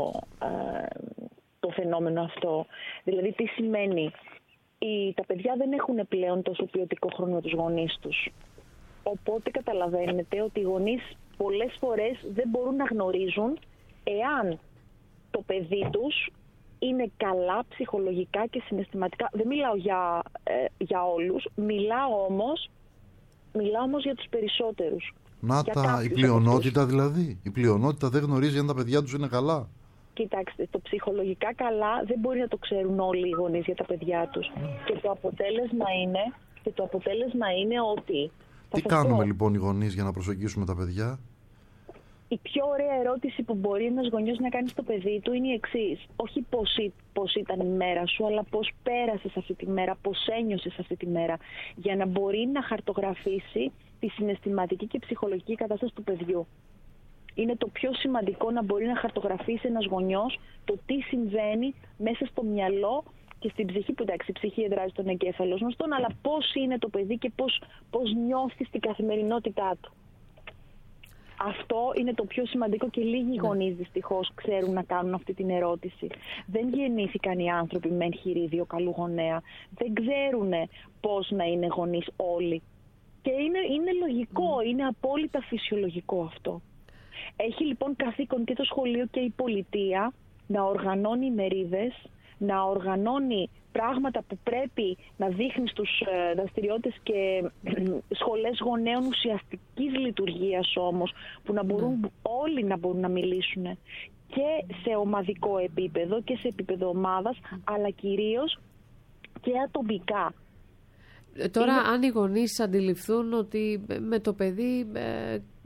[SPEAKER 5] ε, το φαινόμενο αυτό. Δηλαδή, τι σημαίνει? Οι, τα παιδιά δεν έχουν πλέον τόσο ποιοτικό χρόνο με τους γονείς τους. Οπότε καταλαβαίνετε ότι οι γονείς πολλές φορές δεν μπορούν να γνωρίζουν εάν το παιδί τους είναι καλά ψυχολογικά και συναισθηματικά. Δεν μιλάω για, ε, για όλους, μιλάω όμως Μιλάω όμως για τους περισσότερους.
[SPEAKER 4] Να τα, η πλειονότητα δηλαδή. Η πλειονότητα δεν γνωρίζει αν τα παιδιά τους είναι καλά.
[SPEAKER 5] Κοιτάξτε, το ψυχολογικά καλά δεν μπορεί να το ξέρουν όλοι οι γονείς για τα παιδιά τους. Mm. Και το αποτέλεσμα είναι, και το αποτέλεσμα είναι ότι...
[SPEAKER 4] Τι κάνουμε πω, λοιπόν οι γονείς για να προσεγγίσουμε τα παιδιά?
[SPEAKER 5] Η πιο ωραία ερώτηση που μπορεί ένας γονιός να κάνει στο παιδί του είναι η εξής. Όχι πώς, πώς ήταν η μέρα σου, αλλά πώς πέρασες αυτή τη μέρα, πώς ένιωσες αυτή τη μέρα. Για να μπορεί να χαρτογραφήσει τη συναισθηματική και ψυχολογική κατάσταση του παιδιού. Είναι το πιο σημαντικό να μπορεί να χαρτογραφήσει ένας γονιός το τι συμβαίνει μέσα στο μυαλό και στην ψυχή, που εντάξει, η ψυχή εδράζει τον εγκέφαλο γνωστόν, αλλά πώς είναι το παιδί και πώς, πώς νιώθει στην καθημερινότητά του. Αυτό είναι το πιο σημαντικό και λίγοι γονείς δυστυχώς ξέρουν να κάνουν αυτή την ερώτηση. Δεν γεννήθηκαν οι άνθρωποι με εγχειρίδιο καλού γονέα. Δεν ξέρουν πώς να είναι γονείς όλοι. Και είναι, είναι λογικό, mm. είναι απόλυτα φυσιολογικό αυτό. Έχει λοιπόν καθήκον και το σχολείο και η πολιτεία να οργανώνει ημερίδες, να οργανώνει πράγματα που πρέπει να δείχνει στους δραστηριότητες και σχολές γονέων ουσιαστικής λειτουργίας όμως, που να μπορούν mm. όλοι να μπορούν να μιλήσουν και σε ομαδικό επίπεδο και σε επίπεδο ομάδας, αλλά κυρίως και ατομικά.
[SPEAKER 3] Τώρα,
[SPEAKER 5] Είναι...
[SPEAKER 3] αν οι γονείς αντιληφθούν ότι με το παιδί ε,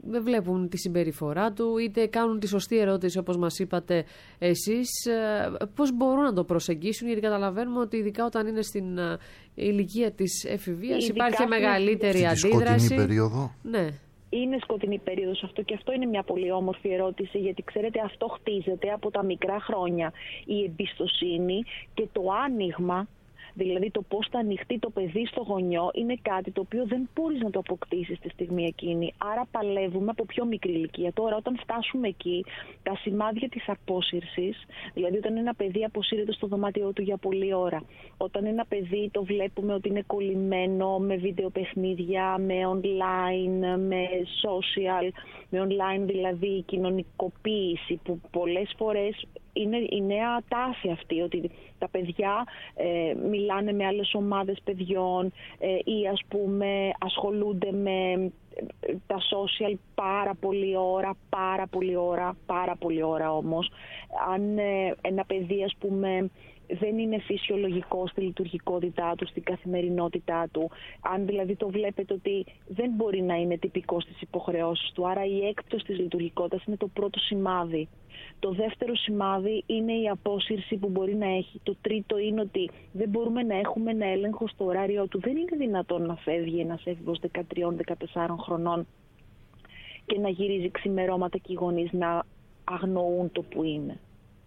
[SPEAKER 3] δεν βλέπουν τη συμπεριφορά του, είτε κάνουν τη σωστή ερώτηση όπως μας είπατε εσείς, πώς μπορούν να το προσεγγίσουν, γιατί καταλαβαίνουμε ότι ειδικά όταν είναι στην ηλικία της εφηβείας υπάρχει μεγαλύτερη
[SPEAKER 4] στην
[SPEAKER 3] αντίδραση.
[SPEAKER 4] Σκοτεινή περίοδο.
[SPEAKER 3] Ναι.
[SPEAKER 11] Είναι σκοτεινή περίοδος αυτό και αυτό είναι μια πολύ όμορφη ερώτηση, γιατί ξέρετε αυτό χτίζεται από τα μικρά χρόνια. Η εμπιστοσύνη και το άνοιγμα, δηλαδή το πώς θα ανοιχτεί το παιδί στο γονιό, είναι κάτι το οποίο δεν μπορείς να το αποκτήσεις στη στιγμή εκείνη. Άρα παλεύουμε από πιο μικρή ηλικία. Τώρα όταν φτάσουμε εκεί, τα σημάδια της απόσυρσης, δηλαδή όταν ένα παιδί αποσύρεται στο δωμάτιό του για πολλή ώρα, όταν ένα παιδί το βλέπουμε ότι είναι κολλημένο με βίντεο παιχνίδια, με online, με social, με online δηλαδή κοινωνικοποίηση, που πολλές φορές είναι η νέα τάση αυτή, ότι τα παιδιά ε, μιλάνε με άλλες ομάδες παιδιών ε, ή ας πούμε ασχολούνται με τα social πάρα πολλή ώρα, πάρα πολλή ώρα, πάρα πολλή ώρα όμως. Αν ε, ένα παιδί ας πούμε δεν είναι φυσιολογικό στη λειτουργικότητά του, στην καθημερινότητά του, αν δηλαδή το βλέπετε ότι δεν μπορεί να είναι τυπικό στις υποχρεώσεις του, άρα η έκπτωση της λειτουργικότητας είναι το πρώτο σημάδι. Το δεύτερο σημάδι είναι η απόσυρση που μπορεί να έχει. Το τρίτο είναι ότι δεν μπορούμε να έχουμε ένα έλεγχο στο ωράριό του. Δεν είναι δυνατόν να φεύγει ένας έφηβος δεκατρία δεκατεσσάρων χρονών και να γυρίζει ξημερώματα και οι γονείς να αγνοούν το που είναι.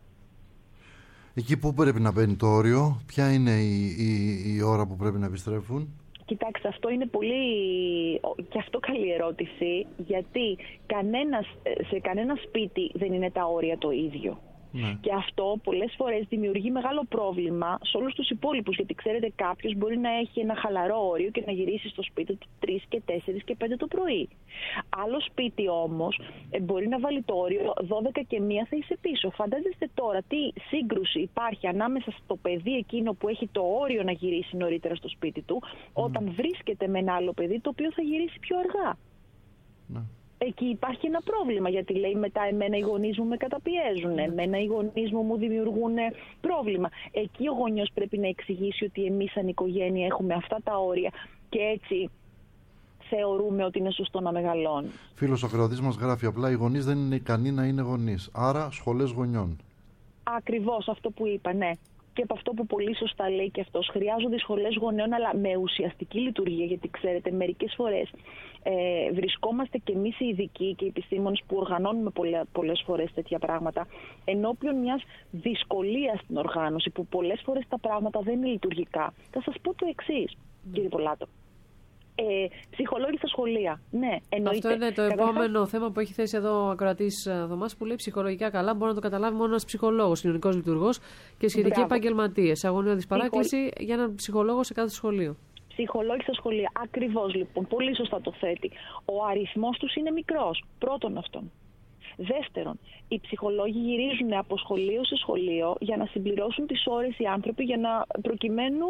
[SPEAKER 4] Εκεί που πρέπει να μπαίνει το όριο, ποια είναι η, η, η ώρα που πρέπει να επιστρέφουν?
[SPEAKER 11] Κοιτάξτε, αυτό είναι πολύ και αυτό καλή ερώτηση, γιατί κανένας, σε κανένα σπίτι δεν είναι τα όρια το ίδιο. Ναι. Και αυτό πολλές φορές δημιουργεί μεγάλο πρόβλημα σε όλους τους υπόλοιπους, γιατί ξέρετε κάποιος μπορεί να έχει ένα χαλαρό όριο και να γυρίσει στο σπίτι του τρεις και τέσσερις και πέντε το πρωί. Άλλο σπίτι όμως μπορεί να βάλει το όριο δώδεκα και μία θα είσαι πίσω. Φαντάζεστε τώρα τι σύγκρουση υπάρχει ανάμεσα στο παιδί εκείνο που έχει το όριο να γυρίσει νωρίτερα στο σπίτι του, mm. όταν βρίσκεται με ένα άλλο παιδί το οποίο θα γυρίσει πιο αργά. Ναι. Εκεί υπάρχει ένα πρόβλημα, γιατί λέει μετά εμένα οι γονείς μου με καταπιέζουν, εμένα οι γονείς μου μου δημιουργούν πρόβλημα. Εκεί ο γονιός πρέπει να εξηγήσει ότι εμείς σαν οικογένεια έχουμε αυτά τα όρια και έτσι θεωρούμε ότι είναι σωστό να μεγαλώνει.
[SPEAKER 4] Φίλος ο ακροατής μας γράφει απλά: οι γονείς δεν είναι ικανοί να είναι γονείς, άρα σχολές γονιών.
[SPEAKER 11] Ακριβώς αυτό που είπα, ναι. Και από αυτό που πολύ σωστά λέει και αυτός, χρειάζονται σχολές γονέων, αλλά με ουσιαστική λειτουργία, γιατί ξέρετε μερικές φορές ε, βρισκόμαστε και εμείς οι ειδικοί και οι επιστήμονες που οργανώνουμε πολλές, πολλές φορές τέτοια πράγματα ενώπιον μιας δυσκολίας στην οργάνωση, που πολλές φορές τα πράγματα δεν είναι λειτουργικά. Θα σας πω το εξής, mm. κύριε Πολάτο. Ε, ψυχολόγοι στα σχολεία. Ναι, εννοείται.
[SPEAKER 3] Αυτό είναι το Καταρχάς... επόμενο θέμα που έχει θέσει εδώ ο ακροατής Θωμάς, που λέει ψυχολογικά καλά μπορεί να το καταλάβει μόνο ένας ψυχολόγος, κοινωνικός λειτουργός και σχετικοί επαγγελματίες. Αγωνιώδης παράκληση Ψυχο... για έναν ψυχολόγο σε κάθε σχολείο.
[SPEAKER 11] Ψυχολόγοι στα σχολεία. Ακριβώς λοιπόν. Πολύ σωστά το θέτει. Ο αριθμός τους είναι μικρός. Πρώτον αυτόν. Δεύτερον, οι ψυχολόγοι γυρίζουν από σχολείο σε σχολείο για να συμπληρώσουν τις ώρες οι άνθρωποι, για να προκειμένου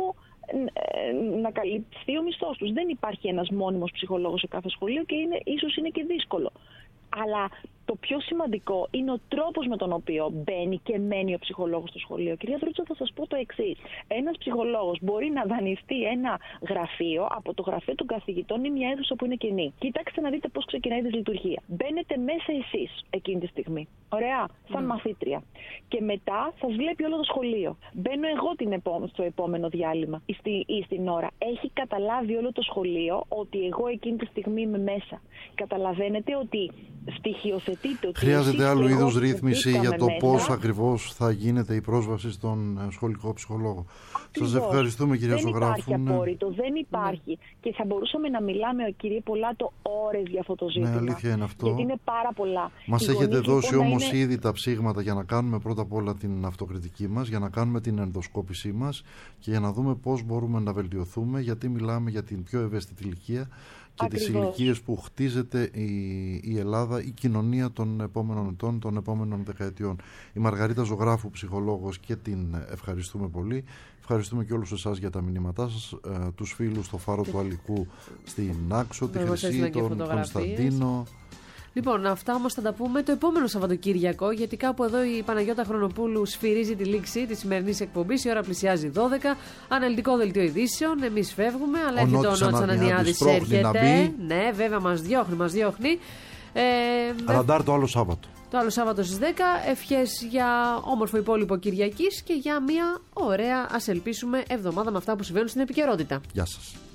[SPEAKER 11] να καλυφθεί ο μισθός τους. Δεν υπάρχει ένας μόνιμος ψυχολόγος σε κάθε σχολείο και είναι, ίσως είναι και δύσκολο. Αλλά το πιο σημαντικό είναι ο τρόπος με τον οποίο μπαίνει και μένει ο ψυχολόγος στο σχολείο. Κυρία Δρούτσα, θα σας πω το εξής. Ένας ψυχολόγος μπορεί να δανειστεί ένα γραφείο από το γραφείο των καθηγητών ή μια αίθουσα που είναι κενή. Κοιτάξτε να δείτε πώς ξεκινάει η λειτουργία. Μπαίνετε μέσα εσείς εκείνη τη στιγμή. Ωραία, σαν mm. μαθήτρια. Και μετά σας βλέπει όλο το σχολείο. Μπαίνω εγώ την επό... στο επόμενο διάλειμμα ή, στη... ή στην ώρα. Έχει καταλάβει όλο το σχολείο ότι εγώ εκείνη τη στιγμή είμαι μέσα. Καταλαβαίνετε ότι στοιχειοθετείτε ότι.
[SPEAKER 4] Χρειάζεται άλλου είδους ρύθμιση για το πώς ακριβώς θα γίνεται η πρόσβαση στον σχολικό ψυχολόγο. Σας ευχαριστούμε, κυρία Ζωγράφου.
[SPEAKER 11] Δεν υπάρχει απόρριτο, δεν υπάρχει. Ναι. Και θα μπορούσαμε να μιλάμε, κύριε Πολάτο, ώρες για αυτό το ζήτημα.
[SPEAKER 4] Ναι, αλήθεια είναι αυτό.
[SPEAKER 11] Γιατί είναι πάρα πολλά.
[SPEAKER 4] Μας έχετε δώσει λοιπόν όμως είναι... ήδη τα ψήγματα για να κάνουμε πρώτα απ' όλα την αυτοκριτική μας, για να κάνουμε την ενδοσκόπησή μας και για να δούμε πώς μπορούμε να βελτιωθούμε, γιατί μιλάμε για την πιο ευαίσθητη ηλικία και Ακριβώς. τις ηλικίες που χτίζεται η, η Ελλάδα, η κοινωνία των επόμενων ετών, των επόμενων δεκαετιών. Η Μαργαρίτα Ζωγράφου, ψυχολόγος, και την ευχαριστούμε πολύ. Ευχαριστούμε και όλους εσάς για τα μηνύματά σας, ε, τους φίλους στο Φάρο του Αλικού στην Άξο, τη Χρυσή, τον Κωνσταντίνο.
[SPEAKER 3] Λοιπόν, αυτά όμως θα τα πούμε το επόμενο Σαββατοκύριακο, γιατί κάπου εδώ η Παναγιώτα Χρονοπούλου σφυρίζει τη λήξη της σημερινής εκπομπής. Η ώρα πλησιάζει δώδεκα. Αναλυτικό δελτίο ειδήσεων. Εμείς φεύγουμε, αλλά έρχεται ο Νότης Ανανιάδης. Έρχεται. Ναι, βέβαια μας διώχνει, μας διώχνει. Ε,
[SPEAKER 4] Ραντάρ το άλλο Σάββατο.
[SPEAKER 3] Το άλλο Σάββατο στις δέκα. Ευχές για όμορφο υπόλοιπο Κυριακής και για μια ωραία, ας ελπίσουμε, εβδομάδα με αυτά που συμβαίνουν στην επικαιρότητα.
[SPEAKER 4] Γεια σας.